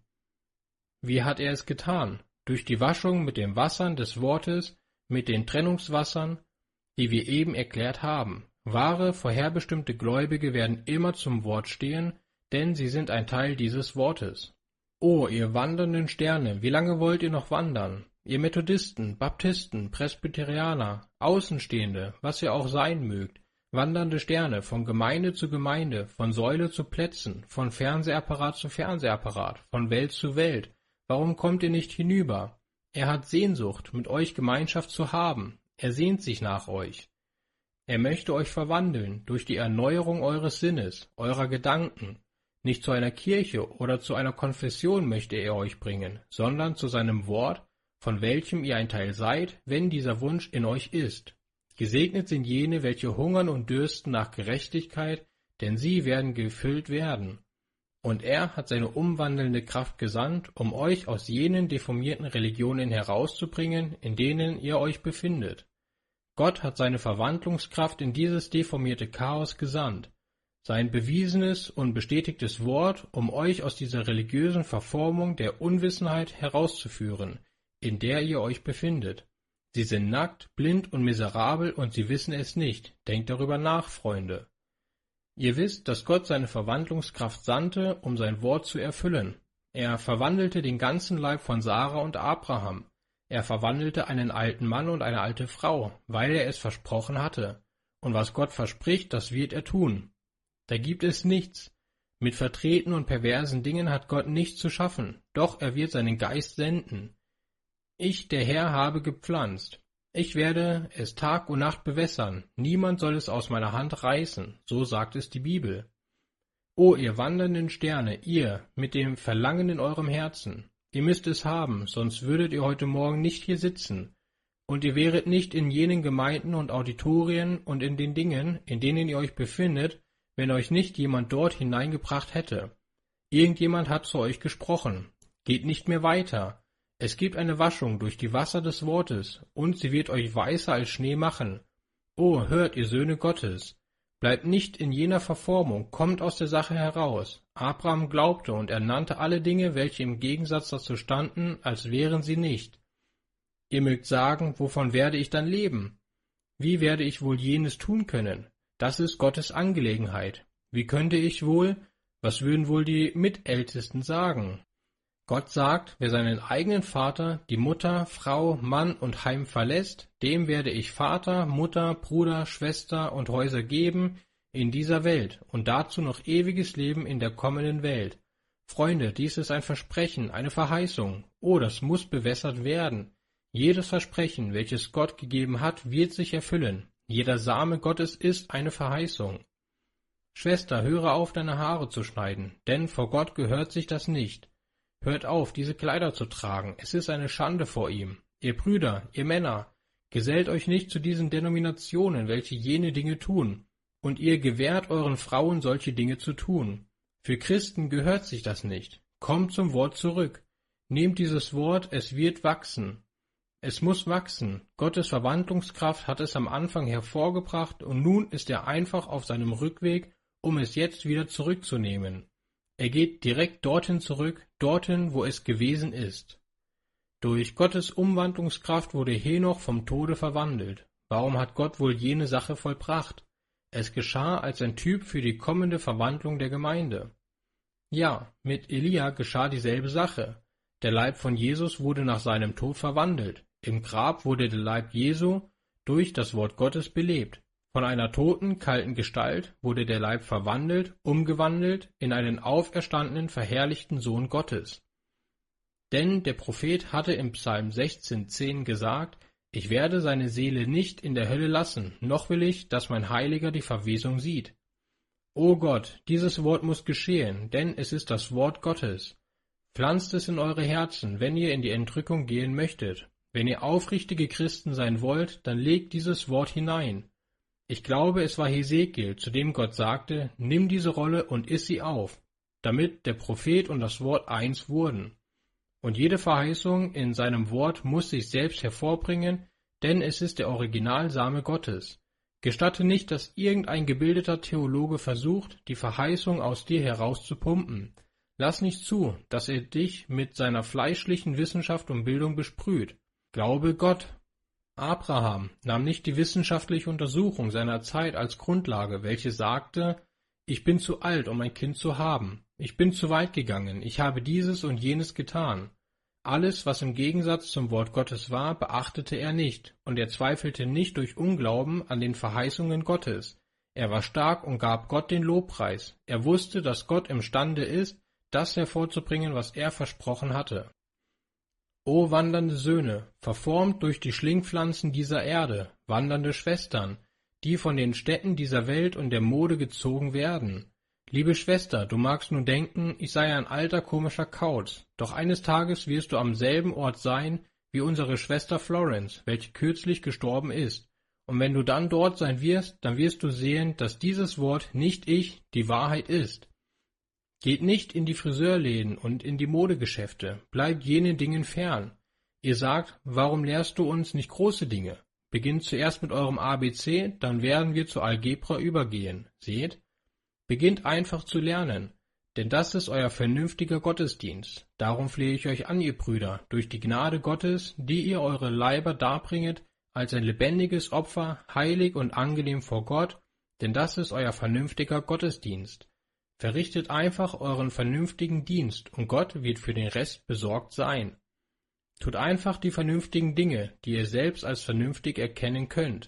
[SPEAKER 1] Wie hat er es getan? Durch die Waschung mit den Wassern des Wortes, mit den Trennungswassern, die wir eben erklärt haben. Wahre, vorherbestimmte Gläubige werden immer zum Wort stehen, denn sie sind ein Teil dieses Wortes. O, ihr wandernden Sterne, wie lange wollt ihr noch wandern? Ihr Methodisten, Baptisten, Presbyterianer, Außenstehende, was ihr auch sein mögt, wandernde Sterne, von Gemeinde zu Gemeinde, von Säule zu Plätzen, von Fernsehapparat zu Fernsehapparat, von Welt zu Welt. Warum kommt ihr nicht hinüber? Er hat Sehnsucht, mit euch Gemeinschaft zu haben. Er sehnt sich nach euch. Er möchte euch verwandeln durch die Erneuerung eures Sinnes, eurer Gedanken. Nicht zu einer Kirche oder zu einer Konfession möchte er euch bringen, sondern zu seinem Wort, von welchem ihr ein Teil seid, wenn dieser Wunsch in euch ist. Gesegnet sind jene, welche hungern und dürsten nach Gerechtigkeit, denn sie werden gefüllt werden. Und er hat seine umwandelnde Kraft gesandt, um euch aus jenen deformierten Religionen herauszubringen, in denen ihr euch befindet. Gott hat seine Verwandlungskraft in dieses deformierte Chaos gesandt, sein bewiesenes und bestätigtes Wort, um euch aus dieser religiösen Verformung der Unwissenheit herauszuführen, in der ihr euch befindet. Sie sind nackt, blind und miserabel und sie wissen es nicht. Denkt darüber nach, Freunde. Ihr wisst, dass Gott seine Verwandlungskraft sandte, um sein Wort zu erfüllen. Er verwandelte den ganzen Leib von Sarah und Abraham. Er verwandelte einen alten Mann und eine alte Frau, weil er es versprochen hatte. Und was Gott verspricht, das wird er tun. Da gibt es nichts. Mit vertreten und perversen Dingen hat Gott nichts zu schaffen, doch er wird seinen Geist senden. Ich, der Herr, habe gepflanzt. Ich werde es Tag und Nacht bewässern. Niemand soll es aus meiner Hand reißen. So sagt es die Bibel. O ihr wandernden Sterne, ihr, mit dem Verlangen in eurem Herzen. Ihr müsst es haben, sonst würdet ihr heute Morgen nicht hier sitzen. Und ihr wäret nicht in jenen Gemeinden und Auditorien und in den Dingen, in denen ihr euch befindet, wenn euch nicht jemand dort hineingebracht hätte. Irgendjemand hat zu euch gesprochen. Geht nicht mehr weiter. Es gibt eine Waschung durch die Wasser des Wortes, und sie wird euch weißer als Schnee machen. O, hört, ihr Söhne Gottes! Bleibt nicht in jener Verformung, kommt aus der Sache heraus. Abraham glaubte, und er nannte alle Dinge, welche im Gegensatz dazu standen, als wären sie nicht. Ihr mögt sagen, wovon werde ich dann leben? Wie werde ich wohl jenes tun können? Das ist Gottes Angelegenheit. Wie könnte ich wohl, was würden wohl die Mitältesten sagen? Gott sagt, wer seinen eigenen Vater, die Mutter, Frau, Mann und Heim verlässt, dem werde ich Vater, Mutter, Bruder, Schwester und Häuser geben in dieser Welt und dazu noch ewiges Leben in der kommenden Welt. Freunde, dies ist ein Versprechen, eine Verheißung. Oh, das muss bewässert werden. Jedes Versprechen, welches Gott gegeben hat, wird sich erfüllen. Jeder Same Gottes ist eine Verheißung. Schwester, höre auf, deine Haare zu schneiden, denn vor Gott gehört sich das nicht. Hört auf, diese Kleider zu tragen, es ist eine Schande vor ihm. Ihr Brüder, ihr Männer, gesellt euch nicht zu diesen Denominationen, welche jene Dinge tun, und ihr gewährt euren Frauen solche Dinge zu tun. Für Christen gehört sich das nicht. Kommt zum Wort zurück. Nehmt dieses Wort, es wird wachsen. Es muss wachsen. Gottes Verwandlungskraft hat es am Anfang hervorgebracht und nun ist er einfach auf seinem Rückweg, um es jetzt wieder zurückzunehmen. Er geht direkt dorthin zurück, dorthin, wo es gewesen ist. Durch Gottes Umwandlungskraft wurde Henoch vom Tode verwandelt. Warum hat Gott wohl jene Sache vollbracht? Es geschah als ein Typ für die kommende Verwandlung der Gemeinde. Ja, mit Elia geschah dieselbe Sache. Der Leib von Jesus wurde nach seinem Tod verwandelt. Im Grab wurde der Leib Jesu durch das Wort Gottes belebt. Von einer toten, kalten Gestalt wurde der Leib verwandelt, umgewandelt in einen auferstandenen, verherrlichten Sohn Gottes. Denn der Prophet hatte im Psalm sechzehn zehn gesagt, ich werde seine Seele nicht in der Hölle lassen, noch will ich, dass mein Heiliger die Verwesung sieht. O Gott, dieses Wort muss geschehen, denn es ist das Wort Gottes. Pflanzt es in eure Herzen, wenn ihr in die Entrückung gehen möchtet. Wenn ihr aufrichtige Christen sein wollt, dann legt dieses Wort hinein. Ich glaube, es war Hesekiel, zu dem Gott sagte, nimm diese Rolle und iss sie auf, damit der Prophet und das Wort eins wurden. Und jede Verheißung in seinem Wort muss sich selbst hervorbringen, denn es ist der Originalsame Gottes. Gestatte nicht, dass irgendein gebildeter Theologe versucht, die Verheißung aus dir herauszupumpen. Lass nicht zu, dass er dich mit seiner fleischlichen Wissenschaft und Bildung besprüht. Glaube Gott. Abraham nahm nicht die wissenschaftliche Untersuchung seiner Zeit als Grundlage, welche sagte, ich bin zu alt, um ein Kind zu haben. Ich bin zu weit gegangen, ich habe dieses und jenes getan. Alles, was im Gegensatz zum Wort Gottes war, beachtete er nicht, und er zweifelte nicht durch Unglauben an den Verheißungen Gottes. Er war stark und gab Gott den Lobpreis. Er wusste, dass Gott imstande ist, das hervorzubringen, was er versprochen hatte. O wandernde Söhne, verformt durch die Schlingpflanzen dieser Erde, wandernde Schwestern, die von den Städten dieser Welt und der Mode gezogen werden. Liebe Schwester, du magst nun denken, ich sei ein alter komischer Kauz, doch eines Tages wirst du am selben Ort sein wie unsere Schwester Florence, welche kürzlich gestorben ist. Und wenn du dann dort sein wirst, dann wirst du sehen, dass dieses Wort nicht ich, die Wahrheit ist. Geht nicht in die Friseurläden und in die Modegeschäfte, bleibt jenen Dingen fern. Ihr sagt, warum lehrst du uns nicht große Dinge? Beginnt zuerst mit eurem A B C, dann werden wir zur Algebra übergehen. Seht? Beginnt einfach zu lernen, denn das ist euer vernünftiger Gottesdienst. Darum flehe ich euch an, ihr Brüder, durch die Gnade Gottes, die ihr eure Leiber darbringet, als ein lebendiges Opfer, heilig und angenehm vor Gott, denn das ist euer vernünftiger Gottesdienst. Verrichtet einfach euren vernünftigen Dienst, und Gott wird für den Rest besorgt sein. Tut einfach die vernünftigen Dinge, die ihr selbst als vernünftig erkennen könnt.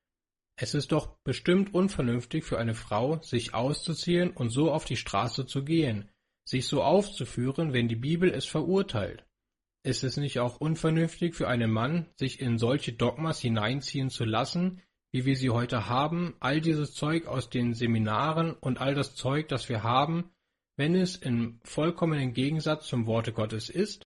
[SPEAKER 1] Es ist doch bestimmt unvernünftig für eine Frau, sich auszuziehen und so auf die Straße zu gehen, sich so aufzuführen, wenn die Bibel es verurteilt. Ist es nicht auch unvernünftig für einen Mann, sich in solche Dogmas hineinziehen zu lassen, wie wir sie heute haben, all dieses Zeug aus den Seminaren und all das Zeug, das wir haben, wenn es im vollkommenen Gegensatz zum Worte Gottes ist?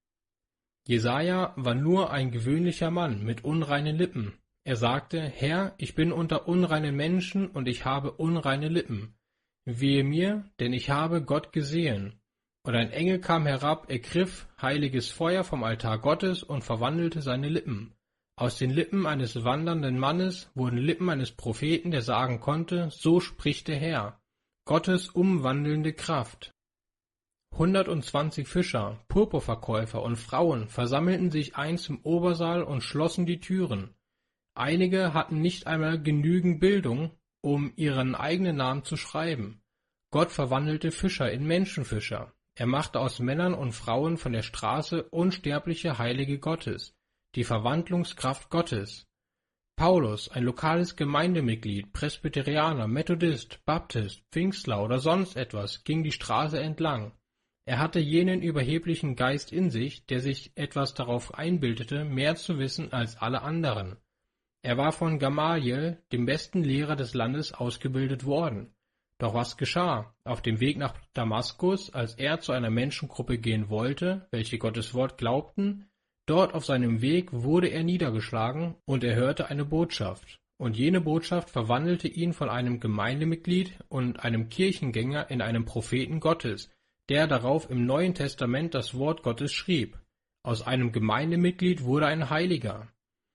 [SPEAKER 1] Jesaja war nur ein gewöhnlicher Mann mit unreinen Lippen. Er sagte, Herr, ich bin unter unreinen Menschen und ich habe unreine Lippen. Wehe mir, denn ich habe Gott gesehen. Und ein Engel kam herab, ergriff heiliges Feuer vom Altar Gottes und verwandelte seine Lippen. Aus den Lippen eines wandernden Mannes wurden Lippen eines Propheten, der sagen konnte, so spricht der Herr. Gottes umwandelnde Kraft. Hundertundzwanzig Fischer, Purpurverkäufer und Frauen versammelten sich einst im Obersaal und schlossen die Türen. Einige hatten nicht einmal genügend Bildung, um ihren eigenen Namen zu schreiben. Gott verwandelte Fischer in Menschenfischer. Er machte aus Männern und Frauen von der Straße unsterbliche Heilige Gottes, die Verwandlungskraft Gottes. Paulus, ein lokales Gemeindemitglied, Presbyterianer, Methodist, Baptist, Pfingstler oder sonst etwas, ging die Straße entlang. Er hatte jenen überheblichen Geist in sich, der sich etwas darauf einbildete, mehr zu wissen als alle anderen. Er war von Gamaliel, dem besten Lehrer des Landes, ausgebildet worden. Doch was geschah? Auf dem Weg nach Damaskus, als er zu einer Menschengruppe gehen wollte, welche Gottes Wort glaubten, dort auf seinem Weg wurde er niedergeschlagen und er hörte eine Botschaft. Und jene Botschaft verwandelte ihn von einem Gemeindemitglied und einem Kirchengänger in einen Propheten Gottes, der darauf im Neuen Testament das Wort Gottes schrieb. Aus einem Gemeindemitglied wurde ein Heiliger.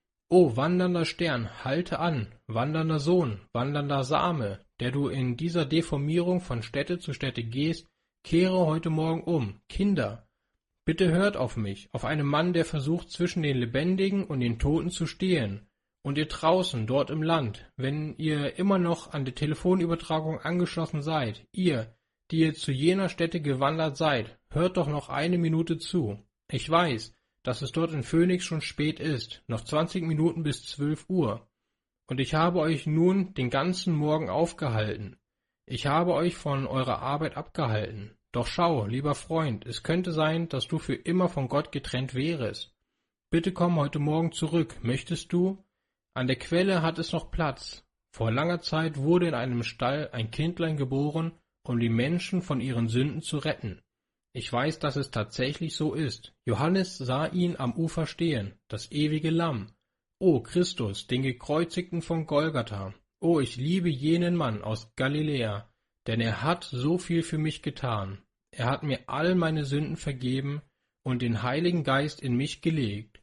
[SPEAKER 1] O wandernder Stern, halte an, wandernder Sohn, wandernder Same, der du in dieser Deformierung von Stätte zu Stätte gehst, kehre heute Morgen um. Kinder, bitte hört auf mich, auf einen Mann, der versucht, zwischen den Lebendigen und den Toten zu stehen. Und ihr draußen, dort im Land, wenn ihr immer noch an der Telefonübertragung angeschlossen seid, ihr, die ihr zu jener Stätte gewandert seid, hört doch noch eine Minute zu. Ich weiß, dass es dort in Phoenix schon spät ist, noch zwanzig Minuten bis zwölf Uhr. Und ich habe euch nun den ganzen Morgen aufgehalten. Ich habe euch von eurer Arbeit abgehalten. Doch schau, lieber Freund, es könnte sein, dass du für immer von Gott getrennt wärest. Bitte komm heute Morgen zurück, möchtest du? An der Quelle hat es noch Platz. Vor langer Zeit wurde in einem Stall ein Kindlein geboren, um die Menschen von ihren Sünden zu retten. Ich weiß, dass es tatsächlich so ist. Johannes sah ihn am Ufer stehen, das ewige Lamm. O Christus, den Gekreuzigten von Golgatha. O, ich liebe jenen Mann aus Galiläa, denn er hat so viel für mich getan. Er hat mir all meine Sünden vergeben und den Heiligen Geist in mich gelegt.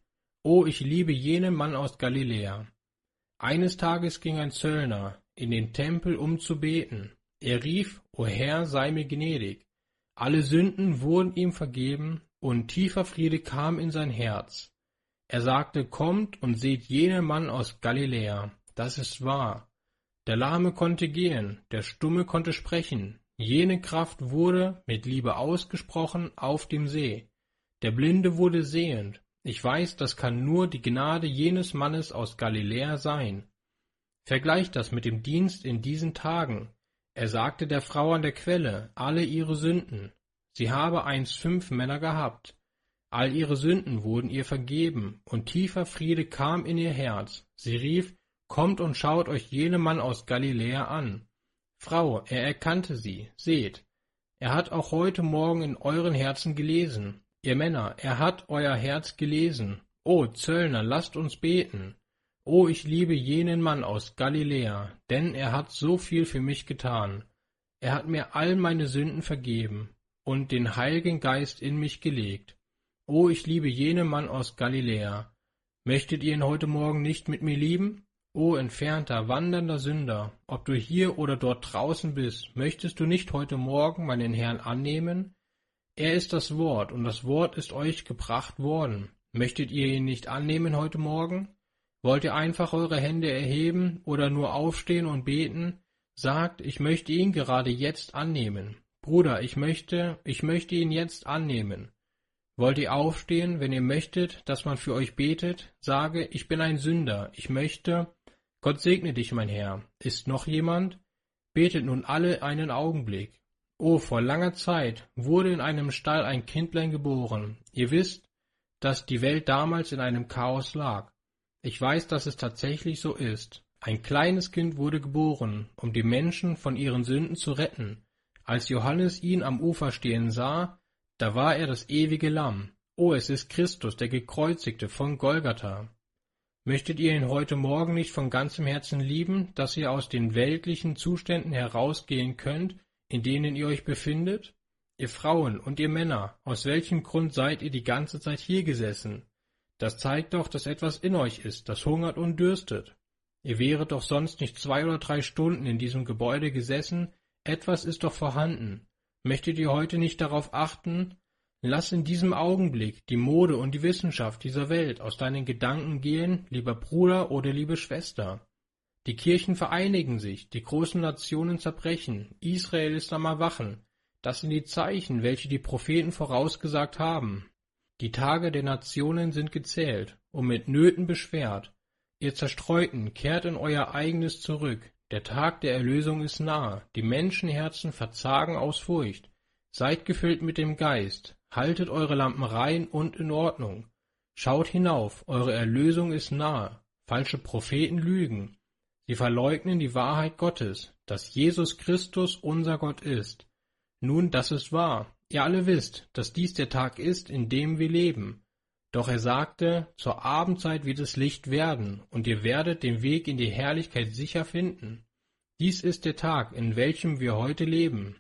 [SPEAKER 1] Oh, ich liebe jenen Mann aus Galiläa. Eines Tages ging ein Zöllner in den Tempel, um zu beten. Er rief, O Herr, sei mir gnädig. Alle Sünden wurden ihm vergeben, und tiefer Friede kam in sein Herz. Er sagte, kommt und seht jenen Mann aus Galiläa, das ist wahr. Der Lahme konnte gehen, der Stumme konnte sprechen, jene Kraft wurde mit Liebe ausgesprochen auf dem See. Der Blinde wurde sehend. Ich weiß, das kann nur die Gnade jenes Mannes aus Galiläa sein. Vergleicht das mit dem Dienst in diesen Tagen. Er sagte der Frau an der Quelle alle ihre Sünden. Sie habe einst fünf Männer gehabt. All ihre Sünden wurden ihr vergeben, und tiefer Friede kam in ihr Herz. Sie rief, kommt und schaut euch jenen Mann aus Galiläa an. Frau, er erkannte sie, seht. Er hat auch heute Morgen in euren Herzen gelesen. Ihr Männer, er hat euer Herz gelesen. O Zöllner, lasst uns beten. O, ich liebe jenen Mann aus Galiläa, denn er hat so viel für mich getan. Er hat mir all meine Sünden vergeben und den Heiligen Geist in mich gelegt. O, ich liebe jenen Mann aus Galiläa. Möchtet ihr ihn heute Morgen nicht mit mir lieben? O, entfernter, wandernder Sünder, ob du hier oder dort draußen bist, möchtest du nicht heute Morgen meinen Herrn annehmen? Er ist das Wort, und das Wort ist euch gebracht worden. Möchtet ihr ihn nicht annehmen heute Morgen? Wollt ihr einfach eure Hände erheben oder nur aufstehen und beten? Sagt, ich möchte ihn gerade jetzt annehmen. Bruder, ich möchte, ich möchte ihn jetzt annehmen. Wollt ihr aufstehen, wenn ihr möchtet, dass man für euch betet? Sage, ich bin ein Sünder, ich möchte. Gott segne dich, mein Herr. Ist noch jemand? Betet nun alle einen Augenblick. Oh, vor langer Zeit wurde in einem Stall ein Kindlein geboren. Ihr wisst, dass die Welt damals in einem Chaos lag. Ich weiß, dass es tatsächlich so ist. Ein kleines Kind wurde geboren, um die Menschen von ihren Sünden zu retten. Als Johannes ihn am Ufer stehen sah, da war er das ewige Lamm. Oh, es ist Christus, der Gekreuzigte von Golgatha. Möchtet ihr ihn heute Morgen nicht von ganzem Herzen lieben, dass ihr aus den weltlichen Zuständen herausgehen könnt, in denen ihr euch befindet? Ihr Frauen und ihr Männer, aus welchem Grund seid ihr die ganze Zeit hier gesessen? Das zeigt doch, dass etwas in euch ist, das hungert und dürstet. Ihr wäret doch sonst nicht zwei oder drei Stunden in diesem Gebäude gesessen, etwas ist doch vorhanden. Möchtet ihr heute nicht darauf achten? Lass in diesem Augenblick die Mode und die Wissenschaft dieser Welt aus deinen Gedanken gehen, lieber Bruder oder liebe Schwester. Die Kirchen vereinigen sich, die großen Nationen zerbrechen, Israel ist am Erwachen. Das sind die Zeichen, welche die Propheten vorausgesagt haben. Die Tage der Nationen sind gezählt und mit Nöten beschwert. Ihr Zerstreuten, kehrt in euer eigenes zurück. Der Tag der Erlösung ist nahe. Die Menschenherzen verzagen aus Furcht. Seid gefüllt mit dem Geist. Haltet eure Lampen rein und in Ordnung. Schaut hinauf, eure Erlösung ist nahe. Falsche Propheten lügen. Sie verleugnen die Wahrheit Gottes, dass Jesus Christus unser Gott ist. Nun, das ist wahr. Ihr alle wisst, dass dies der Tag ist, in dem wir leben. Doch er sagte, zur Abendzeit wird es Licht werden, und ihr werdet den Weg in die Herrlichkeit sicher finden. Dies ist der Tag, in welchem wir heute leben.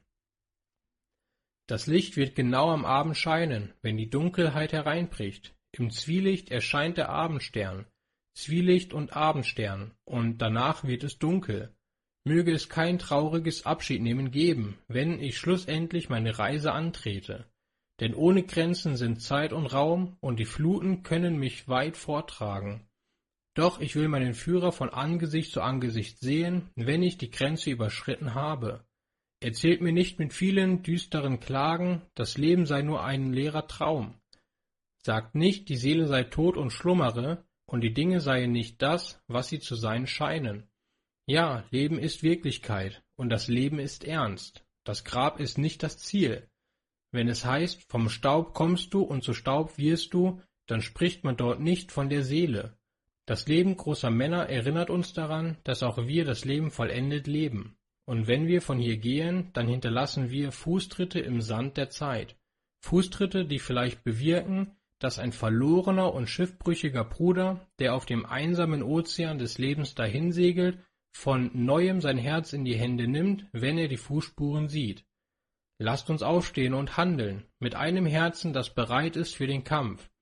[SPEAKER 1] Das Licht wird genau am Abend scheinen, wenn die Dunkelheit hereinbricht. Im Zwielicht erscheint der Abendstern, Zwielicht und Abendstern, und danach wird es dunkel. Möge es kein trauriges Abschiednehmen geben, wenn ich schlussendlich meine Reise antrete. Denn ohne Grenzen sind Zeit und Raum, und die Fluten können mich weit forttragen. Doch ich will meinen Führer von Angesicht zu Angesicht sehen, wenn ich die Grenze überschritten habe. Erzählt mir nicht mit vielen düsteren Klagen, das Leben sei nur ein leerer Traum. Sagt nicht, die Seele sei tot und schlummere, und die Dinge seien nicht das, was sie zu sein scheinen. Ja, Leben ist Wirklichkeit, und das Leben ist ernst. Das Grab ist nicht das Ziel. Wenn es heißt, vom Staub kommst du und zu Staub wirst du, dann spricht man dort nicht von der Seele. Das Leben großer Männer erinnert uns daran, dass auch wir das Leben vollendet leben. Und wenn wir von hier gehen, dann hinterlassen wir Fußtritte im Sand der Zeit. Fußtritte, die vielleicht bewirken, dass ein verlorener und schiffbrüchiger Bruder, der auf dem einsamen Ozean des Lebens dahinsegelt, von Neuem sein Herz in die Hände nimmt, wenn er die Fußspuren sieht. Lasst uns aufstehen und handeln, mit einem Herzen, das bereit ist für den Kampf.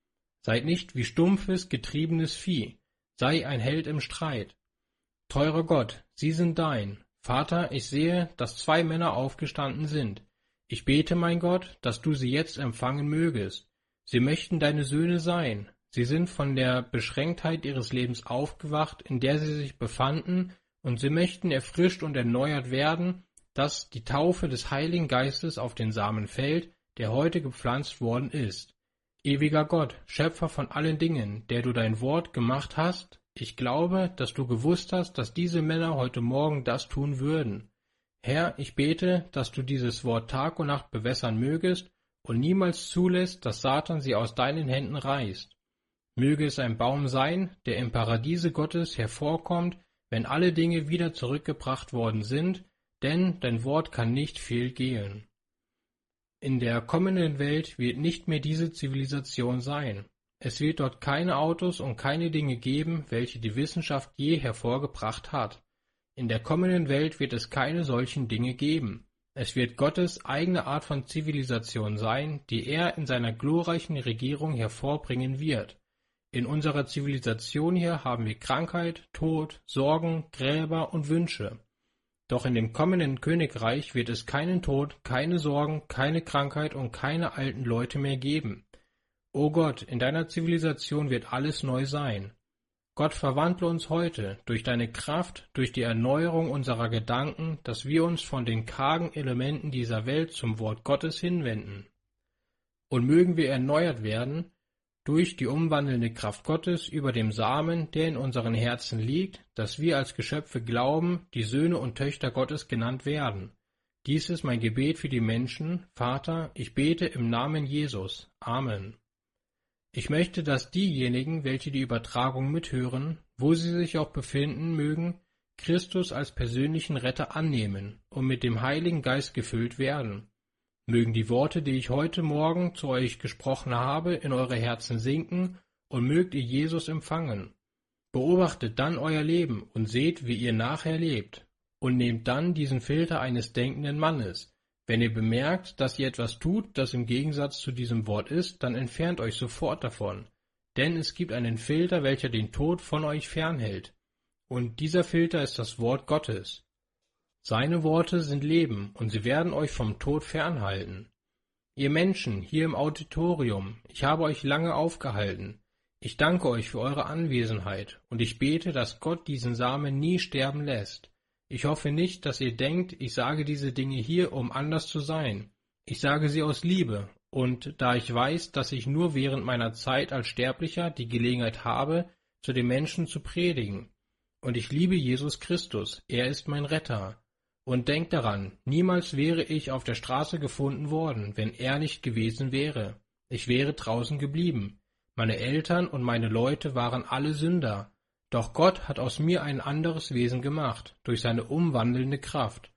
[SPEAKER 1] Seid nicht wie stumpfes, getriebenes Vieh. Sei ein Held im Streit. Teurer Gott, sie sind dein. Vater, ich sehe, dass zwei Männer aufgestanden sind. Ich bete, mein Gott, dass du sie jetzt empfangen mögest. Sie möchten deine Söhne sein. Sie sind von der Beschränktheit ihres Lebens aufgewacht, in der sie sich befanden, und sie möchten erfrischt und erneuert werden, dass die Taufe des Heiligen Geistes auf den Samen fällt, der heute gepflanzt worden ist. Ewiger Gott, Schöpfer von allen Dingen, der du dein Wort gemacht hast, ich glaube, dass du gewusst hast, dass diese Männer heute Morgen das tun würden. Herr, ich bete, dass du dieses Wort Tag und Nacht bewässern mögest und niemals zulässt, dass Satan sie aus deinen Händen reißt. Möge es ein Baum sein, der im Paradiese Gottes hervorkommt, wenn alle Dinge wieder zurückgebracht worden sind, denn dein Wort kann nicht fehlgehen. In der kommenden Welt wird nicht mehr diese Zivilisation sein. Es wird dort keine Autos und keine Dinge geben, welche die Wissenschaft je hervorgebracht hat. In der kommenden Welt wird es keine solchen Dinge geben. Es wird Gottes eigene Art von Zivilisation sein, die er in seiner glorreichen Regierung hervorbringen wird. In unserer Zivilisation hier haben wir Krankheit, Tod, Sorgen, Gräber und Wünsche. Doch in dem kommenden Königreich wird es keinen Tod, keine Sorgen, keine Krankheit und keine alten Leute mehr geben. O Gott, in deiner Zivilisation wird alles neu sein. Gott, verwandle uns heute durch deine Kraft, durch die Erneuerung unserer Gedanken, dass wir uns von den kargen Elementen dieser Welt zum Wort Gottes hinwenden. Und mögen wir erneuert werden durch die umwandelnde Kraft Gottes über dem Samen, der in unseren Herzen liegt, dass wir als Geschöpfe glauben, die Söhne und Töchter Gottes genannt werden. Dies ist mein Gebet für die Menschen. Vater, ich bete im Namen Jesus. Amen. Ich möchte, dass diejenigen, welche die Übertragung mithören, wo sie sich auch befinden mögen, Christus als persönlichen Retter annehmen und mit dem Heiligen Geist gefüllt werden. Mögen die Worte, die ich heute Morgen zu euch gesprochen habe, in eure Herzen sinken und mögt ihr Jesus empfangen. Beobachtet dann euer Leben und seht, wie ihr nachher lebt, und nehmt dann diesen Filter eines denkenden Mannes. Wenn ihr bemerkt, dass ihr etwas tut, das im Gegensatz zu diesem Wort ist, dann entfernt euch sofort davon. Denn es gibt einen Filter, welcher den Tod von euch fernhält. Und dieser Filter ist das Wort Gottes. Seine Worte sind Leben, und sie werden euch vom Tod fernhalten. Ihr Menschen hier im Auditorium, ich habe euch lange aufgehalten. Ich danke euch für eure Anwesenheit, und ich bete, dass Gott diesen Samen nie sterben lässt. Ich hoffe nicht, dass ihr denkt, ich sage diese Dinge hier, um anders zu sein. Ich sage sie aus Liebe, und da ich weiß, dass ich nur während meiner Zeit als Sterblicher die Gelegenheit habe, zu den Menschen zu predigen. Und ich liebe Jesus Christus, er ist mein Retter. Und denkt daran, niemals wäre ich auf der Straße gefunden worden, wenn er nicht gewesen wäre. Ich wäre draußen geblieben. Meine Eltern und meine Leute waren alle Sünder. Doch Gott hat aus mir ein anderes Wesen gemacht, durch seine umwandelnde Kraft.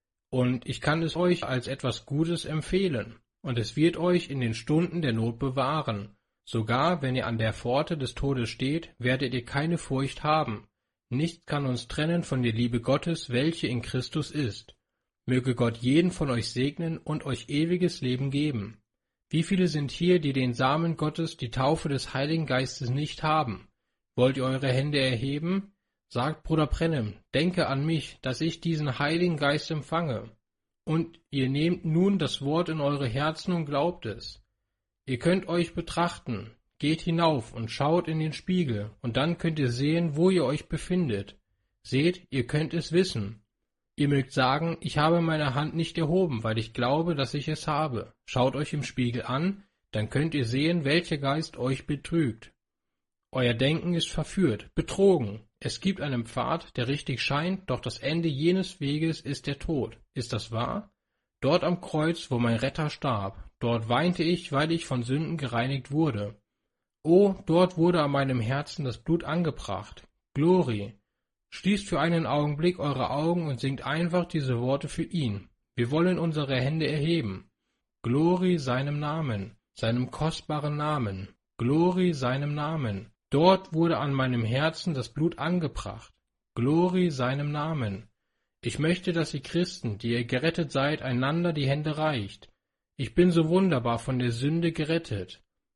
[SPEAKER 1] Und ich kann es euch als etwas Gutes empfehlen, und es wird euch in den Stunden der Not bewahren. Sogar wenn ihr an der Pforte des Todes steht, werdet ihr keine Furcht haben. Nichts kann uns trennen von der Liebe Gottes, welche in Christus ist. Möge Gott jeden von euch segnen und euch ewiges Leben geben. Wie viele sind hier, die den Samen Gottes, die Taufe des Heiligen Geistes nicht haben? Wollt ihr eure Hände erheben? Sagt Bruder Brennem, denke an mich, dass ich diesen Heiligen Geist empfange. Und ihr nehmt nun das Wort in eure Herzen und glaubt es. Ihr könnt euch betrachten. Geht hinauf und schaut in den Spiegel, und dann könnt ihr sehen, wo ihr euch befindet. Seht, ihr könnt es wissen. Ihr mögt sagen, ich habe meine Hand nicht erhoben, weil ich glaube, dass ich es habe. Schaut euch im Spiegel an, dann könnt ihr sehen, welcher Geist euch betrügt. Euer Denken ist verführt, betrogen. Es gibt einen Pfad, der richtig scheint, doch das Ende jenes Weges ist der Tod. Ist das wahr? Dort am Kreuz, wo mein Retter starb, dort weinte ich, weil ich von Sünden gereinigt wurde. Oh, dort wurde an meinem Herzen das Blut angebracht. Glory! Schließt für einen Augenblick eure Augen und singt einfach diese Worte für ihn. Wir wollen unsere Hände erheben. Glory seinem Namen, seinem kostbaren Namen. Glory seinem Namen. Dort wurde an meinem Herzen das Blut angebracht. Glory seinem Namen. Ich möchte, dass ihr Christen, die ihr gerettet seid, einander die Hände reicht. Ich bin so wunderbar von der Sünde gerettet.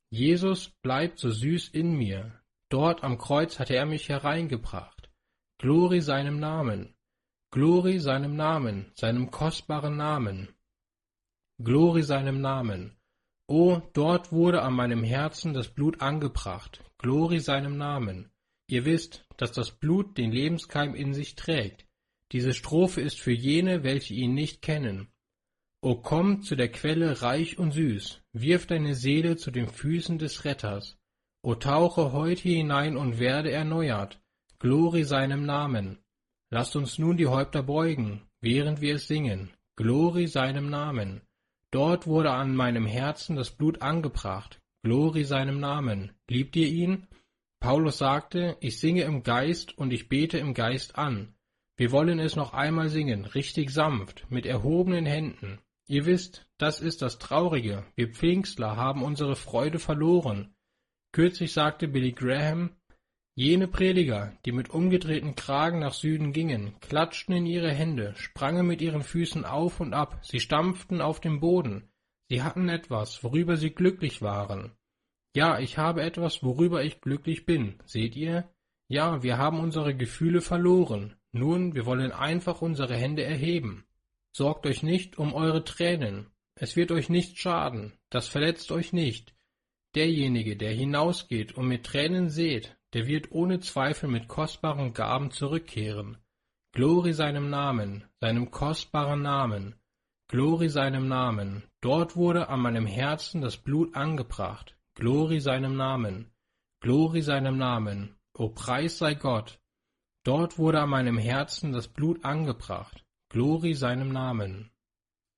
[SPEAKER 1] Jesus bleibt so süß in mir. Dort am Kreuz hat er mich hereingebracht. Glory seinem Namen. Glory seinem Namen, seinem kostbaren Namen. Glory seinem Namen. O, dort wurde an meinem Herzen das Blut angebracht. Glory seinem Namen. Ihr wisst, dass das Blut den Lebenskeim in sich trägt. Diese Strophe ist für jene, welche ihn nicht kennen. O komm zu der Quelle reich und süß, wirf deine Seele zu den Füßen des Retters. O tauche heute hinein und werde erneuert. Glory seinem Namen. Lasst uns nun die Häupter beugen, während wir es singen. Glory seinem Namen. Dort wurde an meinem Herzen das Blut angebracht. Glory seinem Namen. Liebt ihr ihn? Paulus sagte, ich singe im Geist und ich bete im Geist an. Wir wollen es noch einmal singen, richtig sanft, mit erhobenen Händen. Ihr wisst, das ist das Traurige, wir Pfingstler haben unsere Freude verloren. Kürzlich sagte Billy Graham, jene Prediger, die mit umgedrehten Kragen nach Süden gingen, klatschten in ihre Hände, sprangen mit ihren Füßen auf und ab, sie stampften auf dem Boden. Sie hatten etwas, worüber sie glücklich waren. Ja, ich habe etwas, worüber ich glücklich bin, seht ihr? Ja, wir haben unsere Gefühle verloren. Nun, wir wollen einfach unsere Hände erheben. Sorgt euch nicht um eure Tränen. Es wird euch nicht schaden. Das verletzt euch nicht. Derjenige, der hinausgeht und mit Tränen seht, der wird ohne Zweifel mit kostbaren Gaben zurückkehren. Glory seinem Namen, seinem kostbaren Namen. Glory seinem Namen. Dort wurde an meinem Herzen das Blut angebracht. Glory seinem Namen. Glory seinem Namen. O Preis sei Gott. Dort wurde an meinem Herzen das Blut angebracht. Glory seinem Namen.